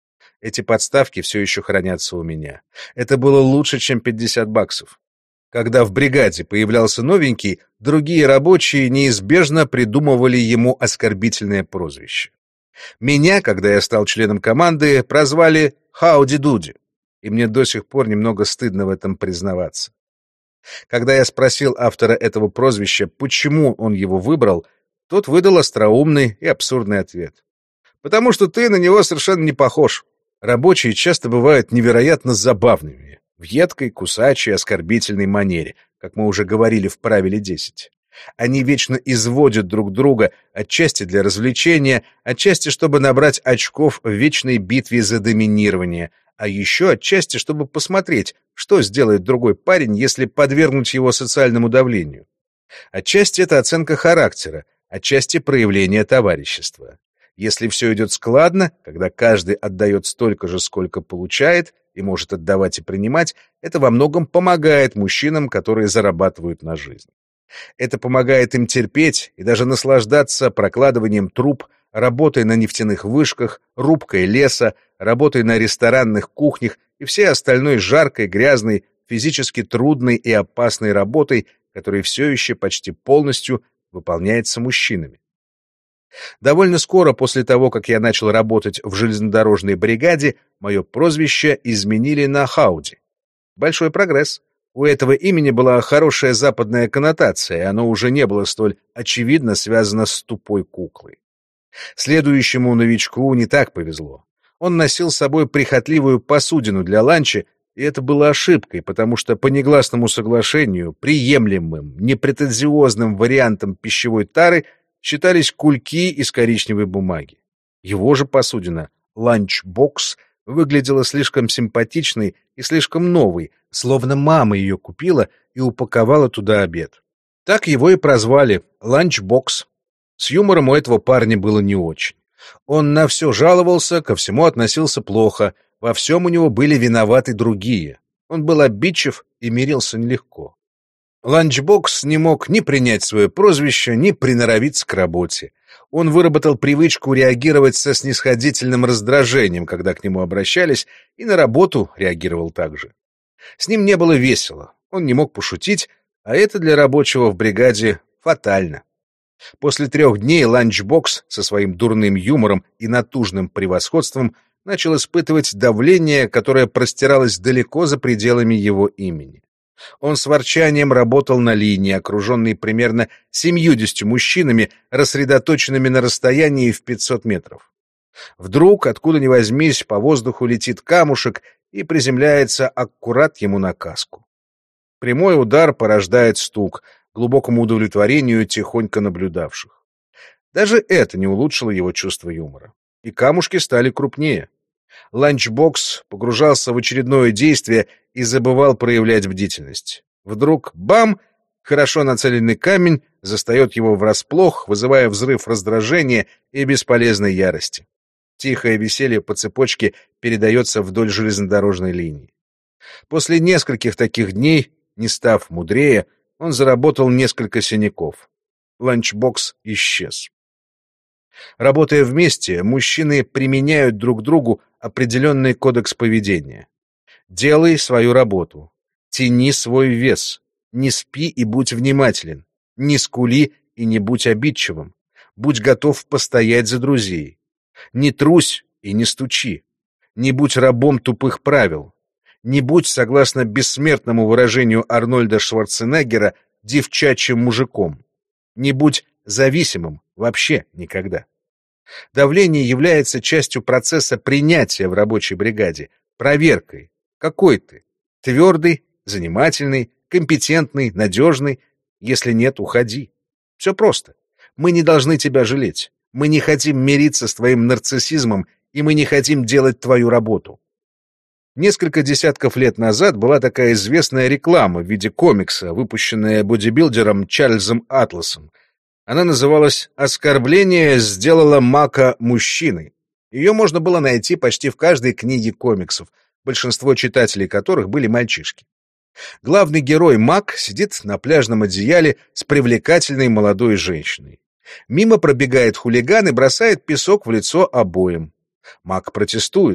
Эти подставки все еще хранятся у меня. Это было лучше, чем $50. Когда в бригаде появлялся новенький, другие рабочие неизбежно придумывали ему оскорбительное прозвище. Меня, когда я стал членом команды, прозвали Хауди Дуди, и мне до сих пор немного стыдно в этом признаваться. Когда я спросил автора этого прозвища, почему он его выбрал, тот выдал остроумный и абсурдный ответ. «Потому что ты на него совершенно не похож». Рабочие часто бывают невероятно забавными, в едкой, кусачей, оскорбительной манере, как мы уже говорили в правиле 10. Они вечно изводят друг друга, отчасти для развлечения, отчасти чтобы набрать очков в вечной битве за доминирование, а еще отчасти чтобы посмотреть, что сделает другой парень, если подвергнуть его социальному давлению. Отчасти это оценка характера, отчасти проявление товарищества. Если все идет складно, когда каждый отдает столько же, сколько получает, и может отдавать и принимать, это во многом помогает мужчинам, которые зарабатывают на жизнь. Это помогает им терпеть и даже наслаждаться прокладыванием труб, работой на нефтяных вышках, рубкой леса, работой на ресторанных кухнях и всей остальной жаркой, грязной, физически трудной и опасной работой, которая все еще почти полностью выполняется мужчинами. Довольно скоро после того, как я начал работать в железнодорожной бригаде, мое прозвище изменили на Хауди. Большой прогресс. У этого имени была хорошая западная коннотация, и оно уже не было столь очевидно связано с тупой куклой. Следующему новичку не так повезло. Он носил с собой прихотливую посудину для ланча, и это было ошибкой, потому что по негласному соглашению приемлемым, непретензиозным вариантом пищевой тары считались кульки из коричневой бумаги. Его же посудина, ланчбокс, выглядела слишком симпатичной и слишком новой, словно мама ее купила и упаковала туда обед. Так его и прозвали — ланчбокс. С юмором у этого парня было не очень. Он на все жаловался, ко всему относился плохо, во всем у него были виноваты другие. Он был обидчив и мирился нелегко. Ланчбокс не мог ни принять свое прозвище, ни приноровиться к работе. Он выработал привычку реагировать со снисходительным раздражением, когда к нему обращались, и на работу реагировал так же. С ним не было весело, он не мог пошутить, а это для рабочего в бригаде фатально. После 3 дней ланчбокс со своим дурным юмором и натужным превосходством начал испытывать давление, которое простиралось далеко за пределами его имени. Он с ворчанием работал на линии, окруженной примерно 70 мужчинами, рассредоточенными на расстоянии в 500 метров. Вдруг, откуда ни возьмись, по воздуху летит камушек и приземляется аккурат ему на каску. Прямой удар порождает стук, глубокому удовлетворению тихонько наблюдавших. Даже это не улучшило его чувство юмора. И камушки стали крупнее. Ланчбокс погружался в очередное действие и забывал проявлять бдительность. Вдруг — бам! Хорошо нацеленный камень застает его врасплох, вызывая взрыв раздражения и бесполезной ярости. Тихое веселье по цепочке передается вдоль железнодорожной линии. После нескольких таких дней, не став мудрее, он заработал несколько синяков. Ланчбокс исчез. Работая вместе, мужчины применяют друг к другу определенный кодекс поведения. Делай свою работу, тяни свой вес, не спи и будь внимателен, не скули и не будь обидчивым, будь готов постоять за друзей, не трусь и не стучи, не будь рабом тупых правил, не будь, согласно бессмертному выражению Арнольда Шварценеггера, девчачьим мужиком, не будь зависимым вообще никогда. Давление является частью процесса принятия в рабочей бригаде, проверкой. Какой ты? Твердый, занимательный, компетентный, надежный? Если нет, уходи. Все просто. Мы не должны тебя жалеть. Мы не хотим мириться с твоим нарциссизмом, и мы не хотим делать твою работу. Несколько десятков лет назад была такая известная реклама в виде комикса, выпущенная бодибилдером Чарльзом Атласом. Она называлась «Оскорбление сделало Мака мужчиной». Ее можно было найти почти в каждой книге комиксов, большинство читателей которых были мальчишки. Главный герой Мак сидит на пляжном одеяле с привлекательной молодой женщиной. Мимо пробегает хулиган и бросает песок в лицо обоим. Мак протестует.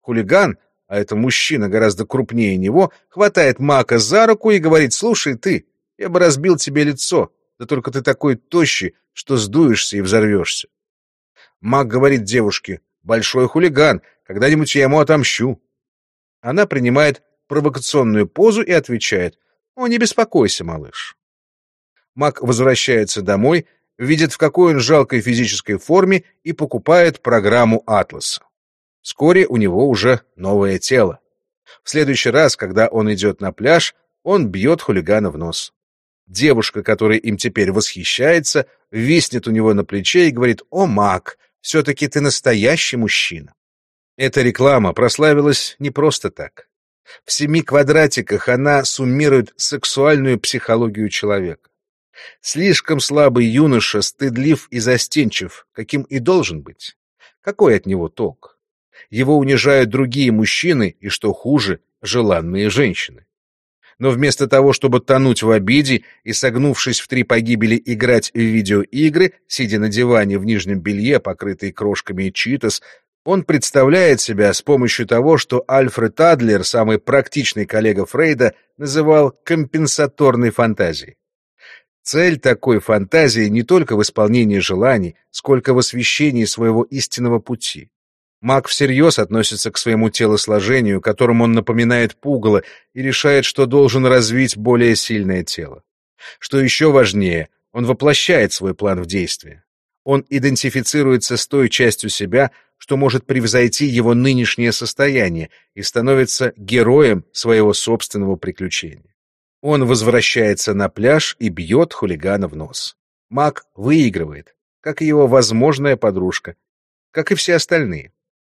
Хулиган, а это мужчина гораздо крупнее него, хватает Мака за руку и говорит: «Слушай, ты, я бы разбил тебе лицо, да только ты такой тощий, что сдуешься и взорвешься». Мак говорит девушке: «Большой хулиган, когда-нибудь я ему отомщу». Она принимает провокационную позу и отвечает: «О, не беспокойся, малыш». Мак возвращается домой, видит, в какой он жалкой физической форме, и покупает программу Атласа. Вскоре у него уже новое тело. В следующий раз, когда он идет на пляж, он бьет хулигана в нос. Девушка, которая им теперь восхищается, виснет у него на плече и говорит: «О, Мак, все-таки ты настоящий мужчина». Эта реклама прославилась не просто так. В 7 квадратиках она суммирует сексуальную психологию человека. Слишком слабый юноша стыдлив и застенчив, каким и должен быть. Какой от него толк? Его унижают другие мужчины и, что хуже, желанные женщины. Но вместо того, чтобы тонуть в обиде и, согнувшись в 3 погибели, играть в видеоигры, сидя на диване в нижнем белье, покрытый крошками читос, он представляет себя с помощью того, что Альфред Адлер, самый практичный коллега Фрейда, называл компенсаторной фантазией. Цель такой фантазии не только в исполнении желаний, сколько в освещении своего истинного пути. Мак всерьез относится к своему телосложению, которым он напоминает пугало, и решает, что должен развить более сильное тело. Что еще важнее, он воплощает свой план в действие. Он идентифицируется с той частью себя, что может превзойти его нынешнее состояние, и становится героем своего собственного приключения. Он возвращается на пляж и бьет хулигана в нос. Мак выигрывает, как и его возможная подружка, как и все остальные.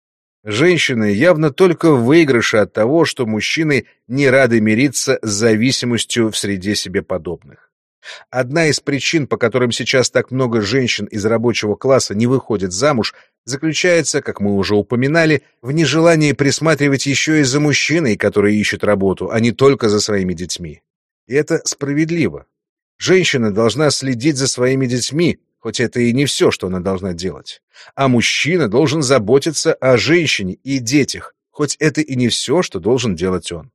Женщины явно только в выигрыше от того, что мужчины не рады мириться с зависимостью в среде себе подобных. Одна из причин, по которым сейчас так много женщин из рабочего класса не выходят замуж, заключается, как мы уже упоминали, в нежелании присматривать еще и за мужчиной, который ищет работу, а не только за своими детьми. И это справедливо. Женщина должна следить за своими детьми, хоть это и не все, что она должна делать. А мужчина должен заботиться о женщине и детях, хоть это и не все, что должен делать он.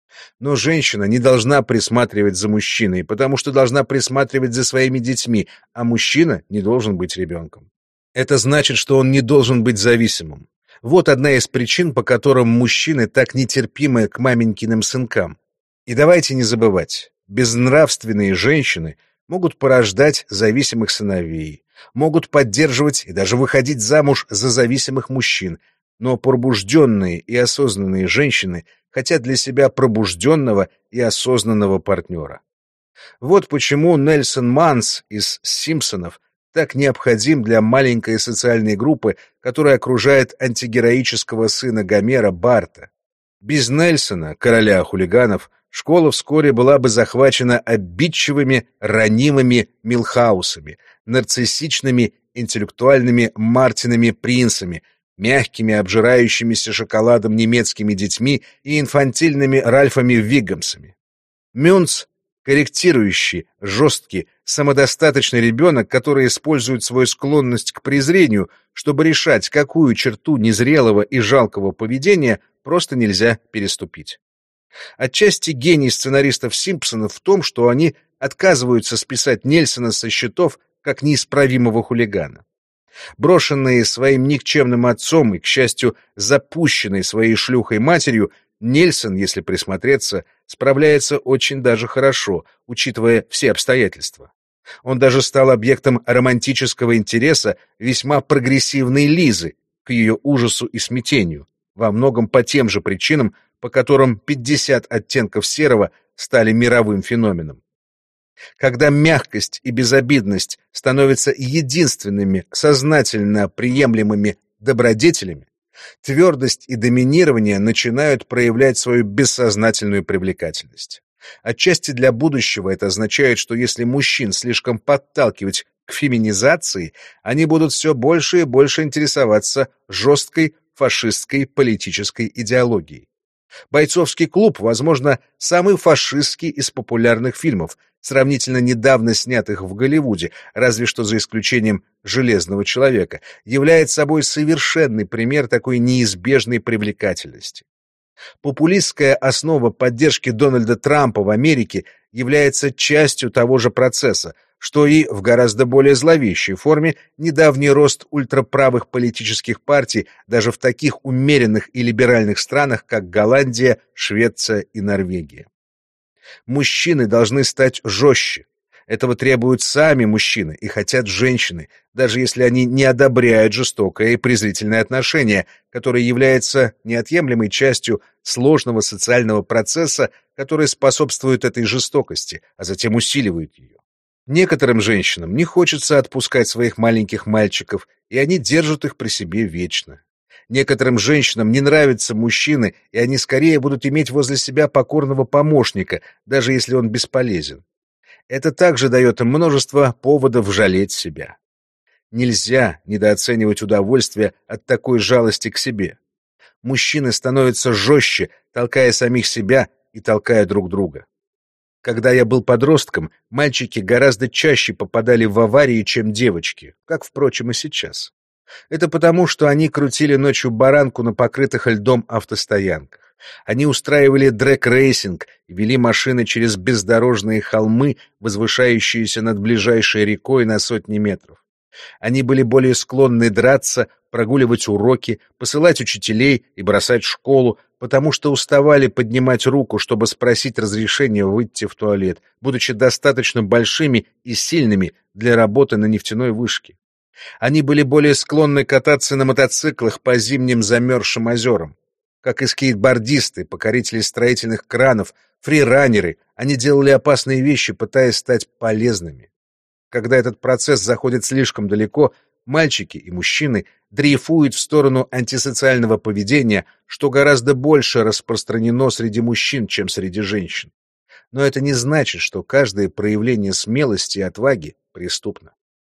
Но женщина не должна присматривать за мужчиной, потому что должна присматривать за своими детьми, а мужчина не должен быть ребенком. Это значит, что он не должен быть зависимым. Вот одна из причин, по которым мужчины так нетерпимы к маменькиным сынкам. И давайте не забывать, безнравственные женщины могут порождать зависимых сыновей, могут поддерживать и даже выходить замуж за зависимых мужчин, но пробужденные и осознанные женщины хотят для себя пробужденного и осознанного партнера. Вот почему Нельсон Манс из «Симпсонов» так необходим для маленькой социальной группы, которая окружает антигероического сына Гомера Барта. Без Нельсона, короля хулиганов, школа вскоре была бы захвачена обидчивыми, ранимыми Милхаусами, нарциссичными, интеллектуальными Мартинами Принцами, мягкими, обжирающимися шоколадом немецкими детьми и инфантильными Ральфами Виггамсами. Мюнц — корректирующий, жесткий, самодостаточный ребенок, который использует свою склонность к презрению, чтобы решать, какую черту незрелого и жалкого поведения просто нельзя переступить. Отчасти гений сценаристов «Симпсонов» в том, что они отказываются списать Нельсона со счетов как неисправимого хулигана. Брошенный своим никчемным отцом и, к счастью, запущенный своей шлюхой матерью, Нельсон, если присмотреться, справляется очень даже хорошо, учитывая все обстоятельства. Он даже стал объектом романтического интереса весьма прогрессивной Лизы, к ее ужасу и смятению, во многом по тем же причинам, по которым 50 оттенков серого стали мировым феноменом. Когда мягкость и безобидность становятся единственными сознательно приемлемыми добродетелями, твердость и доминирование начинают проявлять свою бессознательную привлекательность. Отчасти для будущего это означает, что если мужчин слишком подталкивать к феминизации, они будут все больше и больше интересоваться жесткой фашистской политической идеологией. «Бойцовский клуб», возможно, самый фашистский из популярных фильмов, сравнительно недавно снятых в Голливуде, разве что за исключением «Железного человека», является собой совершенный пример такой неизбежной привлекательности. Популистская основа поддержки Дональда Трампа в Америке является частью того же процесса, что и в гораздо более зловещей форме недавний рост ультраправых политических партий даже в таких умеренных и либеральных странах, как Голландия, Швеция и Норвегия. Мужчины должны стать жестче. Этого требуют сами мужчины и хотят женщины, даже если они не одобряют жестокое и презрительное отношение, которое является неотъемлемой частью сложного социального процесса, который способствует этой жестокости, а затем усиливает ее. Некоторым женщинам не хочется отпускать своих маленьких мальчиков, и они держат их при себе вечно. Некоторым женщинам не нравятся мужчины, и они скорее будут иметь возле себя покорного помощника, даже если он бесполезен. Это также дает им множество поводов жалеть себя. Нельзя недооценивать удовольствие от такой жалости к себе. Мужчины становятся жестче, толкая самих себя и толкая друг друга. Когда я был подростком, мальчики гораздо чаще попадали в аварии, чем девочки, как, впрочем, и сейчас. Это потому, что они крутили ночью баранку на покрытых льдом автостоянках. Они устраивали дрэг-рейсинг и вели машины через бездорожные холмы, возвышающиеся над ближайшей рекой на сотни метров. Они были более склонны драться, прогуливать уроки, посылать учителей и бросать школу, потому что уставали поднимать руку, чтобы спросить разрешения выйти в туалет, будучи достаточно большими и сильными для работы на нефтяной вышке. Они были более склонны кататься на мотоциклах по зимним замерзшим озерам. Как и скейтбордисты, покорители строительных кранов, фриранеры, они делали опасные вещи, пытаясь стать полезными. Когда этот процесс заходит слишком далеко, мальчики и мужчины дрейфуют в сторону антисоциального поведения, что гораздо больше распространено среди мужчин, чем среди женщин. Но это не значит, что каждое проявление смелости и отваги преступно.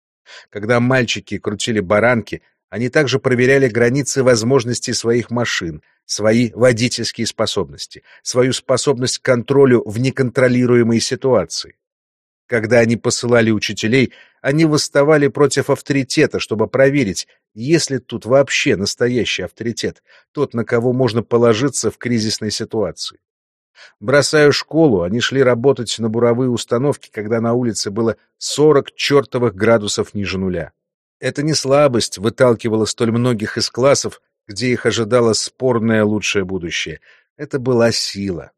Когда мальчики крутили баранки, они также проверяли границы возможностей своих машин, свои водительские способности, свою способность к контролю в неконтролируемой ситуации. Когда они посылали учителей, они восставали против авторитета, чтобы проверить, есть ли тут вообще настоящий авторитет, тот, на кого можно положиться в кризисной ситуации. Бросая школу, они шли работать на буровые установки, когда на улице было 40 чертовых градусов ниже нуля. Эта не слабость выталкивала столь многих из классов, где их ожидало спорное лучшее будущее. Это была сила.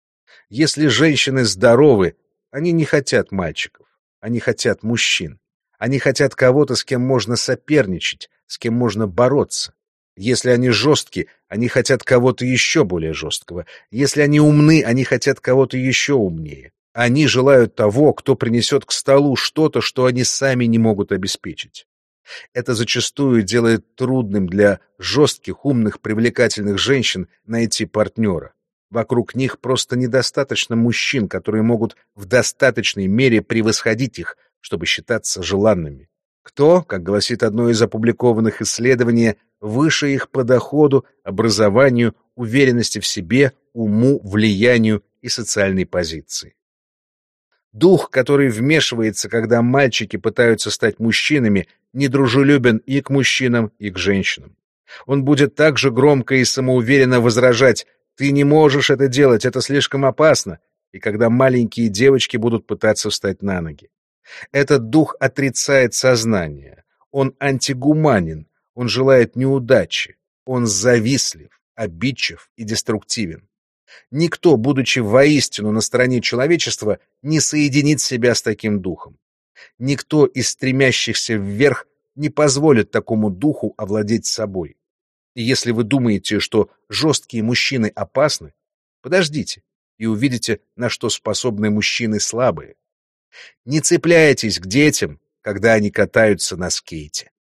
Если женщины здоровы, они не хотят мальчиков, они хотят мужчин. Они хотят кого-то, с кем можно соперничать, с кем можно бороться. Если они жесткие, они хотят кого-то еще более жесткого. Если они умны, они хотят кого-то еще умнее. Они желают того, кто принесет к столу что-то, что они сами не могут обеспечить. Это зачастую делает трудным для жестких, умных, привлекательных женщин найти партнера. Вокруг них просто недостаточно мужчин, которые могут в достаточной мере превосходить их, чтобы считаться желанными. Кто, как гласит одно из опубликованных исследований, выше их по доходу, образованию, уверенности в себе, уму, влиянию и социальной позиции. Дух, который вмешивается, когда мальчики пытаются стать мужчинами, недружелюбен и к мужчинам, и к женщинам. Он будет так же громко и самоуверенно возражать: «Ты не можешь это делать, это слишком опасно», и когда маленькие девочки будут пытаться встать на ноги. Этот дух отрицает сознание, он антигуманен, он желает неудачи, он завистлив, обидчив и деструктивен. Никто, будучи воистину на стороне человечества, не соединит себя с таким духом. Никто из стремящихся вверх не позволит такому духу овладеть собой. И если вы думаете, что жесткие мужчины опасны, подождите и увидите, на что способны мужчины слабые. Не цепляйтесь к детям, когда они катаются на скейте.